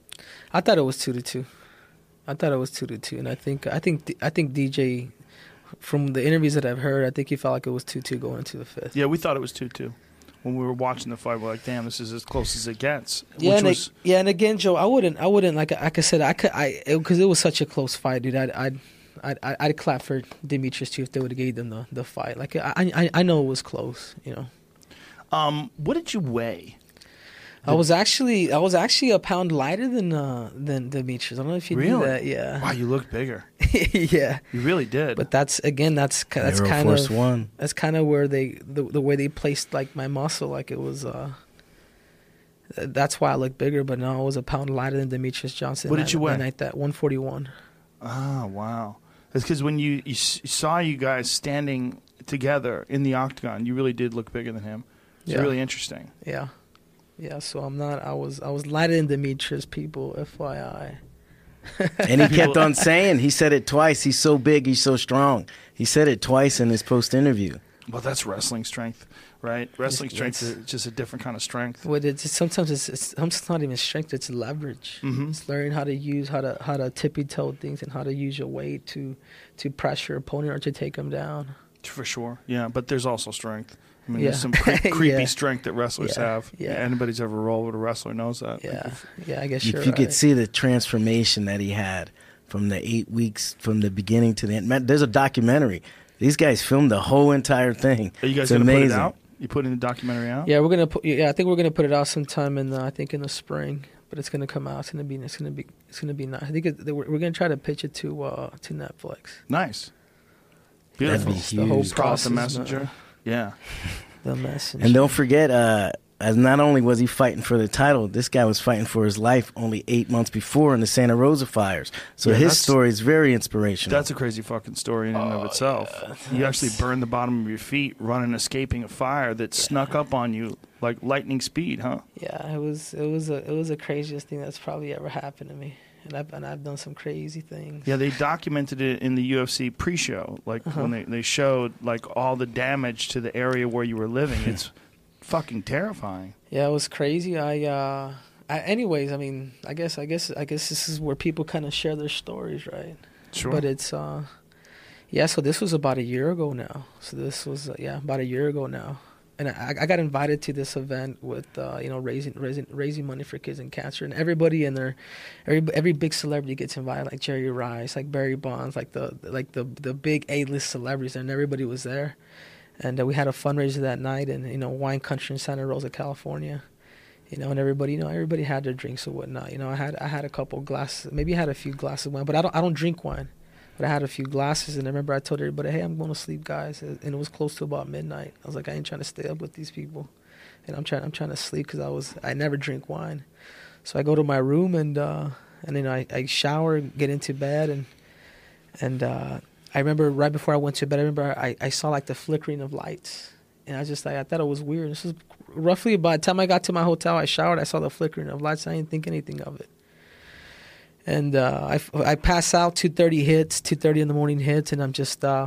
I thought it was two to two. I thought it was two to two, and I think I think I think D J, from the interviews that I've heard, I think he felt like it was two two going into the fifth.
Yeah, we thought it was two two. When we were watching the fight, we're like, damn, this is as close as it gets.
Yeah,
Which
and
was,
it, yeah, and again, Joe, I wouldn't, I wouldn't like, like I said, I could, I, because it, it was such a close fight, dude. I'd, I'd, I'd, I'd clap for Demetrius too if they would have gave them the, the fight. Like, I, I, I know it was close, you know.
um, what did you weigh?
I was actually, I was actually a pound lighter than, uh, than Demetrius. I don't know if you knew
Really?
that. Yeah.
Wow, you looked bigger.
Yeah.
You really did.
But that's again, that's ki- that's
Aero
kind
Force
of
One.
that's kind of where they the the way they placed like my muscle, like it was. uh That's why I looked bigger, but no, I was a pound lighter than Demetrius Johnson.
What did
that-
you weigh?
That night, that one forty-one.
Ah, wow. It's because when you, you s- saw you guys standing together in the octagon, you really did look bigger than him. It's
Yeah.
really interesting.
Yeah, yeah. So I'm not. I was I was lighter than Demetrius. People, F Y I.
And he kept on saying, he said it twice, he's so big, he's so strong. He said it twice in his post-interview.
Well, that's wrestling strength, right? Wrestling
Yes,
strength
yes.
is just a different kind of strength.
What it's sometimes it's, it's sometimes it's not even strength. It's leverage.
Mhm.
It's learning how to use how to how to tippy toe things and how to use your weight to to press your opponent or to take them down.
For sure. Yeah, but there's also strength. I mean,
Yeah.
there's some cre- creepy
Yeah.
strength that wrestlers
Yeah.
have.
Yeah.
Anybody's ever rolled with a wrestler knows that. Like,
Yeah,
if-
yeah, I guess
If
you're
you
right.
could see the transformation that he had from the eight weeks from the beginning to the end. Man, there's a documentary. These guys filmed the whole entire thing.
Are you guys
it's
going to put it
amazing.
out? You putting the documentary out?
Yeah, we're gonna put. Yeah, I think we're gonna put it out sometime in the, I think in the spring. But it's gonna come out. It's gonna be. It's gonna be. It's gonna be nice. I think it, we're, we're gonna try to pitch it to uh, to Netflix.
Nice.
That'd
Beautiful.
be
The whole
huge.
Just call it
process.
the messenger.
man.
Yeah.
The messenger.
And don't forget, uh, as not only was he fighting for the title, this guy was fighting for his life only eight months before in the Santa Rosa fires. So
Yeah,
his
that's-
story is very inspirational.
That's a crazy fucking story in and
Oh,
of itself. You actually burned the bottom of your feet running, escaping a fire that snuck up on you like lightning speed, huh?
Yeah, it was. It was a. It was the craziest thing that's probably ever happened to me. And I've and I've done some crazy things.
Yeah, they documented it in the U F C pre-show, like
Uh-huh.
when they, they showed like all the damage to the area where you were living. It's fucking terrifying.
Yeah, it was crazy. I. uh I, anyways, I mean, I guess. I guess. I guess this is where people kind of share their stories, right?
Sure.
But it's. uh Yeah, so this was about a year ago now. So this was uh, yeah about a year ago now. And I, I got invited to this event with, uh, you know, raising, raising raising money for kids in cancer, and everybody in there, every every big celebrity gets invited, like Jerry Rice, like Barry Bonds, like the like the the big A-list celebrities, and everybody was there, and uh, we had a fundraiser that night in you know wine country in Santa Rosa, California, you know, and everybody you know everybody had their drinks and whatnot. You know, I had I had a couple glasses, maybe I had a few glasses of wine, but I don't I don't drink wine. But I had a few glasses, and I remember I told everybody, hey, I'm going to sleep, guys. And it was close to about midnight. I was like, I ain't trying to stay up with these people. And I'm trying I'm trying to sleep because I was I never drink wine. So I go to my room, and uh, and then I, I shower, get into bed. And and uh, I remember right before I went to bed, I remember I, I saw like the flickering of lights. And I just like, I thought it was weird. This was roughly by the time I got to my hotel, I showered, I saw the flickering of lights. I didn't think anything of it. And uh, I, I pass out, two thirty hits, two thirty in the morning hits, and I'm just, uh,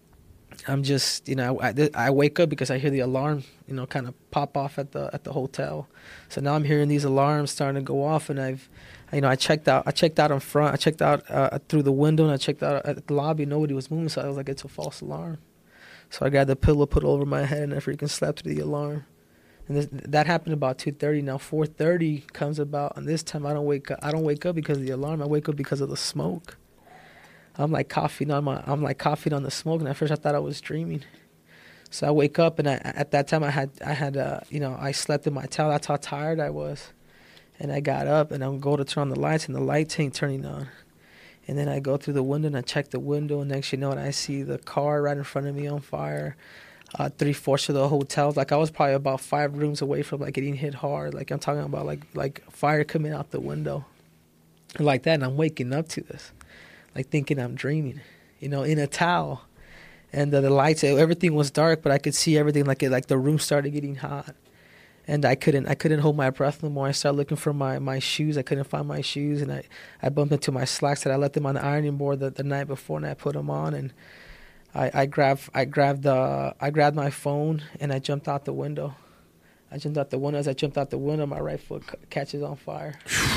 I'm just, you know, I, I wake up because I hear the alarm, you know, kind of pop off at the at the hotel. So now I'm hearing these alarms starting to go off, and I've, you know, I checked out, I checked out in front, I checked out uh, through the window, and I checked out at the lobby. Nobody was moving, so I was like, it's a false alarm. So I grabbed the pillow, put it over my head, and I freaking slept through the alarm. And this, that happened about two thirty. Now four thirty comes about, and this time I don't wake up. I don't wake up because of the alarm. I wake up because of the smoke. I'm like coughing on my. I'm like coughing on the smoke, and at first I thought I was dreaming. So I wake up, and I, at that time I had I had uh, you know I slept in my towel. That's how tired I was, and I got up and I'm going to turn on the lights, and the lights ain't turning on. And then I go through the window and I check the window, and next you know, and I see the car right in front of me on fire. Uh, three-fourths of the hotels. Like, I was probably about five rooms away from, like, getting hit hard. Like, I'm talking about, like, like fire coming out the window. Like that, and I'm waking up to this. Like, thinking I'm dreaming, you know, in a towel. And uh, the lights, everything was dark, but I could see everything. Like, it, like the room started getting hot. And I couldn't I couldn't hold my breath no more. I started looking for my, my shoes. I couldn't find my shoes. And I, I bumped into my slacks that I left them on the ironing board the, the night before, and I put them on. And I, I grabbed I grabbed the I grabbed my phone and I jumped out the window. I jumped out the window. As I jumped out the window, my right foot c- catches on fire.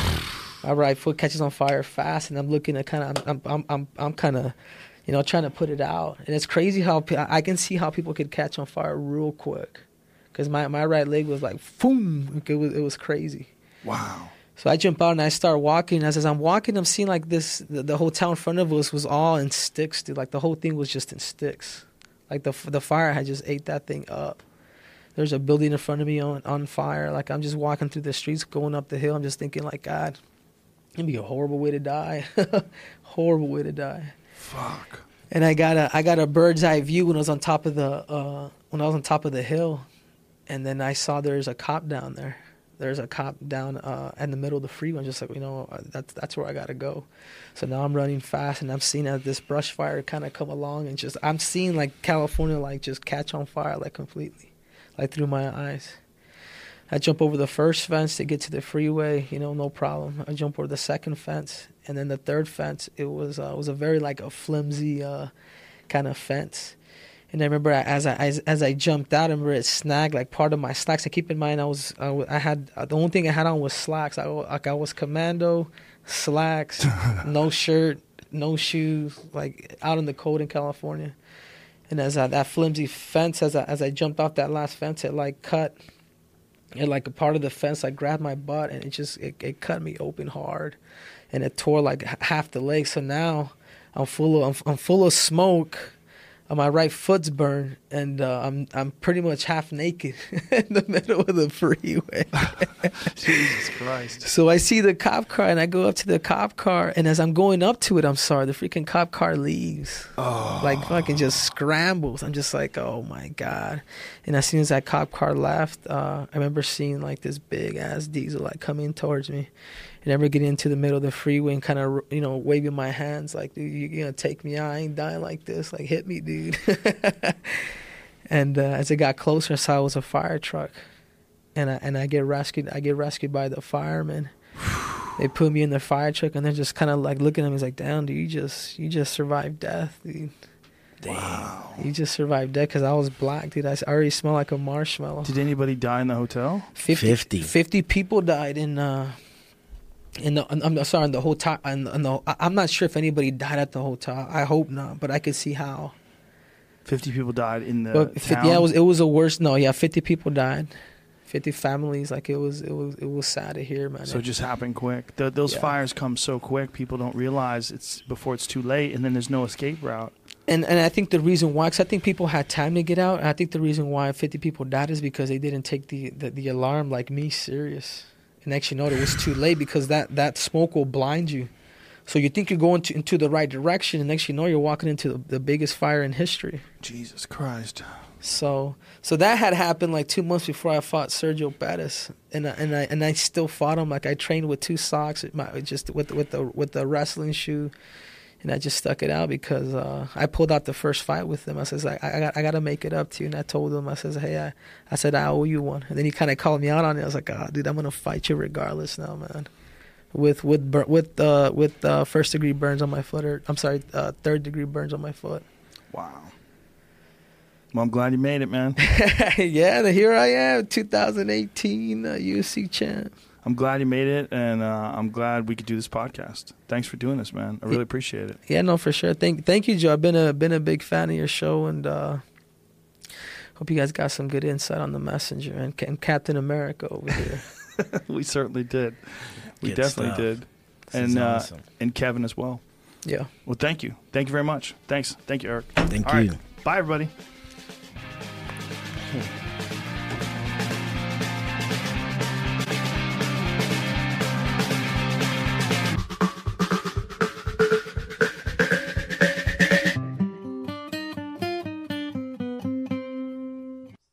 My right foot catches on fire fast, and I'm looking at kind of I'm I'm I'm I'm kind of, you know, trying to put it out. And it's crazy how pe- I can see how people could catch on fire real quick, because my, my right leg was like boom. It was it was crazy.
Wow.
So I jump out and I start walking. As, as I'm walking, I'm seeing like this, the, the hotel in front of us was all in sticks, dude. Like the whole thing was just in sticks. Like the the fire had just ate that thing up. There's a building in front of me on, on fire. Like I'm just walking through the streets, going up the hill. I'm just thinking like, God, it'd be a horrible way to die. Horrible way to die.
Fuck.
And I got a I got a bird's eye view when I was on top of the uh, when I was on top of the hill, and then I saw there's a cop down there. There's a cop down uh, in the middle of the freeway. I'm just like, you know, that's that's where I gotta go. So now I'm running fast, and I'm seeing as this brush fire kind of come along, and just I'm seeing like California like just catch on fire like completely, like through my eyes. I jump over the first fence to get to the freeway, you know, no problem. I jump over the second fence, and then the third fence. It was uh, it was a very like a flimsy uh, kind of fence. And I remember as I as, as I jumped out, I remember it snagged like part of my slacks. And keep in mind, I was I, I had uh, the only thing I had on was slacks. I like I was commando, slacks, no shirt, no shoes, like out in the cold in California. And as I, that flimsy fence, as I, as I jumped off that last fence, it like cut, it like a part of the fence, like grabbed my butt, and it just it, it cut me open hard, and it tore like h- half the leg. So now I'm full of I'm, I'm full of smoke. Uh, my right foot's burned, and uh, I'm I'm pretty much half naked in the middle of the freeway.
Jesus Christ.
So I see the cop car, and I go up to the cop car, and as I'm going up to it, I'm sorry, the freaking cop car leaves.
Oh.
Like fucking just scrambles. I'm just like, oh my God. And as soon as that cop car left, uh, I remember seeing like this big ass diesel like coming towards me. And I remember getting into the middle of the freeway and kind of, you know, waving my hands like, dude, you're going to take me out. I ain't dying like this. Like, hit me, dude. And uh, as it got closer, I saw it was a fire truck. And I, and I get rescued. I get rescued by the firemen. They put me in the fire truck, and they're just kind of like looking at me. It's like, damn, dude, you just you just survived death, dude.
Wow.
You just survived death because I was black, dude. I already smell like a marshmallow.
Did anybody die in the hotel?
fifty,
fifty.
fifty people died in uh in the I'm sorry in the hotel. In the, in the, I'm not sure if anybody died at the hotel. I hope not, but I could see how.
fifty people died in the
But
town?
fifty, yeah, it was it was a worse. No, yeah, fifty people died. fifty families. Like it was it was it was sad to hear, man.
So it just happened quick. The, those
Yeah.
fires come so quick. People don't realize it's before it's too late, and then there's no escape route.
And and I think the reason why, because I think people had time to get out. And I think the reason why fifty people died is because they didn't take the, the, the alarm like me serious. And next you know, it was too late because that, that smoke will blind you. So you think you're going to, into the right direction, and next you know, you're walking into the, the biggest fire in history.
Jesus Christ.
So so that had happened like two months before I fought Sergio Pettis, and I, and I and I still fought him. Like I trained with two socks, my, just with with the with the wrestling shoe. And I just stuck it out because uh, I pulled out the first fight with him. I says, I, I got I got to make it up to you. And I told him, I says, hey, I, I said, I owe you one. And then he kind of called me out on it. I was like, oh, dude, I'm going to fight you regardless now, man. With with bur- with uh, with uh, first degree burns on my foot. Or, I'm sorry, uh, third degree burns on my foot.
Wow. Well, I'm glad you made it, man.
Yeah, here I am, two thousand eighteen uh, U F C champ.
I'm glad you made it, and uh, I'm glad we could do this podcast. Thanks for doing this, man. I really appreciate it.
Yeah, no, for sure. Thank, thank you, Joe. I've been a been a big fan of your show, and uh, hope you guys got some good insight on the messenger and, and Captain America over here.
We certainly did. We
Good
definitely
stuff.
did,
This
and
is
uh,
awesome.
and Kevin as well.
Yeah.
Well, thank you. Thank you very much. Thanks. Thank you, Eric.
Thank
All
you.
right. Bye, everybody.
Hmm.